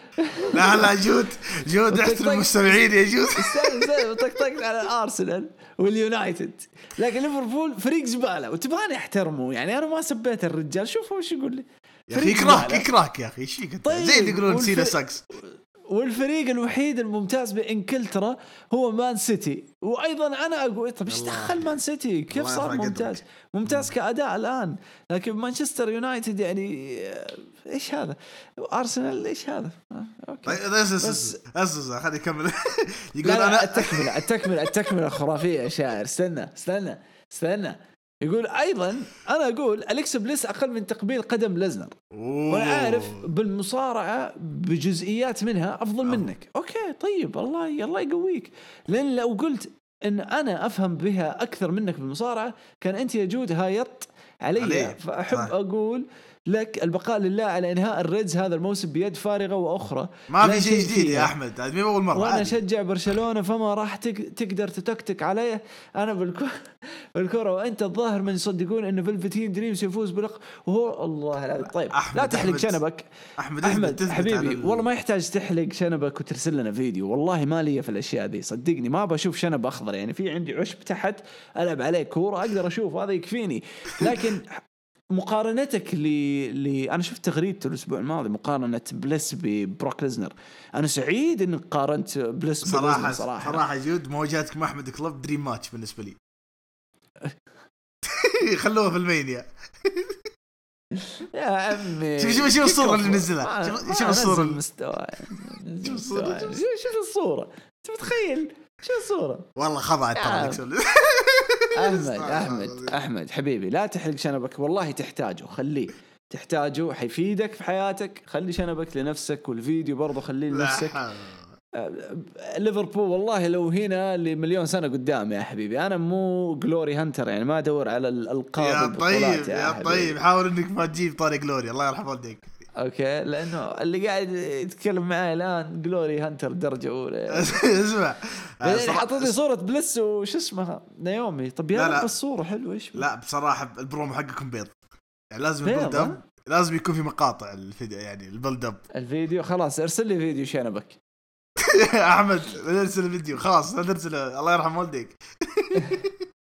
لا لا جود جود احترم المستمعين يا جود. استنى استنى طقطقت على الارسنال واليونايتد لكن ليفربول فريق زباله وتبغاني احترمه يعني انا ما سبيت الرجال. شوفوا ايش يقول لي يا اخي يكرهك يكرهك يا اخي ايش فيك طيب زي اللي يقولون سينا ساكس. والفريق الوحيد الممتاز بإنجلترا هو مان سيتي وأيضا أنا أقول طب إيش دخل مان سيتي كيف صار ممتاز ممتاز كأداء الآن لكن مانشستر يونايتد يعني إيش هذا أرسنال إيش هذا أوكي بس أسس خلي يكمل. يقول أنا التكملة التكملة التكملة خرافية يا شاعر. استنى استنى استنى يقول أيضا أنا أقول أليكس بليس أقل من تقبيل قدم ليزنر وأنا عارف بالمصارعة بجزئيات منها أفضل أوه. منك أوكي طيب الله الله يقويك لأن لو قلت إن أنا أفهم بها أكثر منك بالمصارعة كان أنت يا جود هايط علي. فأحب آه. أقول لك البقاء لله على إنهاء الريدز هذا الموسم بيد فارغة وأخرى ما في شيء جديد يا أحمد هذه مو أول مرة. وأنا أشجع برشلونة فما راح تقدر تتكتك علي أنا بالكرة بالكرة وأنت الظاهر من يصدقون إنه فيلفتين دريمز يفوز بلق وهو الله العظيم. طيب لا تحلق شنبك أحمد, أحمد حبيبي والله ما يحتاج تحلق شنبك وترسل لنا فيديو والله ما لي في الأشياء دي صدقني ما بشوف شنب أخضر يعني في عندي عشب تحت ألعب عليه كورة أقدر أشوف هذا يكفيني. لكن مقارنتك اللي أنا شفت تغريدته الأسبوع الماضي مقارنة بليس ببروك ليزنر أنا سعيد إنك قارنت بليس صراحة صراحة صراحة جود مواجهتك مع أحمد كلوب دريم ماتش بالنسبة لي. خلوها في المينيا يا عمي. شوف شوف شوف الصورة اللي نزلها شوف شوف الصورة المستوى شوف الصورة شوف الصورة أنت متخيل شو الصورة والله خضعت ترى. أحمد أحمد أحمد حبيبي لا تحلق شنبك والله تحتاجه خليه تحتاجه حيفيدك في حياتك. خلي شنبك لنفسك والفيديو برضو خليه لنفسك. ليفربول والله لو هنا لمليون سنة قدام يا حبيبي. أنا مو جلوري هانتر يعني ما أدور على الألقاب يا طيب يا, يا طيب حاول إنك ما تجيب طارق جلوري الله يرحم والديك. اوكي لانه اللي قاعد يتكلم معي الان جلوري هانتر درجه اولى. اسمع حطيت لي صوره بلس وش اسمها نايومي. طب يا رب الصوره حلوه ايش لا بصراحه البرومو حقكم بيض يعني لازم البيلد اب لازم يكون في مقاطع الفيديو يعني البيلد اب الفيديو خلاص ارسل لي فيديو شنبك. احمد ارسل الفيديو خلاص ارسل الله يرحم والديك.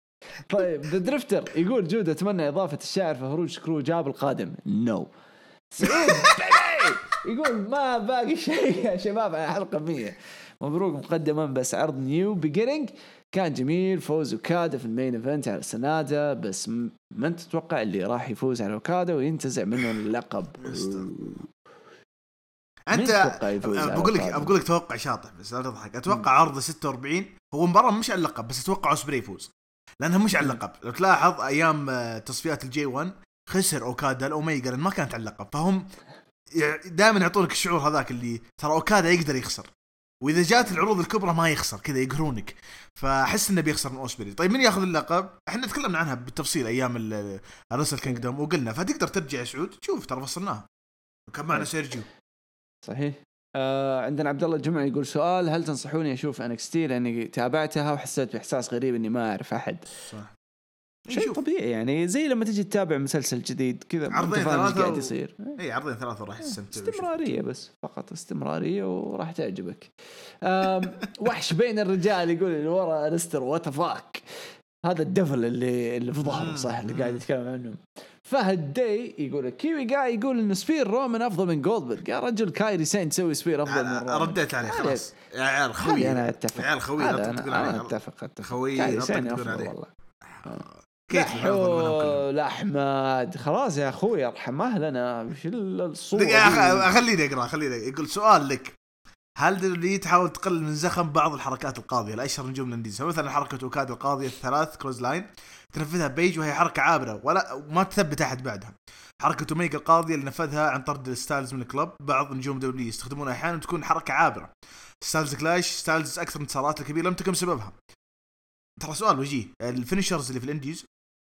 طيب ذا درفتر يقول جود اتمنى اضافه الشاعر في هروج سكرو جاب القادم. نو no. سعود يقول ما باقي شيء يا شباب على حلقة مية. مبروك مقدما بس عرض نيو بيجينينج كان جميل. فوز اوكادا في المين ايفنت على سنادا، بس من تتوقع اللي راح يفوز على اوكادا وينتزع منه اللقب؟ انت بقول لك بقول لك توقع شاطح بس لا تضحك. اتوقع عرض ستة وأربعين هو مباراة مش على اللقب، بس اتوقع اوسبري يفوز لانها مش على اللقب. لو تلاحظ ايام تصفيات الجي واحد خسر اوكادا الاوميجا لان ما كانت على اللقب، فهم دائما يعطونك الشعور هذاك اللي ترى اوكادا يقدر يخسر، واذا جات العروض الكبرى ما يخسر كذا يقهرونك. فاحس انه بيخسر من اوسبري. طيب من ياخذ اللقب؟ احنا تكلمنا عنها بالتفصيل ايام الرسل كينجدوم وقلنا فتقدر ترجع يا سعود تشوف ترى فصلناها وكان معنا سيرجيو. صحيح. آه عندنا عبد الله الجمعة يقول سؤال، هل تنصحوني اشوف انكستي لاني تابعتها وحسيت باحساس غريب اني ما اعرف احد؟ صح. شيء طبيعي يعني زي لما تيجي تتابع مسلسل جديد كذا عرضين ثلاثة قاعد يصير. اي عرضين ثلاثة راح تستمتع. استمرارية بس فقط استمرارية وراح تعجبك. وحش بين الرجال يقول اللي ورا ليستر وات فاك، هذا الدفل اللي اللي في ظهره صح اللي قاعد يتكلم عنه. فهد داي يقول كيوي قاعد يقول إن سبير رومان أفضل من جولدبرغ. يا رجل كايري سين تسوي سبير أفضل من رومان. رديت عليه خلاص يا عيال خوي. أنا أتفق. يا عيال خوي لا تقول عليه. أنا أتفق أتفق. خوي كايري سين أفضل والله. كيف لا أحمد خلاص يا أخوي ارحم أهلنا وش الصورة. خليني أقرأ خليني يقول سؤال لك، هل دبليو تحاول تقلل من زخم بعض الحركات القاضية لأشهر نجوم الانديز؟ مثلا حركة أوكاد القاضية الثلاث كروز لاين تنفذها بيج وهي حركة عابرة ولا ما تثبت أحد بعدها. حركة أوميجا القاضية اللي نفذها عن طرد الستايلز من الكلوب. بعض نجوم دبليو يستخدمونها أحيانا تكون حركة عابرة. ستايلز كلاش ستايلز أكثر انتصارات الكبيرة لم تكن سببها. ترى سؤال وجيه، الفينيشرز اللي في الانديز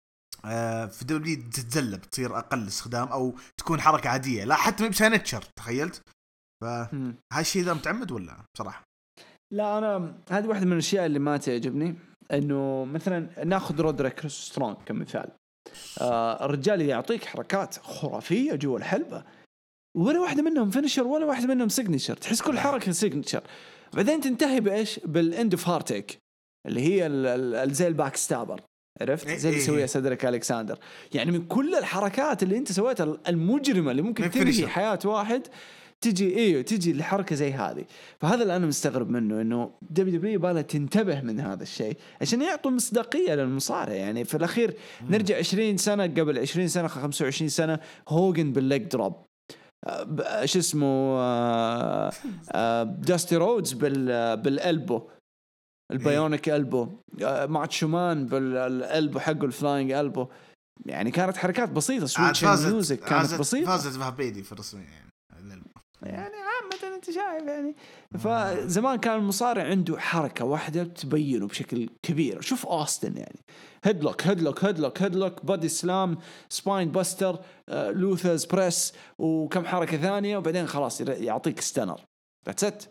في دبليو تتزلب تصير أقل استخدام أو تكون حركة عادية لا حتى ما بسانتشر تخيلت. فهالشيء ذا متعمد ولا بصراحة؟ لا أنا هذه واحدة من الأشياء اللي ما تعجبني، إنه مثلا ناخذ رودريك سترونج كمثال. آه الرجال يعطيك حركات خرافية جوا الحلبة ولا واحدة منهم فينيشر ولا واحدة منهم سيجنيشر، تحس كل حركة سيجنيشر. بعدين تنتهي بإيش؟ بالإند اوف هارتيك اللي هي زي الباك ستابر، عرفت زي اللي يسويها سيدريك ألكساندر. يعني من كل الحركات اللي انت سويتها المجرمة اللي ممكن تنهي حياة واحد تجي ايوه تجي الحركة زي هذه. فهذا اللي انا مستغرب منه، انه دبليو دبليو بالها تنتبه من هذا الشيء عشان يعطوا مصداقية للمصارع. يعني في الاخير مم. نرجع عشرين سنة قبل عشرين سنة خمسة وعشرين سنة هوجن بالليج دروب، ايش اسمه آه آه داستي رودز بال بالالبو البيونيك ألبو، ماتشومان بالألبو حقه الفلاينج ألبو. يعني كانت حركات بسيطة سويتش ميوزك كانت بسيطة. فازت بها بيدي في الرسمي يعني يعني عامة انت شايف يعني. فزمان كان المصارع عنده حركة واحدة تبينه بشكل كبير. شوف أوستن يعني هيدلوك هيدلوك هيدلوك هيدلوك بودي سلام سباين باستر آه، لوثرز بريس وكم حركة ثانية وبعدين خلاص يعطيك ستانر that's it.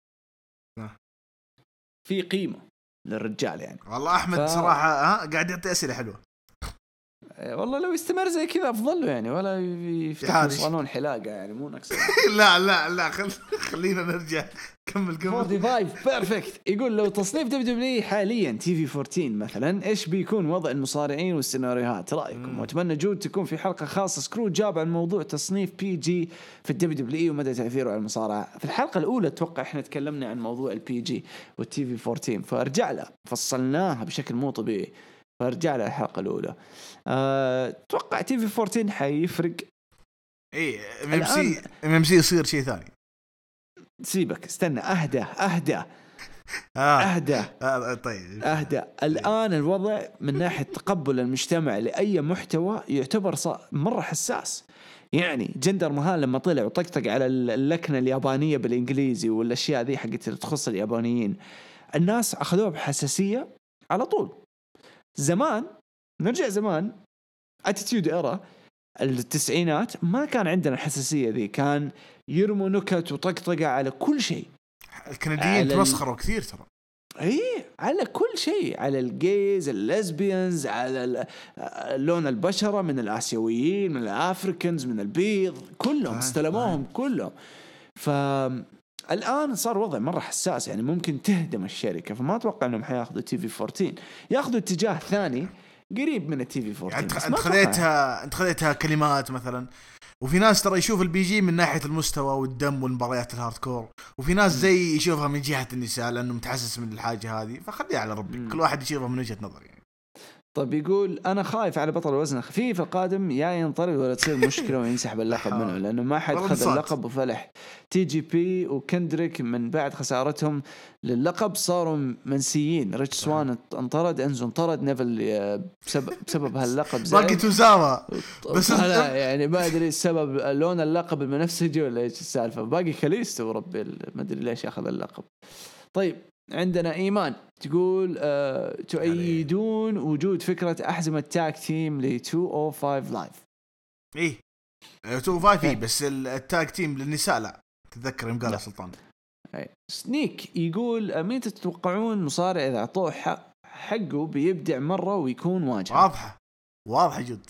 في قيمة للرجال يعني. والله أحمد ف... صراحة ها قاعد يعطي أسئلة حلوة والله لو يستمر زي كذا أفضل له يعني، ولا يفتح صالون حلاقة يعني مو نقص. لا لا لا خل... خلينا نرجع كمل كمل. خمسة وأربعين بيرفكت يقول لو تصنيف دبليو دبليو حاليا تي في أربعة عشر مثلا إيش بيكون وضع المصارعين والسيناريوهات رأيكم؟ وأتمنى جود تكون في حلقة خاصة سكرو جاب عن موضوع تصنيف بي جي في الدبليو دبليو ومدى تأثيره على المصارعة. في الحلقة الأولى أتوقع إحنا تكلمنا عن موضوع البي جي والتي في أربعة عشر فأرجع له فصلناها بشكل مو طبيعي فارجع له الحلقة الأولى. أتوقع تي في أربعة عشر حيفرق. إيه ام سي ام سي يصير شيء ثاني. سيبك استنى أهدى أهدى آه. أهدى آه. طيب أهدى. الآن الوضع من ناحية تقبل المجتمع لأي محتوى يعتبر مرة حساس. يعني جندر مهال لما طلع وطقطق على اللكنة اليابانية بالإنجليزي والأشياء ذي حقت تخص اليابانيين الناس أخذوها بحساسية على طول. زمان نرجع زمان اتيتيود إيرا التسعينات ما كان عندنا الحساسية ذي، كان يرموا نكت وطقطقة على كل شيء. الكنديين تمسخروا كثير ترى. ايه على كل شيء، على الجيز الليزبيانز على لون البشرة من الآسيويين من الأفريكانز من البيض كلهم استلموهم كلهم. فالآن صار وضع مرة حساس يعني ممكن تهدم الشركة. فما أتوقع أنهم حياخذوا تي في أربعة عشر ياخذوا اتجاه ثاني قريب من التي في أربعة عشر. يعني انت خذيتها انت خذيتها كلمات مثلا وفي ناس ترى يشوف البي جي من ناحية المستوى والدم والمباريات الهاردكور، وفي ناس زي يشوفها من جهة النساء لأنه متحسس من الحاجة هذه. فخليها على ربي، كل واحد يشوفها من وجهة نظر يعني. طيب يقول أنا خايف على بطل الوزن الخفيف القادم يا ينطرد ولا تصير مشكلة وينسحب اللقب منه، لأنه ما حد خذ اللقب وفلح. تي جي بي وكندريك من بعد خسارتهم للقب صاروا منسيين. ريتش سوان انطرد، أنزو انطرد، نيفل بسبب, بسبب هاللقب زي باقي توزاوا بس لا يعني ما أدري السبب لون اللقب المنفسجي ولا إيش السالفة. باقي كاليستو وربي ما أدري ليش أخذ اللقب. طيب عندنا إيمان تقول أه تؤيدون وجود فكرة أحزمة تاك تيم ل مئتين وخمسة لايف. إيه مئتين وخمسة إيه بس التاك تيم للنساء لا تتذكر يوم قال سلطان. أي. سنيك يقول مين تتوقعون مصارع إذا أعطوه حق حقه بيبدع مرة ويكون واجهة؟ واضحة واضحة جد.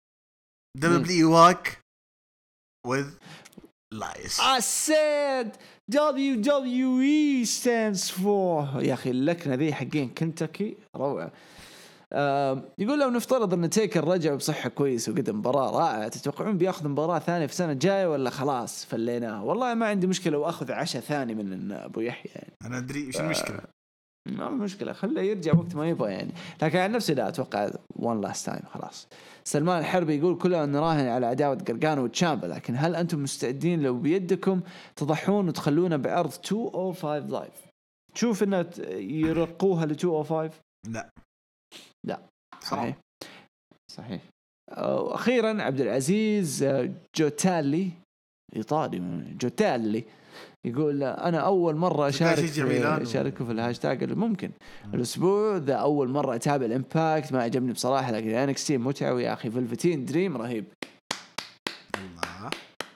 دبليو واك with lies. I said دبليو دبليو إي stands for. يا أخي اللكنة ذي حقين كنتاكي روعة. آه يقول لو نفترض أن تيكر رجع بصحة كويس وقدم مباراة رائعة، تتوقعون بياخذ مباراة ثانية في السنة الجاية ولا خلاص فليناه؟ والله ما عندي مشكلة وأخذ عشاء ثاني من أبو يحيى يعني. أنا أدري إيش المشكلة. ما مشكلة خليه يرجع وقت ما يبغى يعني، لكن عن نفسي لا أتوقع one last time خلاص. سلمان الحربي يقول كلنا نراهن على عداوة قرقانو وتشامبا، لكن هل أنتم مستعدين لو بيدكم تضحون وتخلونا بعرض مئتين وخمسة لايف؟ تشوف إنه يرقوها ل مئتين وخمسة؟ لا لا صحيح صحيح. أخيرا عبد العزيز جوتالي إيطالي جوتالي يقول أنا أول مرة أشارك أشارك في الهاشتاج اللي ممكن الأسبوع ذا أول مرة أتابع الإمباكت، ما عجبني بصراحة لكن إن إكس تي متعة يا أخي. فلفتين دريم رهيب الله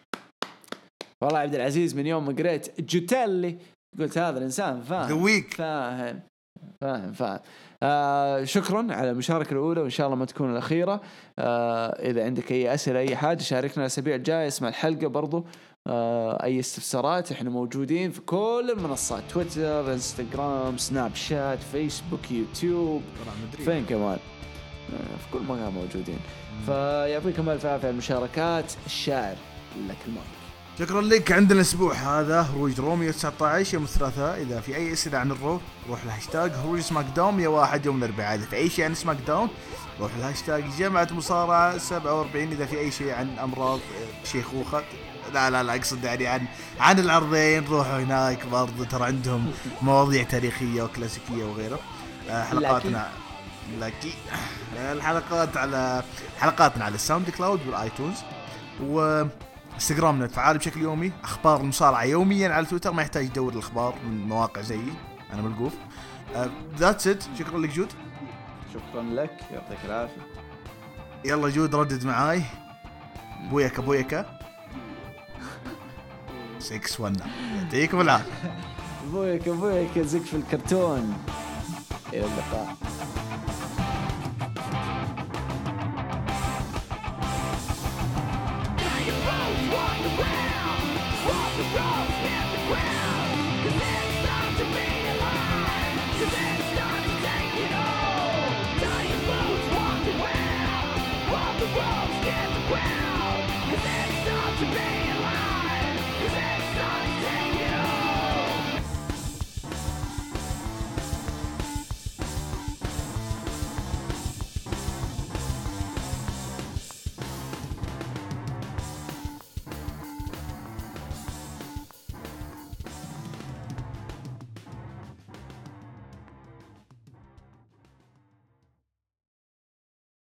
والله. عبد العزيز من يوم ما قريت جوتالي قلت هذا الإنسان فاهم فاهم فاهم فاهم. آه شكرا على المشاركة الأولى وإن شاء الله ما تكون الأخيرة. آه إذا عندك أي أسئلة أي حاجة شاركنا الأسابيع الجاية، اسمع الحلقة برضو. آه أي استفسارات إحنا موجودين في كل المنصات، تويتر انستغرام سناب شات فيسبوك يوتيوب فين كمان آه في كل مكان موجودين. فيعطيكم ألف عافية على المشاركات. الشاعر لك المايك. شكرا لك. عندنا الأسبوع هذا هروج روميو تسعة عشر يوم الثلاثاء. إذا في أي أسئلة عن الرو روح الهاشتاج هروج سماك داون مئة وواحد يوم الأربعاء. إذا في أي شيء عن سماك داون روح الهاشتاج جماعة مصارعة سبعة وأربعين. إذا في أي شيء عن أمراض شيخوخة لا لا لا أقصد يعني عن عن العرضين روحوا هناك برضو، ترى عندهم مواضيع تاريخية وكلاسيكية وغيره. حلقاتنا لكي الحلقات على حلقاتنا على الساوند كلاود والآيتونز، وانستغرامنا فعال بشكل يومي. أخبار المصارعة يوميا على تويتر، ما يحتاج تدور الأخبار من مواقع زيي أنا ملقوف. ذاتس إت. شكرا لك جود. شكرا لك يعطيك العافية. يلا جود ردد معاي بويكا بويكا ستة واحد يعطيكم العافية. بويكا بويكا زك في الكرتون. إلى اللقاء. To be alive, 'cause it's not to take it all.